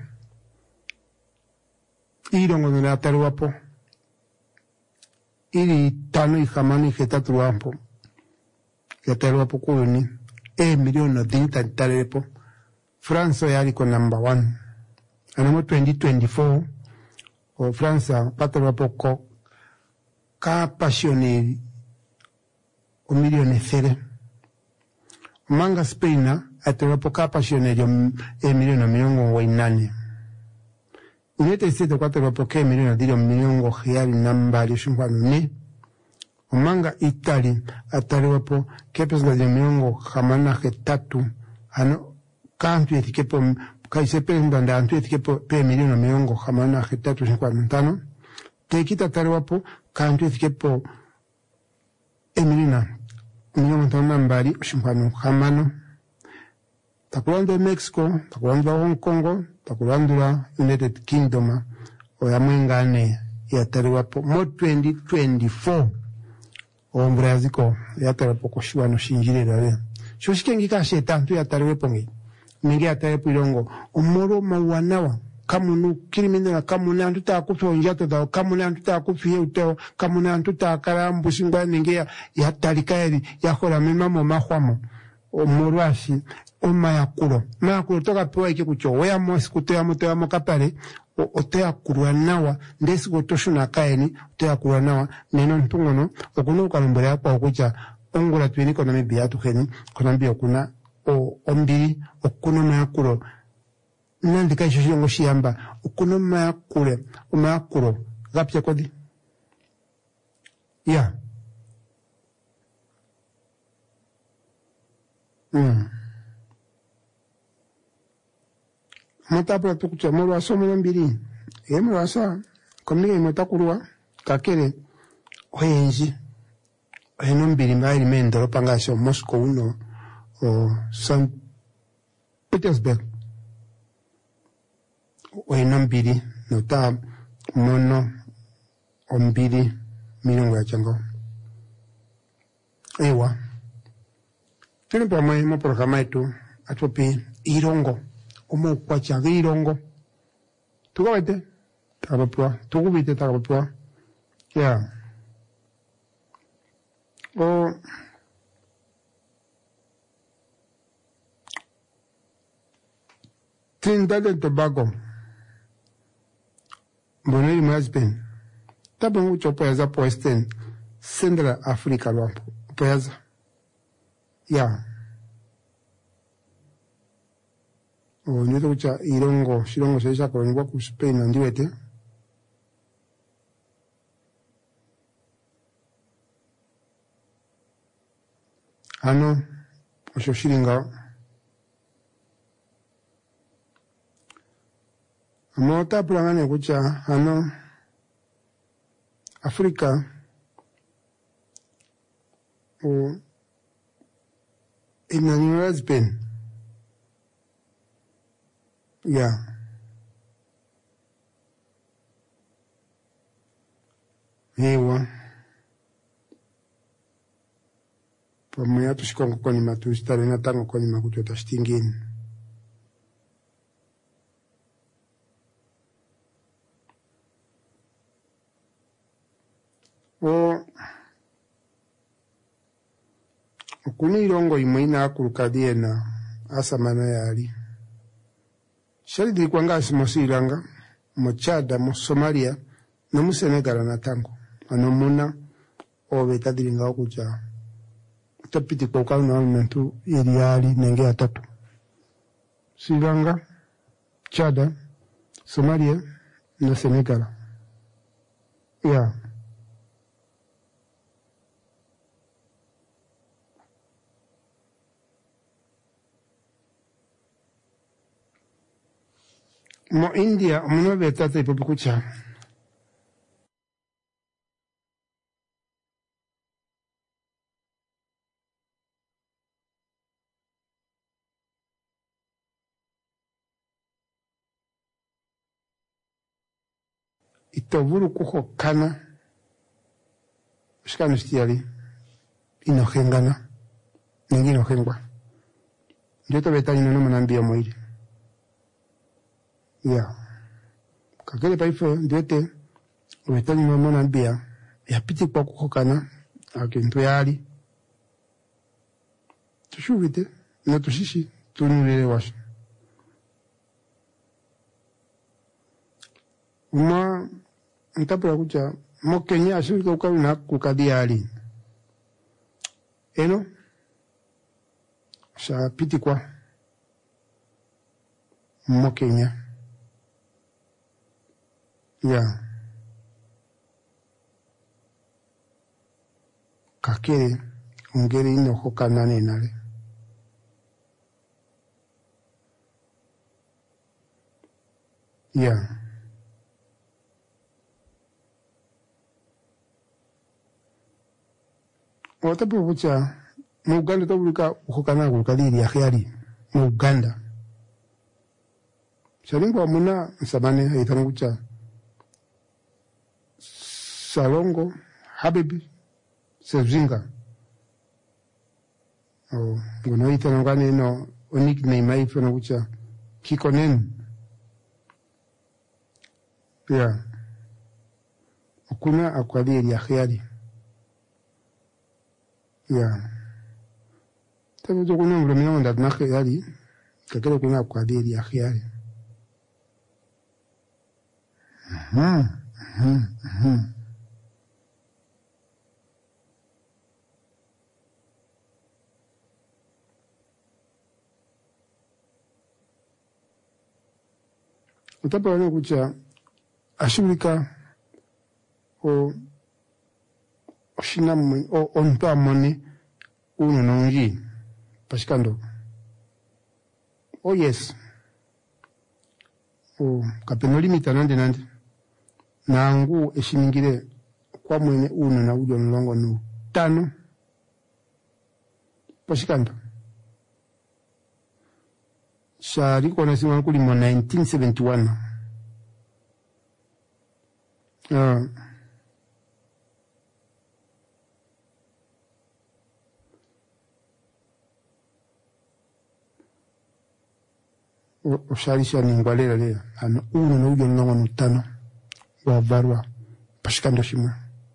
irongo no tarewapo iri tano y jamani hetatu wapo ya tarewapo kuloni milioni dinta tarewapo France yali ko number 1 anamo 2024 o France patarewapo ko ka passioneri o milioni sere manga Spain atewapo ka passioneri milioni miongo wainane United States atewapo ke milioni dirio miongo hiali nambali shumkwano ne manga Italy atewapo ke pesa de miongo hamana hetatu ano kantu etikepo kaisepe ndanda antu etikepo pe milioni miongo hamana hetatu shumkwano ntano tekita atewapo kantu etikepo emilina milioni ntano mbali shumkwano hamano takulanda Mexico, takulanda Hong Kong, takulanda United Kingdom, oyamwengane yatariwapo mo 2024 ombraziko yatariwapo koshiwa no shinjire dale shoshike kashe tantu yatariwapo ngi ninge yatariwapo ilongo omoro mawanawa kamunu kirimindana kamuna antuta kufonja to kamuna antuta kufiye uteo kamuna antuta karambu shingwa ninge yatarikaeri yakola mimamo mahwamo omorwashi omayakuro toka pewa iki kucho wea mwasi kutea mutewa mokapare otea kurwa nawa ndesi kutoshuna kaeni otea kurwa nawa neno ntungono okuna ukalumbere hapa okucha ongula tuini kona mibiyatu heni kona mbiyo kuna ombiri okuna mayakuro nandika isho shiongo shiyamba okuna mayakuro gapya kodi ya Motapula tukucha molwa somo mbiri. Molwa sa komike imotakulwa kakele oyenji. Oyeno mbiri mbali mendoro pangasho Moscow no o St. Petersburg. Oyeno mbiri no ta mono ombiri milongo ya chango. Ewa. Tene pa mo programa yetu atopi irongo. Omo kwa changa irongo. Tukawete takapapua. Tukubite takapapua. Yeah. Trinidad and Tobago. Boneri Masben. Tabu mucho poyaza po Western Central Africa lwampo. Poyaza. Yeah. Nyoto kucha irongo, shirongo shesha kwa nwa ku Spain na ndiwete. Ano, osho shiringa. Amota pulangane kucha, ano, Afrika, inanyuma husband. Yeah. Ewa. Pamoja tusikongo kwenye matustari na tango kwenye makutu tastingini. Kuni irongo imwina akulukadie na asamana yali. Shali dilikuwa nga asimosiranga, mo Chada, mo Somalia, no mu Senegal na tango. Ano muna, obeta dilinga okuja. Tapiti kwa ukau na alimentu iliali nenge ya tatu. Sri Lanka, Chada, Somalia, na Senegal. Yeah. Mo India, muna betata ipo kucha. Itovuru kuho kana. Shikanu stiali. Inohengana. Nengi inohengwa. Joto betani no manambia moiri. Yeah. Kakele paifo, diote, betani no manambia. Ya piti kwa kuho kana. Akintu yali. Tushuvite. Na tushishi. Tunulele washo. Uma ntapura kucha mo Kenya ashirika ukawi na kukadiali eno sha piti kwa mo Kenya ya kakere ungeri ino hokanane nale ya Watapu kucha, mu Uganda tabulika ukokana kukadiri ya khiari, mu Uganda. Sharingo amuna sabane haitana kucha. Salongo, Habibi, Sezinga. Ngono haitana ngane no, onik na imaifu na kucha, Kikonen. Yeah. Ukuna akwadiri ya khiari. Yeah. Tabu to kuna mremia wanda na khiyari kakele kuna kwadiri ya khiyari. Utapa wane kucha ashirika o Shinamwe o onpa mone uno nonji pashikando. Oh yes. kapeno limita nande nangu eshimingire kwa mwene uno na ujo nlongo nu 5 poshikando shari kona siwa kuli mo 1971 osharisha ningwalera lea ano uno na ujo nlongo nu 5 wa varwa pashikando shimwe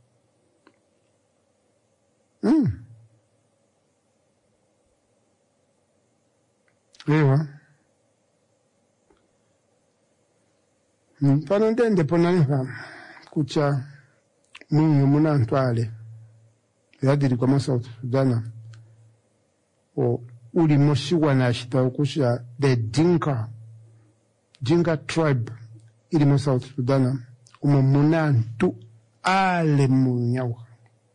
ewa pano ndende ponaniha kucha munyu muna ntwale yadiri kwa South Sudan uli moshiwa na shita kusha the Dinka tribe ili mo South Sudan muna ntu ale munyawa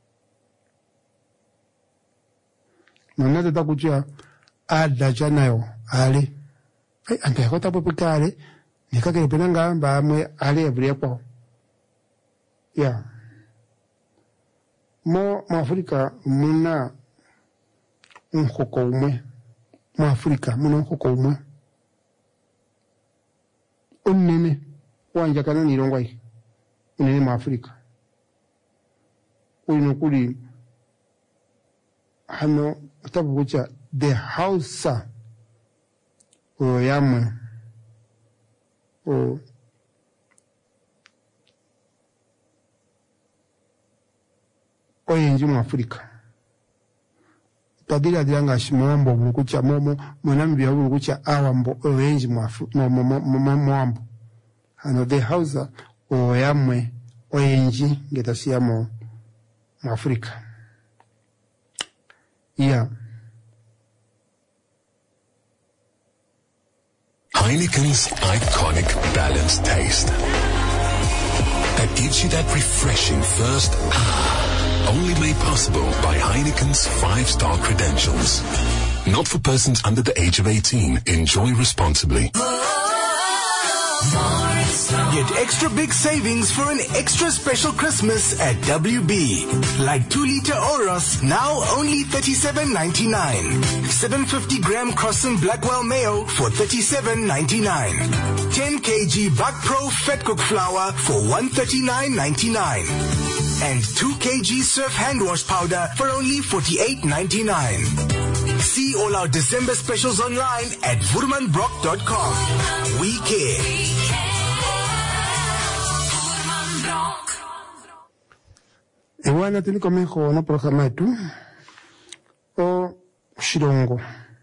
manate takucha ada chanayo ale ante yakota popikale nikakele penanga mbamwe ale yabriapo mo Afrika muna nkoko umwe mo Afrika muna nkoko umwe unene wanja kana nilongwa hii unene mo Afrika ulinokuli hano tabucha the Hausa yamwe oyenji mu Afrika tadira diranga shimambo bulukucha momo monambia bulukucha awambo oyenji mu mwambo hano the Hausa yamwe oyenji ngetasiamo mu Afrika Heineken's iconic balanced taste that gives you that refreshing first only made possible by Heineken's 5-star credentials. Not for persons under the age of 18. Enjoy responsibly. Get extra big savings for an extra special Christmas at WB. Like 2-liter Oros, now only $37.99. 750-gram Crosson Blackwell Mayo for $37.99. 10 kg Buck Pro Fat Cook Flour for $139.99. And 2 kg Surf Hand Wash Powder for only $48.99. See all our December specials online at vurmanbrock.com. We care. Ewana tuliko meho no programa yetu o shirongo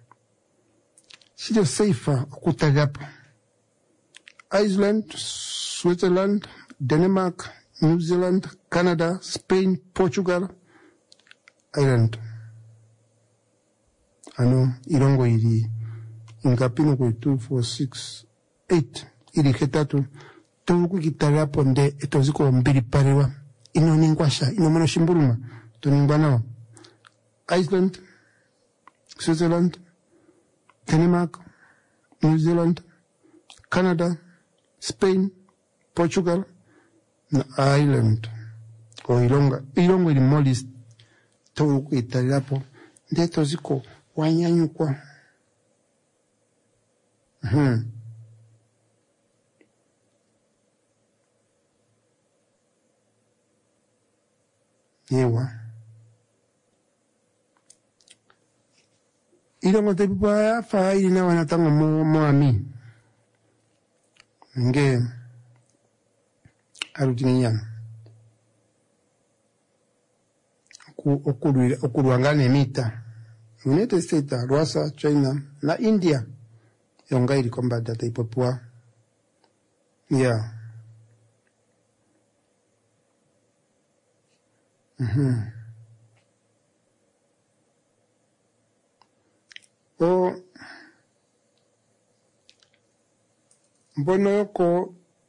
sirio seifa okutagapo Iceland, Switzerland, Denmark, New Zealand, Canada, Spain, Portugal, Ireland. Ano irongo ili ingapino kwa 2, 4, 6, 8 ili ketatu tuku kitagapo nde etoziko mbili parewa ino ningwasha ino mano shimburuma tuningwa nao Iceland, Switzerland, Denmark, New Zealand, Canada, Spain, Portugal na Ireland o ilongo ili molis tuku itagapo nde toziko wanyanyukwa yewa ilongo tepipa fa ilina wanatango moami nge arutinyana okuruangane mita United States, Russia, China na India yonga ili komba data ipopua o mbono yoko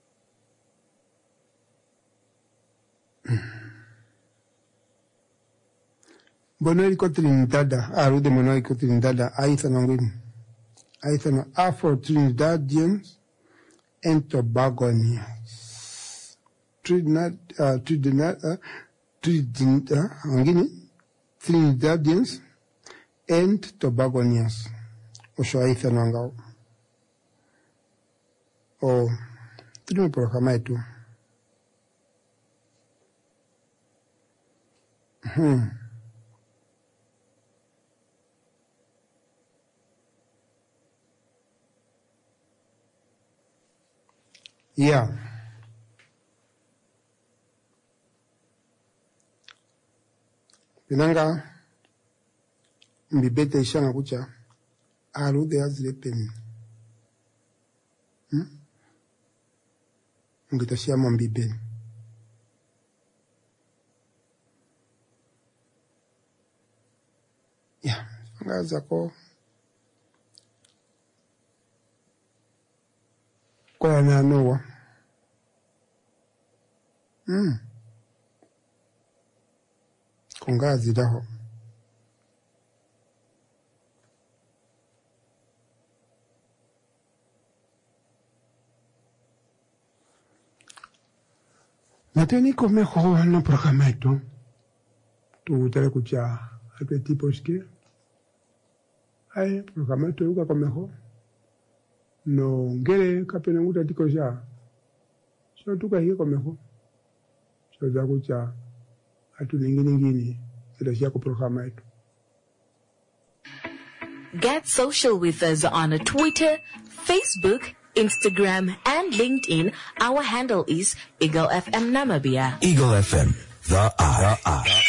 Bono iko Trinidada, arude mono iko Trinidada, aithano ngwini. Aithano Afro Trinidadians, and Tobagonians. Trinidadians and Tobagonians. Oshoaitha Nangao. O tuli programa yetu. Yeah. Pinanga mbibete ishanga kucha arude azile peni. Ngitashia mbibeni. Yeah, ngaza ko kwa na noa. Kungazi daho. Nateni come ho no programmato. Tu te escucha al tipo que ai programmato yuka come ho. No ngere kapena nguta tiko ja. So tuka hiyo come ho. So za kucha atu ngini zile ku programmato. Get social with us on Twitter, Facebook, Instagram, and LinkedIn. Our handle is Eagle FM Namibia. Eagle FM, the eye.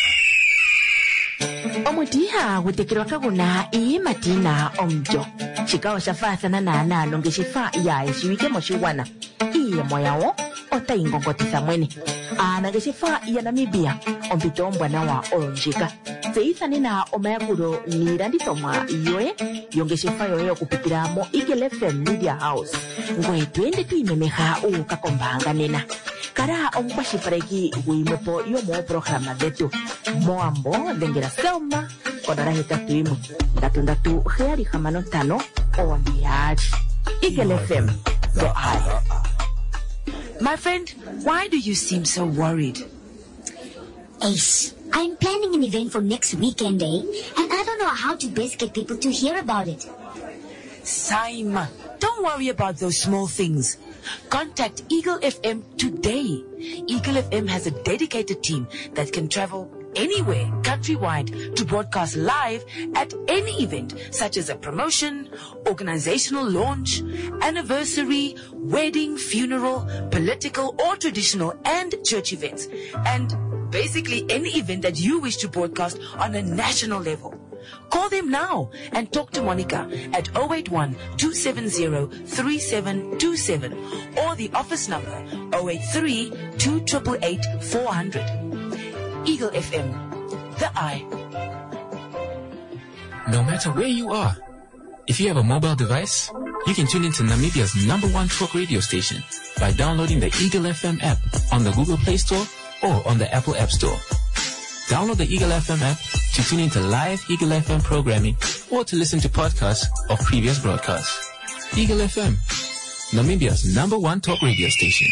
Omutiha wutekirwa kaguna iyi matina omjo. Chikawa shafathana na analo ngeshifa ya eshiwike moshiwana. Iye moyawo ota ingongotisa mwene. Ngeshifa ya Namibia ompito mbwana wa oronjika. Seithani na omayakuro niranditomwa yoe yongeshifa yoye okupitira mo Eagle FM Media House. Ngwe twende tuimemeha ukakombanga nena. Kara omukwashifareki wimepo yomo programa detu. Moambo dengera selma kodara hetatu imu. Ndatu heari hamano tano oambiaji. Eagle FM, the eye. My friend, why do you seem so worried? Ace, I'm planning an event for next weekend, and I don't know how to best get people to hear about it. Saima, don't worry about those small things. Contact Eagle FM today. Eagle FM has a dedicated team that can travel anywhere countrywide to broadcast live at any event, such as a promotion, organizational launch, anniversary, wedding, funeral, political or traditional, and church events. And basically any event that you wish to broadcast on a national level. Call them now and talk to Monica at 081-270-3727 or the office number 083-288-400. Eagle FM, the eye. No matter where you are, if you have a mobile device, you can tune into Namibia's #1 talk radio station by downloading the Eagle FM app on the Google Play Store or on the Apple App Store. Download the Eagle FM app to tune into live Eagle FM programming or to listen to podcasts of previous broadcasts. Eagle FM, Namibia's #1 talk radio station.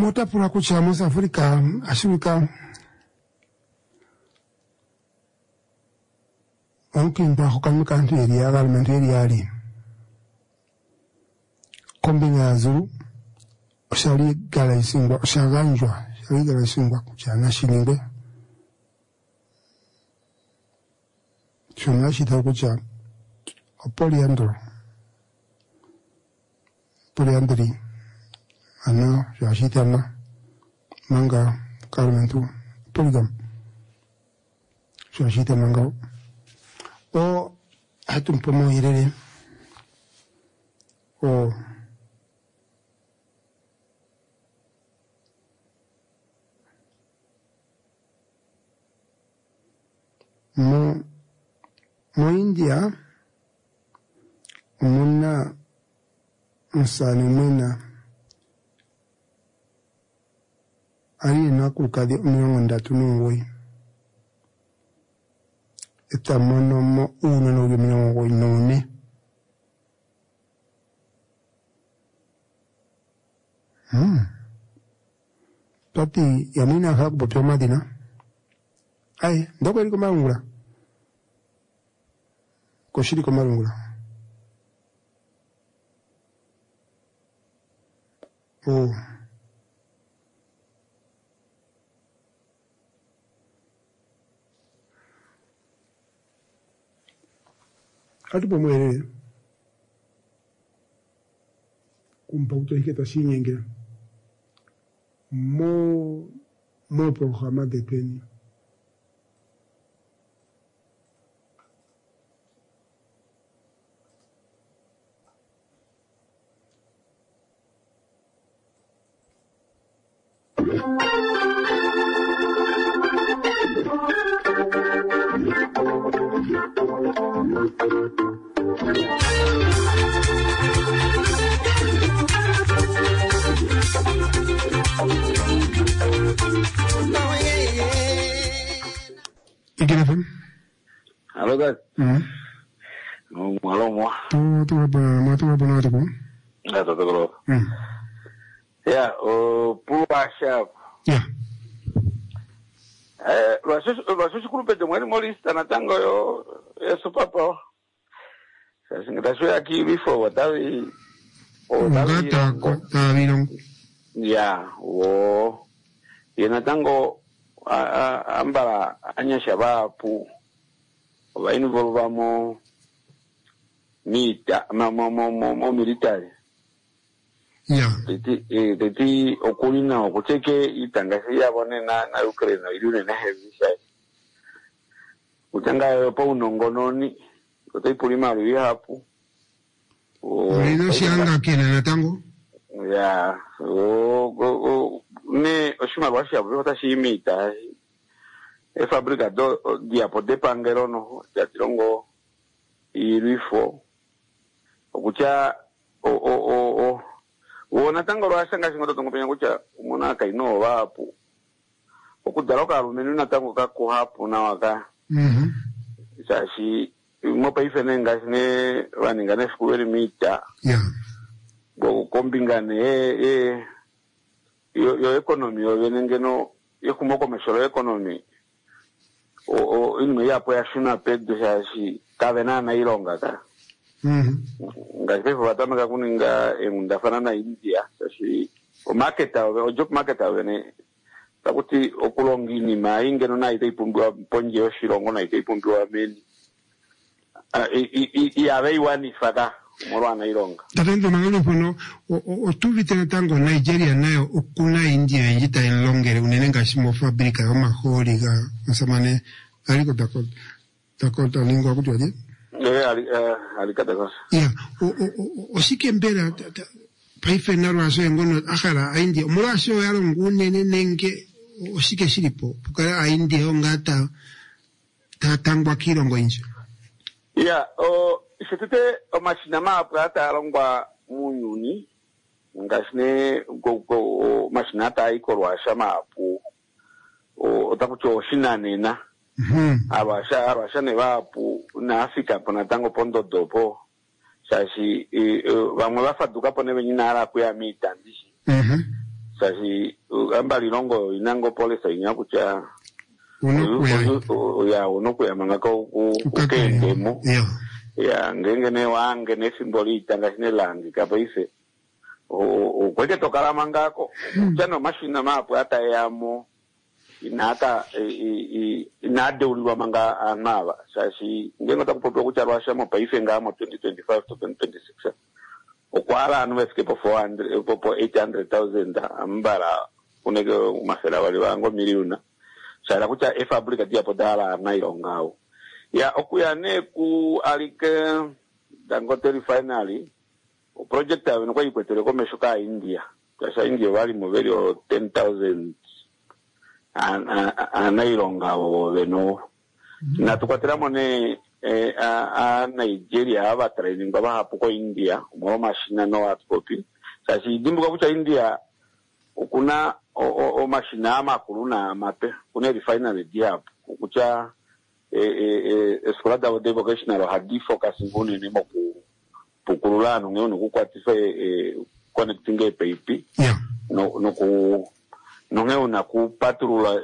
Mota pura kucha Musa Afrika, Ashurika. Onki mpa hukami kantu area, galmentu area ali. Kombinga Zulu, Oshali gala isingwa, Oshaganjwa, Shali gala isingwa kucha na shilingwe. Shuna shita kucha, Poliandro. Poliandri. Ano, Shashitana, Manga, Galmentu, Polygam. Shashita Manga. O hatum pomo irere o mo India muna msani mwena ari na kukadi umyongondatu nungwe esta mono mo uno no gimino go inone Tati yamina hak botyo madina ai ndoko liko marungula koshiri ko marungula oh Atu pomwere kumpauto hiketa sinyenge mo programa de peni Halo guys. Halo mo. Tu apa tu? Enggak tahu kalau. Ya, puasa. Ya. Lo grupo de muere molista na tango yo eso papo. Se singa sui aquí before watawi. Ngata vino. Ya, na tango ambara anya shabapu. Vaini volvamo mo militari. Yeah. Teti okulina okuteke itangasi yabone na Ukraine irune na heavy side. Utanga po unongononi kotei pulima lu hapo. Ino sianga kene na tango? Yeah. Ne oshima washa bota shimita. E fabbrica dia poter pangero no ya tirongo irifo okucha na tango lo asanga singo tongo penya kucha mona kaino wapo okudalo ka lumenu na tango ka ko hapo na waka sashi mo pa ifenenga sine waninga na skuweri mita bo kombingane yo economy yo venengeno yo kumoko meshoro economy inu ya po ya shuna pedo sashi kavena na ilonga ka ngazifo vatamaka kuninga mundafana na India sashi job market avene takuti okulongini maingeno na ite ipumbiwa ponje yoshilongo na ite ipumbiwa meni iave iwani faka morwana ilonga tatendo mangalo pono otuvite na tango Nigeria nayo okuna India njita ilongere unenenga shimo fabrika yo mahori ga nsamane aliko Dakota lingua kutu aje alikata kosa ya osike mbera paife naro aso ngono akara India muraso yalo ngune nenge osike shiripo pukara India ongata tatangwa kilongo inje ya isitete mashinama aprata alongwa munyuni ngasne go mashinata ikorwa shama apu otakucho shinanena abasha ne bapu na Afrika pona tango pondo dopo sashi bamwe bafaduka pone benyina ara kuya mita ndishi sashi ambali longo inango polisa inyakucha unokuya mangaka ukendemo ya ngengene wange nefimbolita ngashine langi kapaise kweke tokala mangako chano mashina mapu hata yamo inaka inadeulwa manga anava sashi ngengo takupotwa kucharwasha mo paife ngamo 2025 to 2026 okwala anu wefike po 800,000 ambala kuneke umafela wali wango miliona shala kucha efabrika dia podala nailongao ya okuya ne ku alike Dangote refinery o project ave kwa ikwetele komeshoka India kasha India wali moveli 10,000 nailongao beno na tukwatira mone a Nigeria aba training baba hapo ko India mo machine no atkopi sashi dimbuka kucha India kuna o machine ama kuluna mape kuna refinery dia kucha escola da vocational hadi focus ngone ne mo pukulano ngone kukwatisa connecting API no ku no ngona ku patrula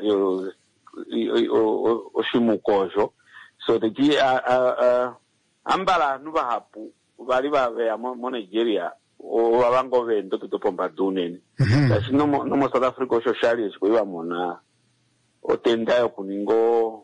o shimukojo so the ambala nuba hapu bali babe mo Nigeria o babango vendo tutopomba duneni kasi no South Africa socially sikuiwa mona otendayo kuningo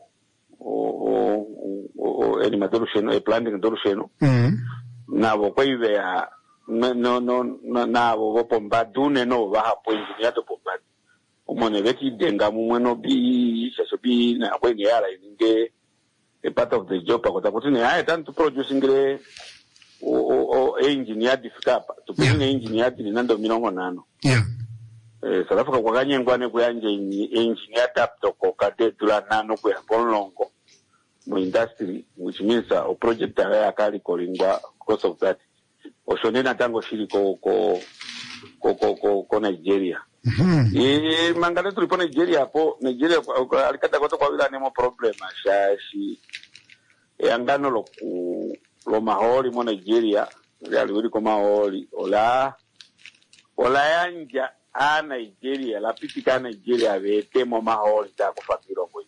o animatolusheno planning tolusheno nabo kwaive no nabo bopomba duneno bahapu engineer to pomba umone veti denga mumweno bi sasobi na kwenge yala inge a part of the job akota kuti ne haya tanto producing le o engineer difikapa to put engineer dini nando milongo nano South Africa kwa kanyengwane kuyanje engineer tap to kokate tula nano kwa polongo mo industry which means a project area akali kolingwa because of that oshonena tango shiri ko Nigeria mangale tulipo Nigeria hapo Nigeria alikata kwa wila nemo problema shashi angano lo maholi mo Nigeria aliwili kwa maholi ola yanja a Nigeria la pitika Nigeria vete mo maholi ta kufakiro kwa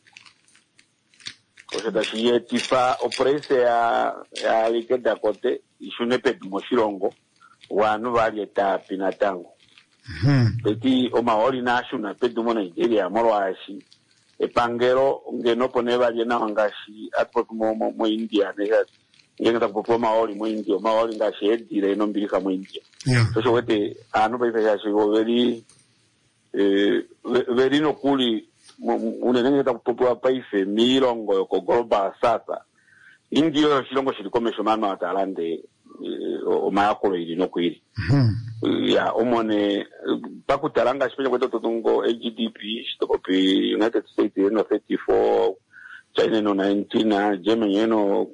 shi yetifa oprese ya alikata kote ishune pedu moshirongo wanu vali eta pinatango peti o maori nashuna pedu mo Nigeria morwashi epangero ngeno poneva jena wangashi atpo mo India nega ngenda kupopo maori mo India maori ngashi edire ino mbilika mo India so wete anu pa ifasha go very no kuli unenenge kupopo pa ife milongo ko global sasa India shilongo shilikomesho mama atalande o mayakolo ili no kwiri ya omone pakutalanga sipeja kweto totungo GDP shitokopi United States no 34 China no 19 Germany no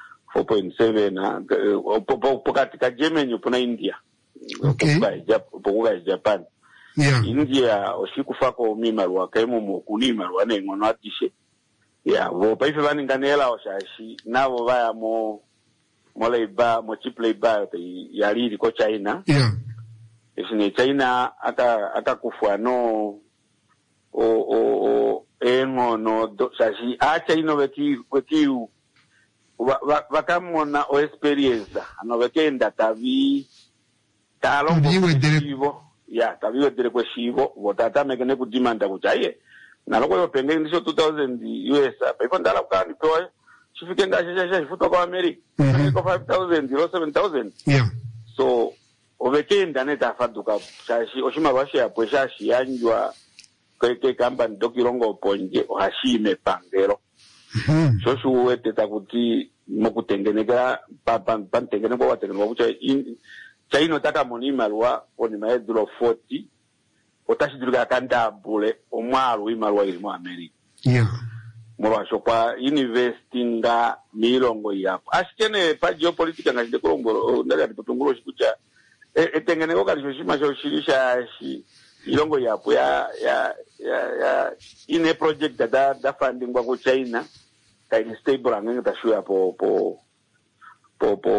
4.7 pokati ka Germany upona India pokuga Japan India oshikufako mimarwa kaimo mokunimarwa nengono atishe ya vo paife vaninganela oshashi navo vaya mo labor mo cheap labor yaliri ko China esine China aka kufwa no engono shashi a China weki vakamona o experience ano vekenda tavi talongo taviwe dire kwa shivo votata mekene kudimanda kuchaye naloko yo penge ndisho 2000 US pa ipo ndala kani toy shifike ndashasha shifuta kwa America ko 5,000 7,000 so ovekenda neta faduka shashi oshima washe apo shashi yanjwa kweke kamba ndokirongo ponje ohashime pangero so shuwete takuti mokutengeneka pantengene kwa watengeneka kucha China taka monima lwa onima edro 40 otashidruka kanda bule omwalu imalwa ili mu America mwasho kwa investinga milongo yapo ashikene pa geopolitika ngashide kulongo ndali atipotungulo shikucha etengeneko kali shima shoshirisha ilongo yapo ya ine project da funding kwa China kaini stable angenge tashuya po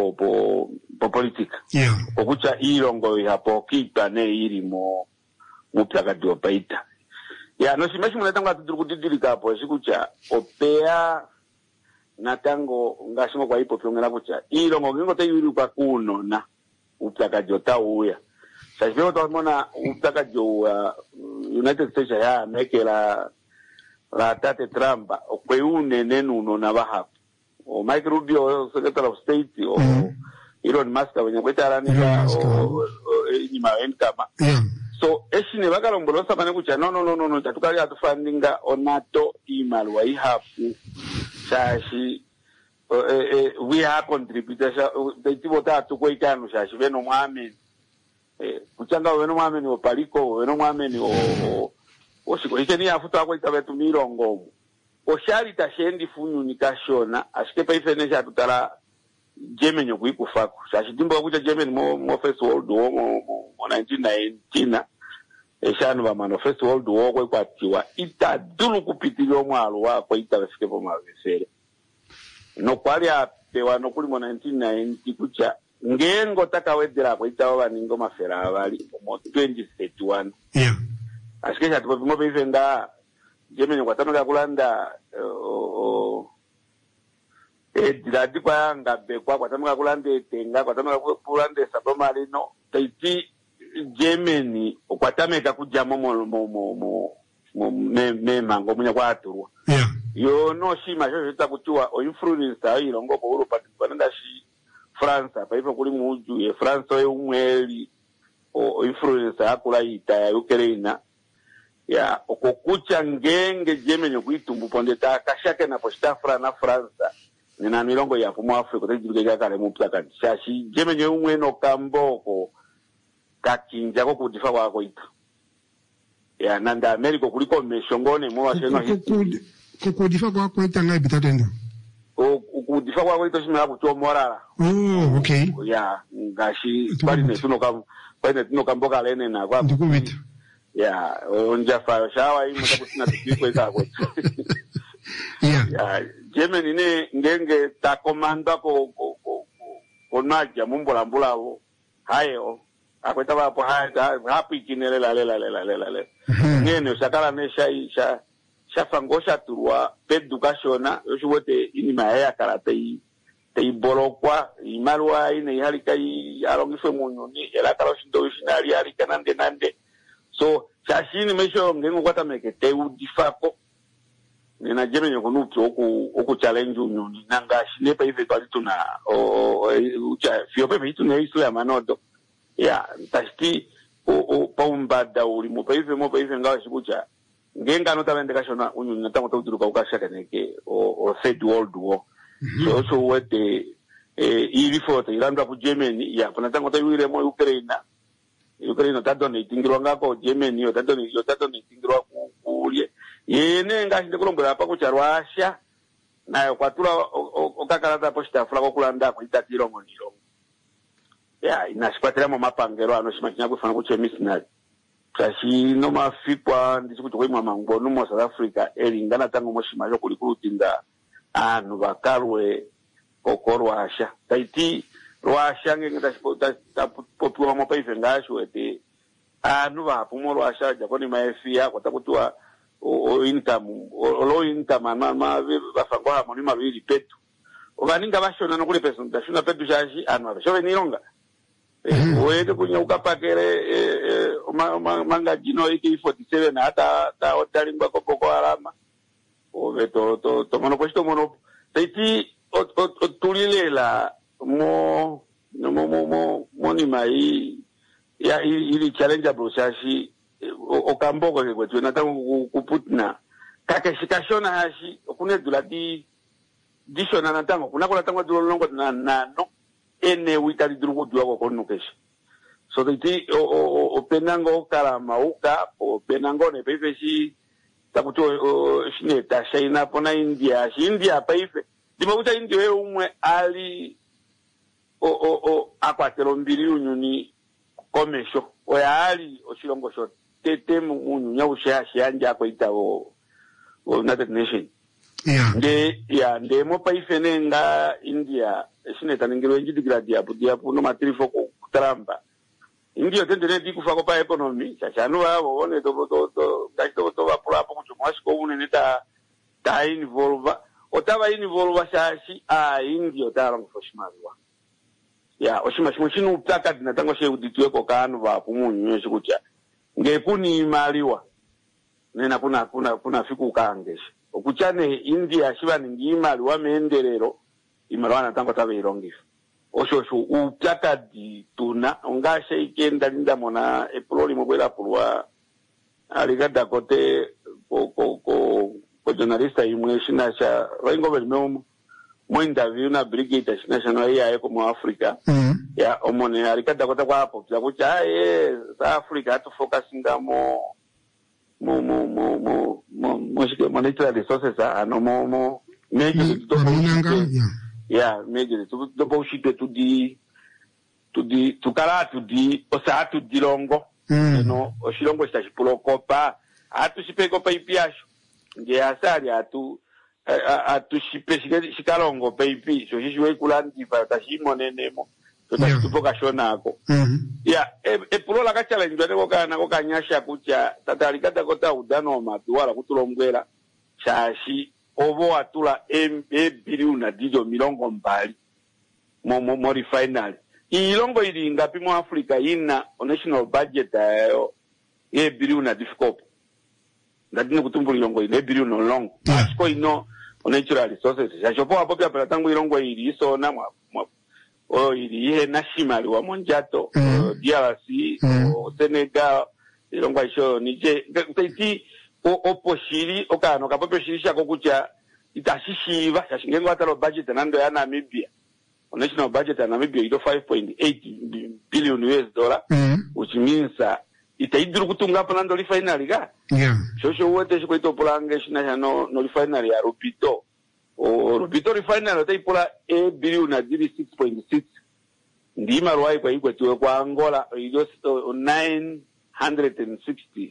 politika okucha ilongo yapo kita ne iri mo mupyakadzi opaita ya no shima shimwe natango atudiri kutidilikapo shikucha opea natango ngashingo kwa ipo pyongera kucha ilongo ngingo tayuri kwa kunona upyakadzi otauya sashivyo twamona upyakadzi wa United States ya America la tate Trump okweunene nuno na bahapo o Mike Rubio Secretary of State o Elon Musk wenye kwetaranira inyima enkama so eshine bakalombolosa bane kucha no tatukali atufandinga onato imalwa ihapu shashi we are contributors tibo tatu kwetano shashi beno mwameni kuchanga beno mwameni opaliko beno mwameni oshiko ikeni afuta kwa itabetu mirongo oshali tashendi funyu nikashona ashike paifenesha tutala Germany okuikufako shashidimba kucha Germany mo First World War mo 1919 eshanu bamano First World War kwatiwa itadulu kupitilwa mwalo wako itabafike po mavesere no kwali apewa no kuli mo 1990 kucha ngengo takawedera ko itawa baningo mafera abali mo 2031 ashike chatupo mo bifenda Germany kwatamaka kulanda diradi kwa yanga bekwa kwatamaka kulanda tenga kwatamaka kulanda sabomarino taiti Germany kwatameka kujamo mango munya kwaturwa yo no shima shosho takutiwa o influence ayo ngo ko Europa twanenda shi France pa ipo kuli muju ye France yo umweli o influence akula ita ya Ukraine ya okukucha ngenge Germany kuitumbu pondeta kashake na postafra na France nina milongo ya fumu Afrika tejibika kale mupaka shashi Germany umwe no kamboko kakinja ko kudifa kwako ita ya nanda America kuliko meshongone mo washeno kudifa kwako ita ngai bitatendo kudifa kwako ita shima kutomorara okay ya ngashi bali netuno kamboka lene na kwa ndikubita ya onja fa shawa hii mtakutina tukiko ikako ya Germany ne ngenge ta komanda ko naja mumbola mbulavo hayo akweta bapo hapi kinelela lela ngene usakala nesha shafangosha turwa pedukashona yoshuwote inima ya karate teibolokwa imalwa ine halika alongifwe munyoni era kaloshindo shinali halika nande so shashini mesho ngengo kwatameke teudifako nina Germany kunupi oku challenge unyoni nanga shinepa ive kwalituna fiopepe ituna isla manodo ya tashti paumbada uli mo paive ngawa shikucha ngenga nota bende kashona unyuni natango tauduruka ukashaka neke o Third World War so wete ili foto ilanda ku Germany ya kuna tango tayuire mo Ukraine tadonatingirwa ngako Germany yo tadonatingirwa kulie yene ngashinde kulombera apa ku Russia nayo kwatula okakalata postafula ko kulanda ku itatiro moniro ya inashipatira mu mapangero anoshimanya kufana ku chemisnari kashi no mafikwa ndikuti kwa mangono mu South Africa elingana tango moshimajo kuli kulutinda anu bakalwe kokorwasha taiti Russia ngenda popula mo paive ngasho ete anu bapumo Russia jakoni maefia kwatakutwa o income ma bafangwa mo ni mabiri petu obaninga bashona no kuli pesa shuna petu shashi anu abasho nilonga wede kunyauka pakere manga jino AK47 na hata otalimba ko Boko Haram obeto to mono posto mono taiti tulilela moni mai ya ili challenge brosashi okamboko kwetu natangu kuputna kakeshikashona hashi okunedula dishona natangu kunakola tangu dulongo na no ene witali drugo duwa ko nukesha so taiti openango karama uka openango ne pepeshi takuto shine ta China pona India paife dimauta India umwe ali akwatelo mbili unyuni komesho oyali oshilongo shot tete munyunya ushashi anja ko itawo United Nation nde mo paife nenga India shine taningiro njidi gradi apu no matrifo kutramba Indio tendele di kufa kwa economy chachanu wao one to vapula hapo kuchomwashiko une ta involve otava involve shashi indio tara mfoshimaliwa ya oshimashimo chino utaka dinatangwa she uditweko kanu vapo munyu shikutia ngekuni imaliwa nena kuna fiku kangesha okuchane India shiba ngimaliwa meendelero imaliwa natangwa tabe irongifu osho utaka dituna ongashe ikenda linda mona eproli mobela pulwa aligada kote ko journalista imwe shinasha waingo belmeo mo interview na brigade national ya eko mu Africa ya omone aligada kote kwa hapo kucha South Africa to focusinga mo natural resources ano mo major major to bullshit to di longo no oshilongo shitachipulo kopa atu shipeko pa ipiasho nge asali atu shipe shikalongo pa ipi so shishiwe kulandi pa tashimonenemo so tashitupoka shonako epulo la kachallenge nako kanyasha kucha tatalikata kota udano matuwala kutulongwela shashi ovo atula biliona dijo milongo mbali mo refinery ilongo ili ngapi mu Africa ina national budget yayo biliona difikopo ndatine kutumbula ilongo ile biliona longo asiko ino natural resources jashopo hapo pia pala tangu ilongo ili isona ili national wa monjato DRC Senegal ilongo isho nije tati oposhiri okano kapope shirisha kokucha itashishiva yashingengo atalo budget nando ya Namibia national budget ya Namibia ilo 5.8 billion US dollar which means itaiduru kutunga pa nando refinery ga shosho wote shiko itopolange shina no refinery ya Rupito Rupito refinery itaipola billion na 6.6 ndima rwai kwa iko kwa Angola ilo 960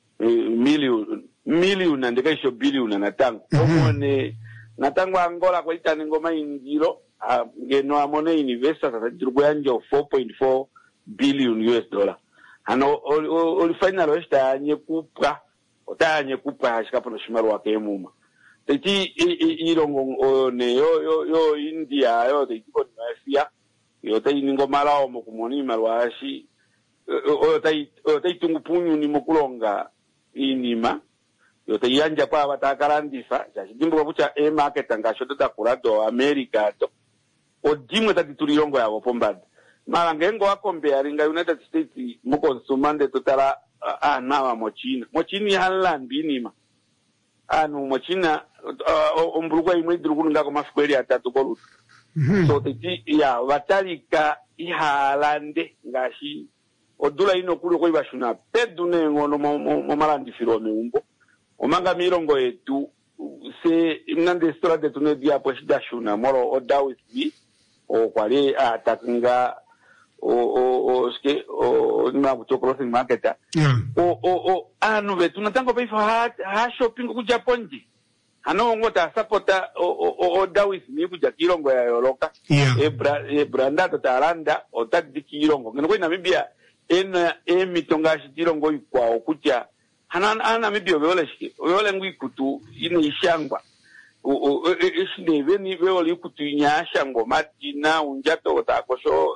million na ndekesho billion na tango omone na tango Angola kwa itani ngoma ingiro ngeno amone investors atadirwa yanjo 4.4 billion US dollar ano refinery esta otanye kupra hashikapo no shimaru wake muma teti ilongo ne yo India yo de ko nafia yo tai ngoma lao mo kumoni marwashi tai tungu punyu ni mokulonga inima yo te yanja pa batakarandisa jimbo kucha market ngasho takurado America to odimwe tatitulilongo yabo pombad mara ngengo akombe alinga United States mu consumande totala nawa mochini halandi inima anu mochina ombrugo imwe dirugunda ko mafikweli atatu bolu so teti ya watalika ihalande ngashi odula ino kulo ko ibashuna pedune ngono mo malandi firome umbo omanga milongo yetu se nande stora de tune dia poshidashuna moro oda with me o kwale atakinga ske nima kutokrosing market anu vetu natango pe ha shopping ku Japonji ano ngota supporta oda with me ku jakilongo ya yoloka branda totalanda otadiki ilongo ngeno ko Namibia mitongashi tilongo ikwa okutia ana mibio vole ngikutu ine ishangwa ishine veni vole ikutu inyashango matina unjato takosho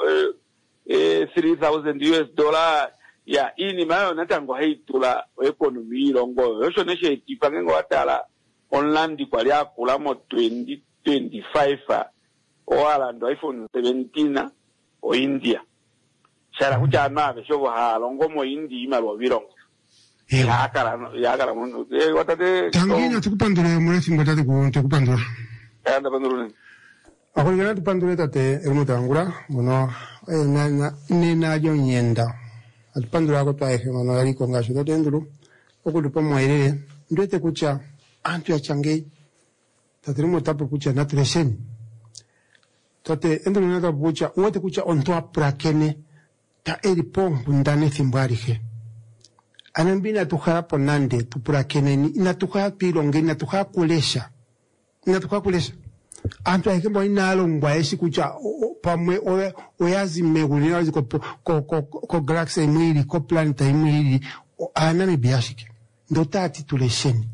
3,000 US dollar ya ini mayo natango haitula economy ilongo yosho neshe itipangengo watala online kwa lia kulamo 2025 o alando iPhone 17 o India shara kucha nave shobo halongo mo indi imalwa virongo yakara mundu watate tangina tukupandura mulesi mbatate tukupandura anda pandurune akolgana tupandure tate ermutangura mono nena yonyenda atupandura ko taefe mono yali kongasho tatenduru okulipa moirere ndete kucha antu ya change tatirimo tapo kucha na treseni tate enduru nata kucha wote kucha ontoa prakene ta elipon bundane thimbarihe anambina tukha ponande tupura keneni inatuka pilonge inatuka kulesha antu aikembo inalongwa esikucha pamwe oyazimegulira ziko ko galaxy imwili ko planet imwili anani biashike ndotati tulesheni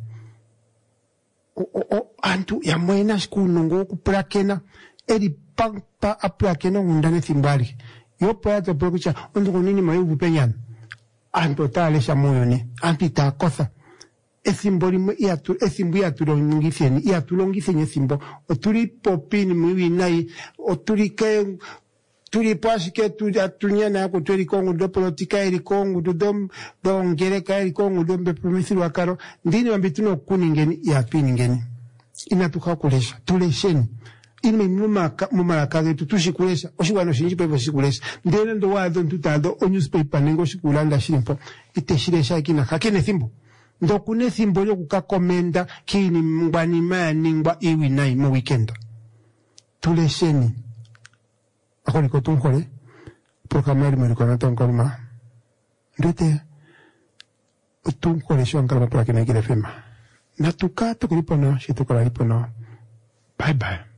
antu yamwena sikunongo kuprakena eri pa aprakena undane thimbali yopo yato prokucha onduko nini mayubu penyana antu talesha moyo ni antu itakotha ethimbo limwe ethimbo yatulongitheni ethimbo otuli popini mwiwinayi otulike tuli pasike tunyana yako tuli kongo do politika eri kongo do ngereka eri kongo do mbepumithiri wakaro ndini wambituno kuningeni yapiningeni inatukakulesha tulesheni ime mumalaka getu tushikulesha oshiwano shinji pepo shikulesha ndene ndo wado ntutado o newspaper nengo shikulanda shimpo iteshilesha ikina kakene thimbo ndo kune thimbo lyo kukakomenda kini mngwani maningwa iwinayi mu weekend tulesheni akoni ko tunkole programari merikona tonkalma ndete tunkole shwankala kwa kina Eagle FM na tukato kulipono shitukola lipono bye bye.